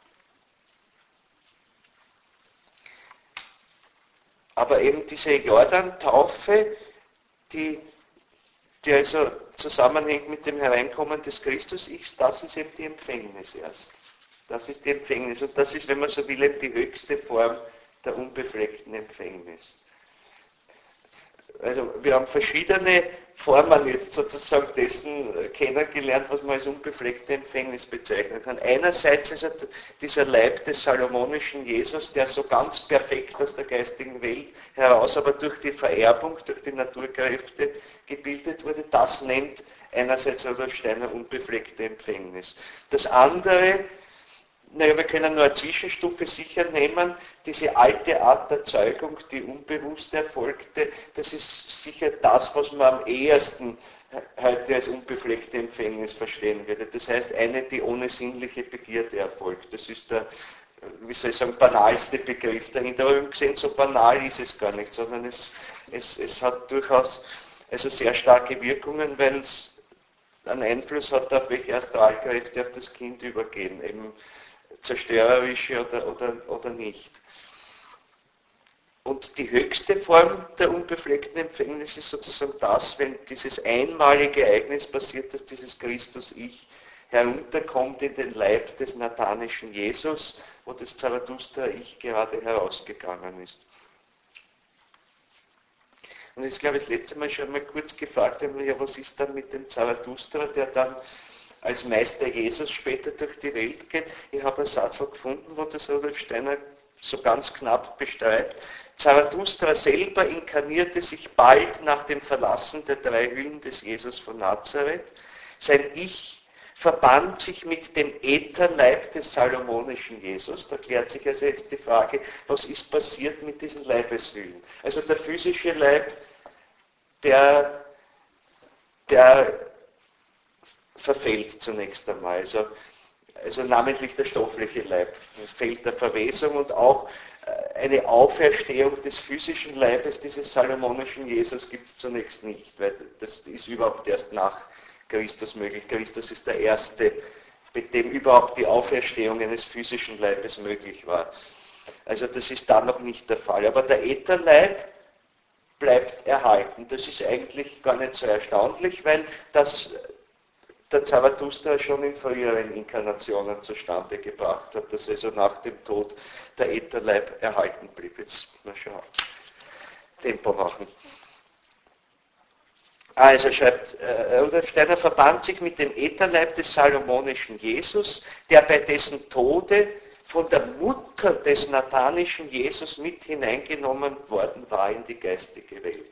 Aber eben diese Jordan-Taufe, die also zusammenhängt mit dem Hereinkommen des Christus ist, das ist eben die Empfängnis erst. Das ist die Empfängnis. Und das ist, wenn man so will, eben die höchste Form der unbefleckten Empfängnis. Also wir haben verschiedene Formen jetzt sozusagen dessen kennengelernt, was man als unbefleckte Empfängnis bezeichnen kann. Einerseits ist dieser Leib des salomonischen Jesus, der so ganz perfekt aus der geistigen Welt heraus, aber durch die Vererbung, durch die Naturkräfte gebildet wurde. Das nennt einerseits Rudolf Steiner unbefleckte Empfängnis. Das andere, wir können nur eine Zwischenstufe sicher nehmen, diese alte Art der Zeugung, die unbewusst erfolgte, das ist sicher das, was man am ehesten heute als unbefleckte Empfängnis verstehen würde. Das heißt, eine, die ohne sinnliche Begierde erfolgt. Das ist der, wie soll ich sagen, banalste Begriff dahinter. Aber wir haben gesehen, so banal ist es gar nicht, sondern es hat durchaus also sehr starke Wirkungen, weil es einen Einfluss hat, auf welche Astralkräfte auf das Kind übergehen, eben zerstörerische oder nicht. Und die höchste Form der unbefleckten Empfängnis ist sozusagen das, wenn dieses einmalige Ereignis passiert, dass dieses Christus-Ich herunterkommt in den Leib des nathanischen Jesus, wo das Zarathustra-Ich gerade herausgegangen ist. Und jetzt glaube ich das letzte Mal schon mal kurz gefragt, ja, was ist dann mit dem Zarathustra, der dann als Meister Jesus später durch die Welt geht. Ich habe einen Satz gefunden, wo das Rudolf Steiner so ganz knapp beschreibt. Zarathustra selber inkarnierte sich bald nach dem Verlassen der 3 Hüllen des Jesus von Nazareth. Sein Ich verband sich mit dem Ätherleib des salomonischen Jesus. Da klärt sich also jetzt die Frage, was ist passiert mit diesen Leibeshüllen? Also der physische Leib, der verfällt zunächst einmal. Also namentlich der stoffliche Leib fällt der Verwesung und auch eine Auferstehung des physischen Leibes dieses salomonischen Jesus gibt es zunächst nicht, weil das ist überhaupt erst nach Christus möglich. Christus ist der Erste, mit dem überhaupt die Auferstehung eines physischen Leibes möglich war. Also das ist da noch nicht der Fall. Aber der Ätherleib bleibt erhalten. Das ist eigentlich gar nicht so erstaunlich, weil das der Zarathustra schon in früheren Inkarnationen zustande gebracht hat, dass also nach dem Tod der Ätherleib erhalten blieb. Jetzt mal schauen. Tempo machen. Also schreibt Rudolf Steiner, verband sich mit dem Ätherleib des salomonischen Jesus, der bei dessen Tode von der Mutter des nathanischen Jesus mit hineingenommen worden war in die geistige Welt.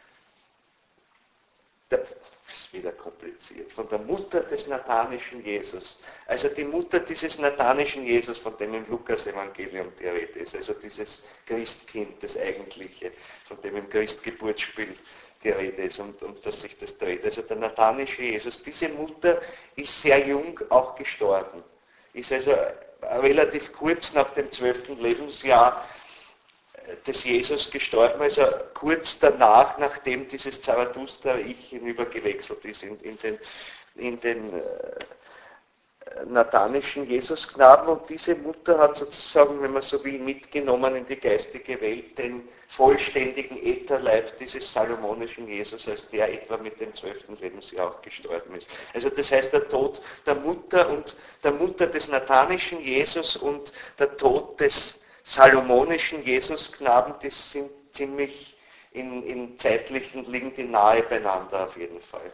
Das ist wieder kompliziert. Von der Mutter des nathanischen Jesus. Also die Mutter dieses nathanischen Jesus, von dem im Lukas-Evangelium die Rede ist. Also dieses Christkind, das Eigentliche, von dem im Christgeburtsspiel die Rede ist und um das sich das dreht. Also der nathanische Jesus. Diese Mutter ist sehr jung auch gestorben. Ist also relativ kurz nach dem 12. Lebensjahr des Jesus gestorben, also kurz danach, nachdem dieses Zarathustra-Ich hinübergewechselt ist in den nathanischen Jesusknaben, und diese Mutter hat sozusagen, wenn man so will, mitgenommen in die geistige Welt den vollständigen Ätherleib dieses salomonischen Jesus, als der etwa mit dem 12. Lebensjahr auch gestorben ist. Also das heißt, der Tod der Mutter des nathanischen Jesus und der Tod des salomonischen Jesusknaben, das sind ziemlich in zeitlichen liegen die nahe beieinander auf jeden Fall.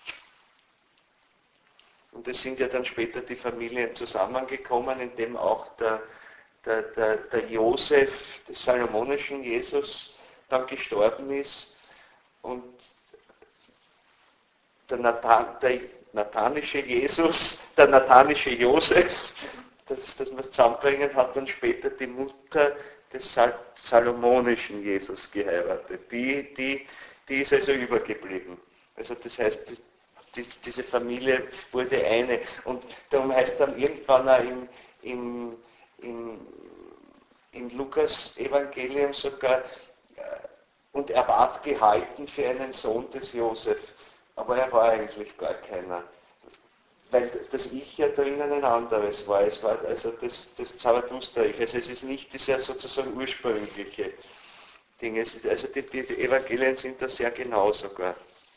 Und es sind ja dann später die Familien zusammengekommen, in dem auch der Josef des salomonischen Jesus dann gestorben ist und der nathanische Josef, dass wir es zusammenbringen, hat dann später die Mutter des salomonischen Jesus geheiratet. Die ist also übergeblieben. Also das heißt, diese Familie wurde eine. Und darum heißt dann irgendwann auch im Lukas-Evangelium sogar, und er ward gehalten für einen Sohn des Josef. Aber er war eigentlich gar keiner. Weil das Ich ja drinnen ein anderes war. Es war also das Zarathustra-Ich. Also es ist nicht dieser sozusagen ursprüngliche Ding. Also die Evangelien sind da sehr genau sogar.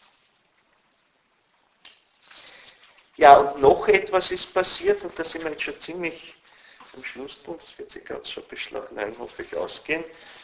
Ja, und noch etwas ist passiert, und da sind wir jetzt schon ziemlich am Schlusspunkt, es wird sich gerade schon ein bisschen nach 9, hoffe ich, ausgehen.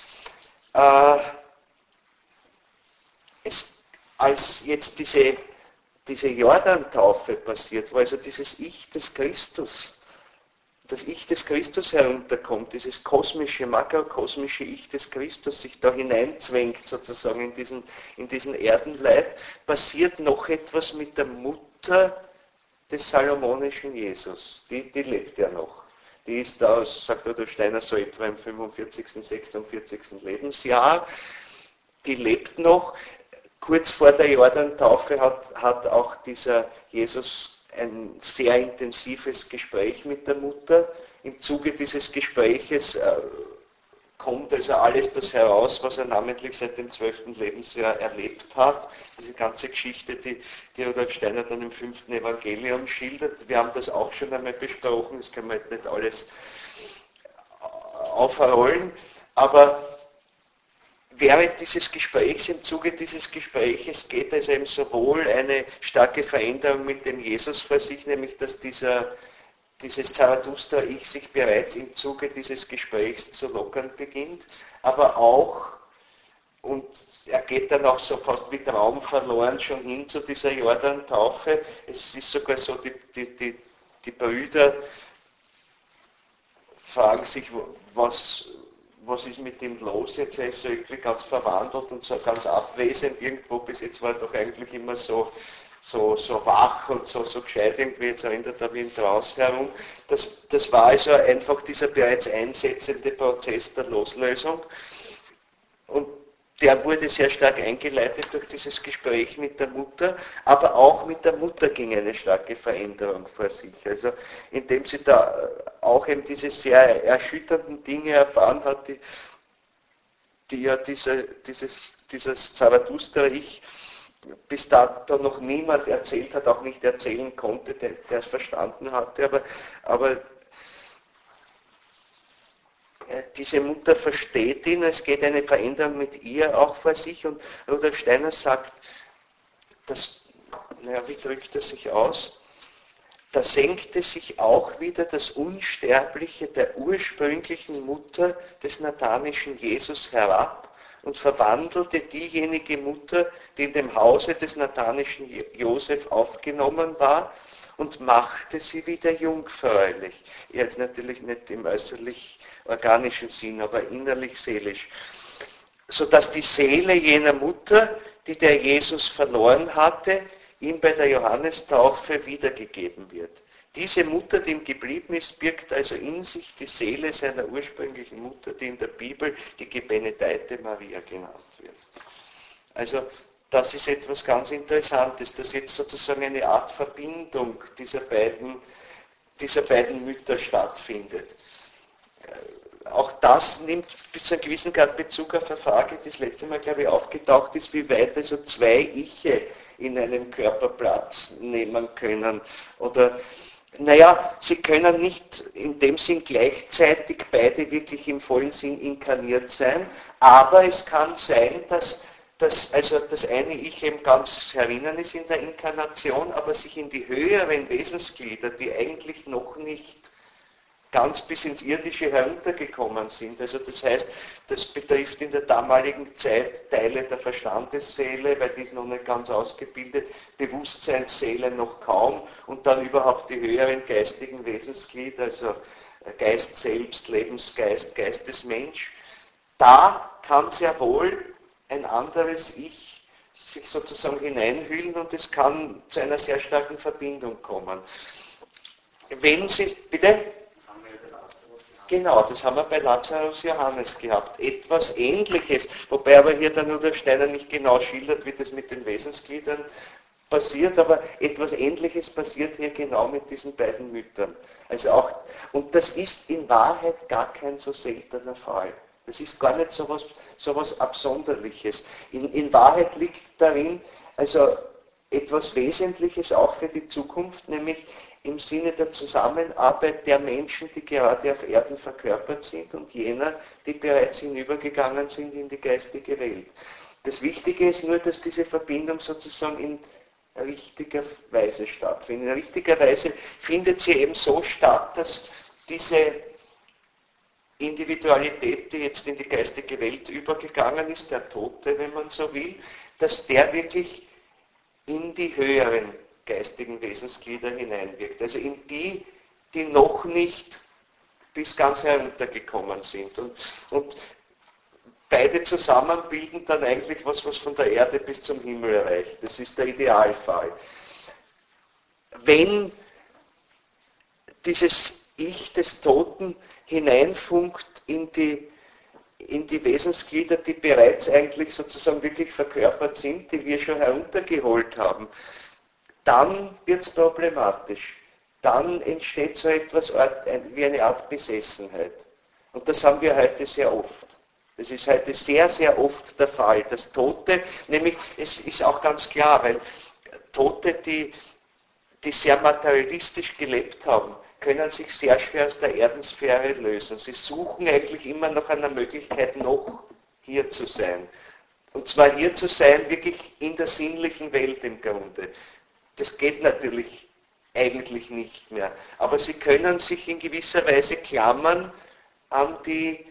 Als jetzt diese Jordan-Taufe passiert, wo also dieses Ich des Christus, das Ich des Christus herunterkommt, dieses kosmische, makrokosmische Ich des Christus sich da hineinzwängt sozusagen in diesen Erdenleib, passiert noch etwas mit der Mutter des salomonischen Jesus. Die lebt ja noch. Die ist da, sagt der Steiner, so etwa im 45., 46. Lebensjahr. Die lebt noch. Kurz vor der Jordan-Taufe hat auch dieser Jesus ein sehr intensives Gespräch mit der Mutter. Im Zuge dieses Gespräches kommt also alles das heraus, was er namentlich seit dem 12. Lebensjahr erlebt hat. Diese ganze Geschichte, die Rudolf Steiner dann im 5. Evangelium schildert. Wir haben das auch schon einmal besprochen, das können wir jetzt nicht alles aufrollen, aber während dieses Gesprächs, im Zuge dieses Gespräches geht also eben sowohl eine starke Veränderung mit dem Jesus vor sich, nämlich dass dieses Zarathustra-Ich sich bereits im Zuge dieses Gesprächs zu lockern beginnt, aber auch, und er geht dann auch so fast mit Raum verloren schon hin zu dieser Jordan-Taufe. Es ist sogar so, die Brüder fragen sich, was ist mit ihm los jetzt? Er ist so irgendwie ganz verwandelt und so ganz abwesend irgendwo. Bis jetzt war er doch eigentlich immer so wach und so gescheit irgendwie. Jetzt erinnert er Wind raus herum. Das war also einfach dieser bereits einsetzende Prozess der Loslösung. Und der wurde sehr stark eingeleitet durch dieses Gespräch mit der Mutter, aber auch mit der Mutter ging eine starke Veränderung vor sich. Also indem sie da auch eben diese sehr erschütternden Dinge erfahren hat, die ja dieses Zarathustra-Ich bis dato noch niemand erzählt hat, auch nicht erzählen konnte, der es verstanden hatte, aber diese Mutter versteht ihn, es geht eine Veränderung mit ihr auch vor sich, und Rudolf Steiner sagt, wie drückt er sich aus? Da senkte sich auch wieder das Unsterbliche der ursprünglichen Mutter des nathanischen Jesus herab und verwandelte diejenige Mutter, die in dem Hause des nathanischen Josef aufgenommen war, und machte sie wieder jungfräulich. Jetzt natürlich nicht im äußerlich organischen Sinn, aber innerlich seelisch. Sodass die Seele jener Mutter, die der Jesus verloren hatte, ihm bei der Johannestaufe wiedergegeben wird. Diese Mutter, die ihm geblieben ist, birgt also in sich die Seele seiner ursprünglichen Mutter, die in der Bibel die gebenedeite Maria genannt wird. Also das ist etwas ganz Interessantes, dass jetzt sozusagen eine Art Verbindung dieser beiden Mütter stattfindet. Auch das nimmt bis zu einem gewissen Grad Bezug auf eine Frage, die das letzte Mal, glaube ich, aufgetaucht ist, wie weit also zwei Iche in einem Körper Platz nehmen können. Oder, sie können nicht in dem Sinn gleichzeitig beide wirklich im vollen Sinn inkarniert sein, aber es kann sein, dass das eine Ich eben ganz herinnen ist in der Inkarnation, aber sich in die höheren Wesensglieder, die eigentlich noch nicht ganz bis ins Irdische heruntergekommen sind. Also das heißt, das betrifft in der damaligen Zeit Teile der Verstandesseele, weil die ist noch nicht ganz ausgebildet, Bewusstseinsseele noch kaum und dann überhaupt die höheren geistigen Wesensglieder, also Geist selbst, Lebensgeist, Geistesmensch. Da kann sehr wohl ein anderes Ich sich sozusagen hineinhüllen und es kann zu einer sehr starken Verbindung kommen. Wenn Sie, bitte? Genau, das haben wir bei Lazarus Johannes gehabt. Etwas Ähnliches, wobei aber hier der Rudolf Steiner nicht genau schildert, wie das mit den Wesensgliedern passiert, aber etwas Ähnliches passiert hier genau mit diesen beiden Müttern. Also auch, und das ist in Wahrheit gar kein so seltener Fall. Das ist gar nicht so was Absonderliches. In Wahrheit liegt darin also etwas Wesentliches auch für die Zukunft, nämlich im Sinne der Zusammenarbeit der Menschen, die gerade auf Erden verkörpert sind und jener, die bereits hinübergegangen sind in die geistige Welt. Das Wichtige ist nur, dass diese Verbindung sozusagen in richtiger Weise stattfindet. In richtiger Weise findet sie eben so statt, dass diese Individualität, die jetzt in die geistige Welt übergegangen ist, der Tote, wenn man so will, dass der wirklich in die höheren geistigen Wesensglieder hineinwirkt. Also in die, die noch nicht bis ganz heruntergekommen sind. Und beide zusammen bilden dann eigentlich was von der Erde bis zum Himmel erreicht. Das ist der Idealfall. Wenn dieses Ich des Toten hineinfunkt in die Wesensglieder, die bereits eigentlich sozusagen wirklich verkörpert sind, die wir schon heruntergeholt haben, dann wird es problematisch. Dann entsteht so etwas wie eine Art Besessenheit. Und das haben wir heute sehr oft. Das ist heute sehr, sehr oft der Fall. Das Tote, nämlich, es ist auch ganz klar, weil Tote, die sehr materialistisch gelebt haben, können sich sehr schwer aus der Erdensphäre lösen. Sie suchen eigentlich immer nach einer Möglichkeit, noch hier zu sein. Und zwar hier zu sein, wirklich in der sinnlichen Welt im Grunde. Das geht natürlich eigentlich nicht mehr. Aber sie können sich in gewisser Weise klammern an die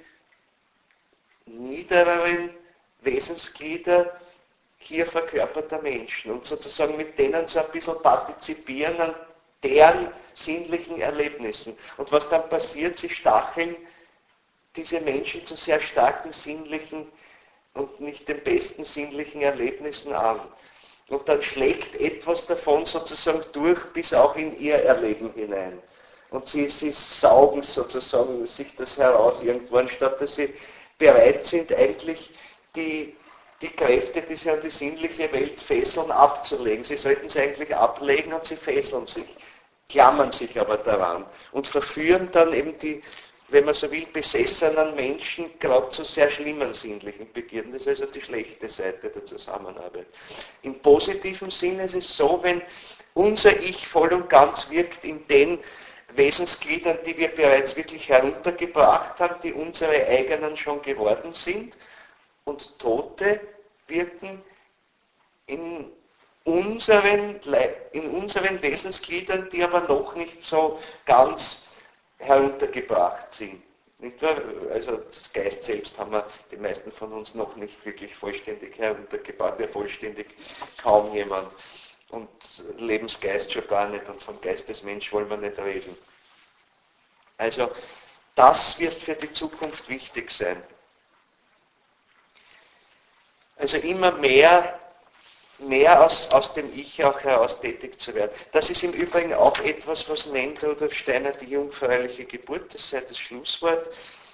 niedereren Wesensglieder hier verkörperter Menschen und sozusagen mit denen so ein bisschen partizipieren an deren sinnlichen Erlebnissen. Und was dann passiert, sie stacheln diese Menschen zu sehr starken sinnlichen und nicht den besten sinnlichen Erlebnissen an. Und dann schlägt etwas davon sozusagen durch bis auch in ihr Erleben hinein. Und sie saugen sozusagen sich das heraus irgendwo, anstatt dass sie bereit sind, eigentlich die Kräfte, die sie an die sinnliche Welt fesseln, abzulegen. Sie sollten sie eigentlich ablegen und sie fesseln sich, klammern sich aber daran und verführen dann eben die, wenn man so will, besessenen Menschen gerade zu sehr schlimmen sinnlichen Begierden. Das ist also die schlechte Seite der Zusammenarbeit. Im positiven Sinne ist es so, wenn unser Ich voll und ganz wirkt in den Wesensgliedern, die wir bereits wirklich heruntergebracht haben, die unsere eigenen schon geworden sind, und Tote wirken in unseren Wesensgliedern, die aber noch nicht so ganz heruntergebracht sind. Nicht wahr? Also das Geist selbst haben wir die meisten von uns noch nicht wirklich vollständig heruntergebracht, ja vollständig kaum jemand. Und Lebensgeist schon gar nicht und vom Geistesmensch wollen wir nicht reden. Also das wird für die Zukunft wichtig sein. Also immer mehr aus dem Ich auch heraus tätig zu werden. Das ist im Übrigen auch etwas, was nennt Rudolf Steiner die jungfräuliche Geburt, das sei das Schlusswort.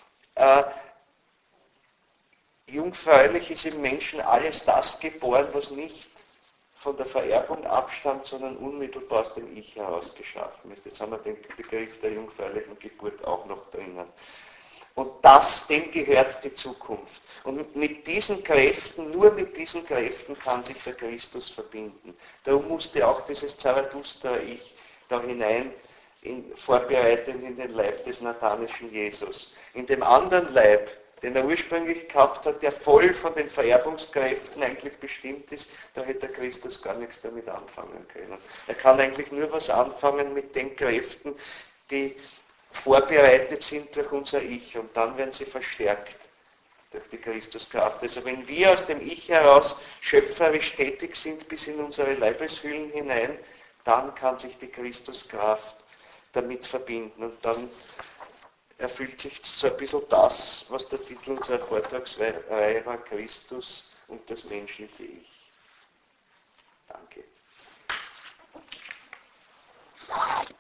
Jungfräulich ist im Menschen alles das geboren, was nicht von der Vererbung abstammt, sondern unmittelbar aus dem Ich heraus geschaffen ist. Jetzt haben wir den Begriff der jungfräulichen Geburt auch noch drinnen. Und dem gehört die Zukunft. Und mit diesen Kräften, nur mit diesen Kräften kann sich der Christus verbinden. Darum musste auch dieses Zarathustra-Ich da hinein vorbereiten in den Leib des nathanischen Jesus. In dem anderen Leib, den er ursprünglich gehabt hat, der voll von den Vererbungskräften eigentlich bestimmt ist, da hätte der Christus gar nichts damit anfangen können. Er kann eigentlich nur was anfangen mit den Kräften, die vorbereitet sind durch unser Ich und dann werden sie verstärkt durch die Christuskraft. Also wenn wir aus dem Ich heraus schöpferisch tätig sind bis in unsere Leibeshüllen hinein, dann kann sich die Christuskraft damit verbinden und dann erfüllt sich so ein bisschen das, was der Titel unserer Vortragsreihe war, Christus und das menschliche Ich. Danke.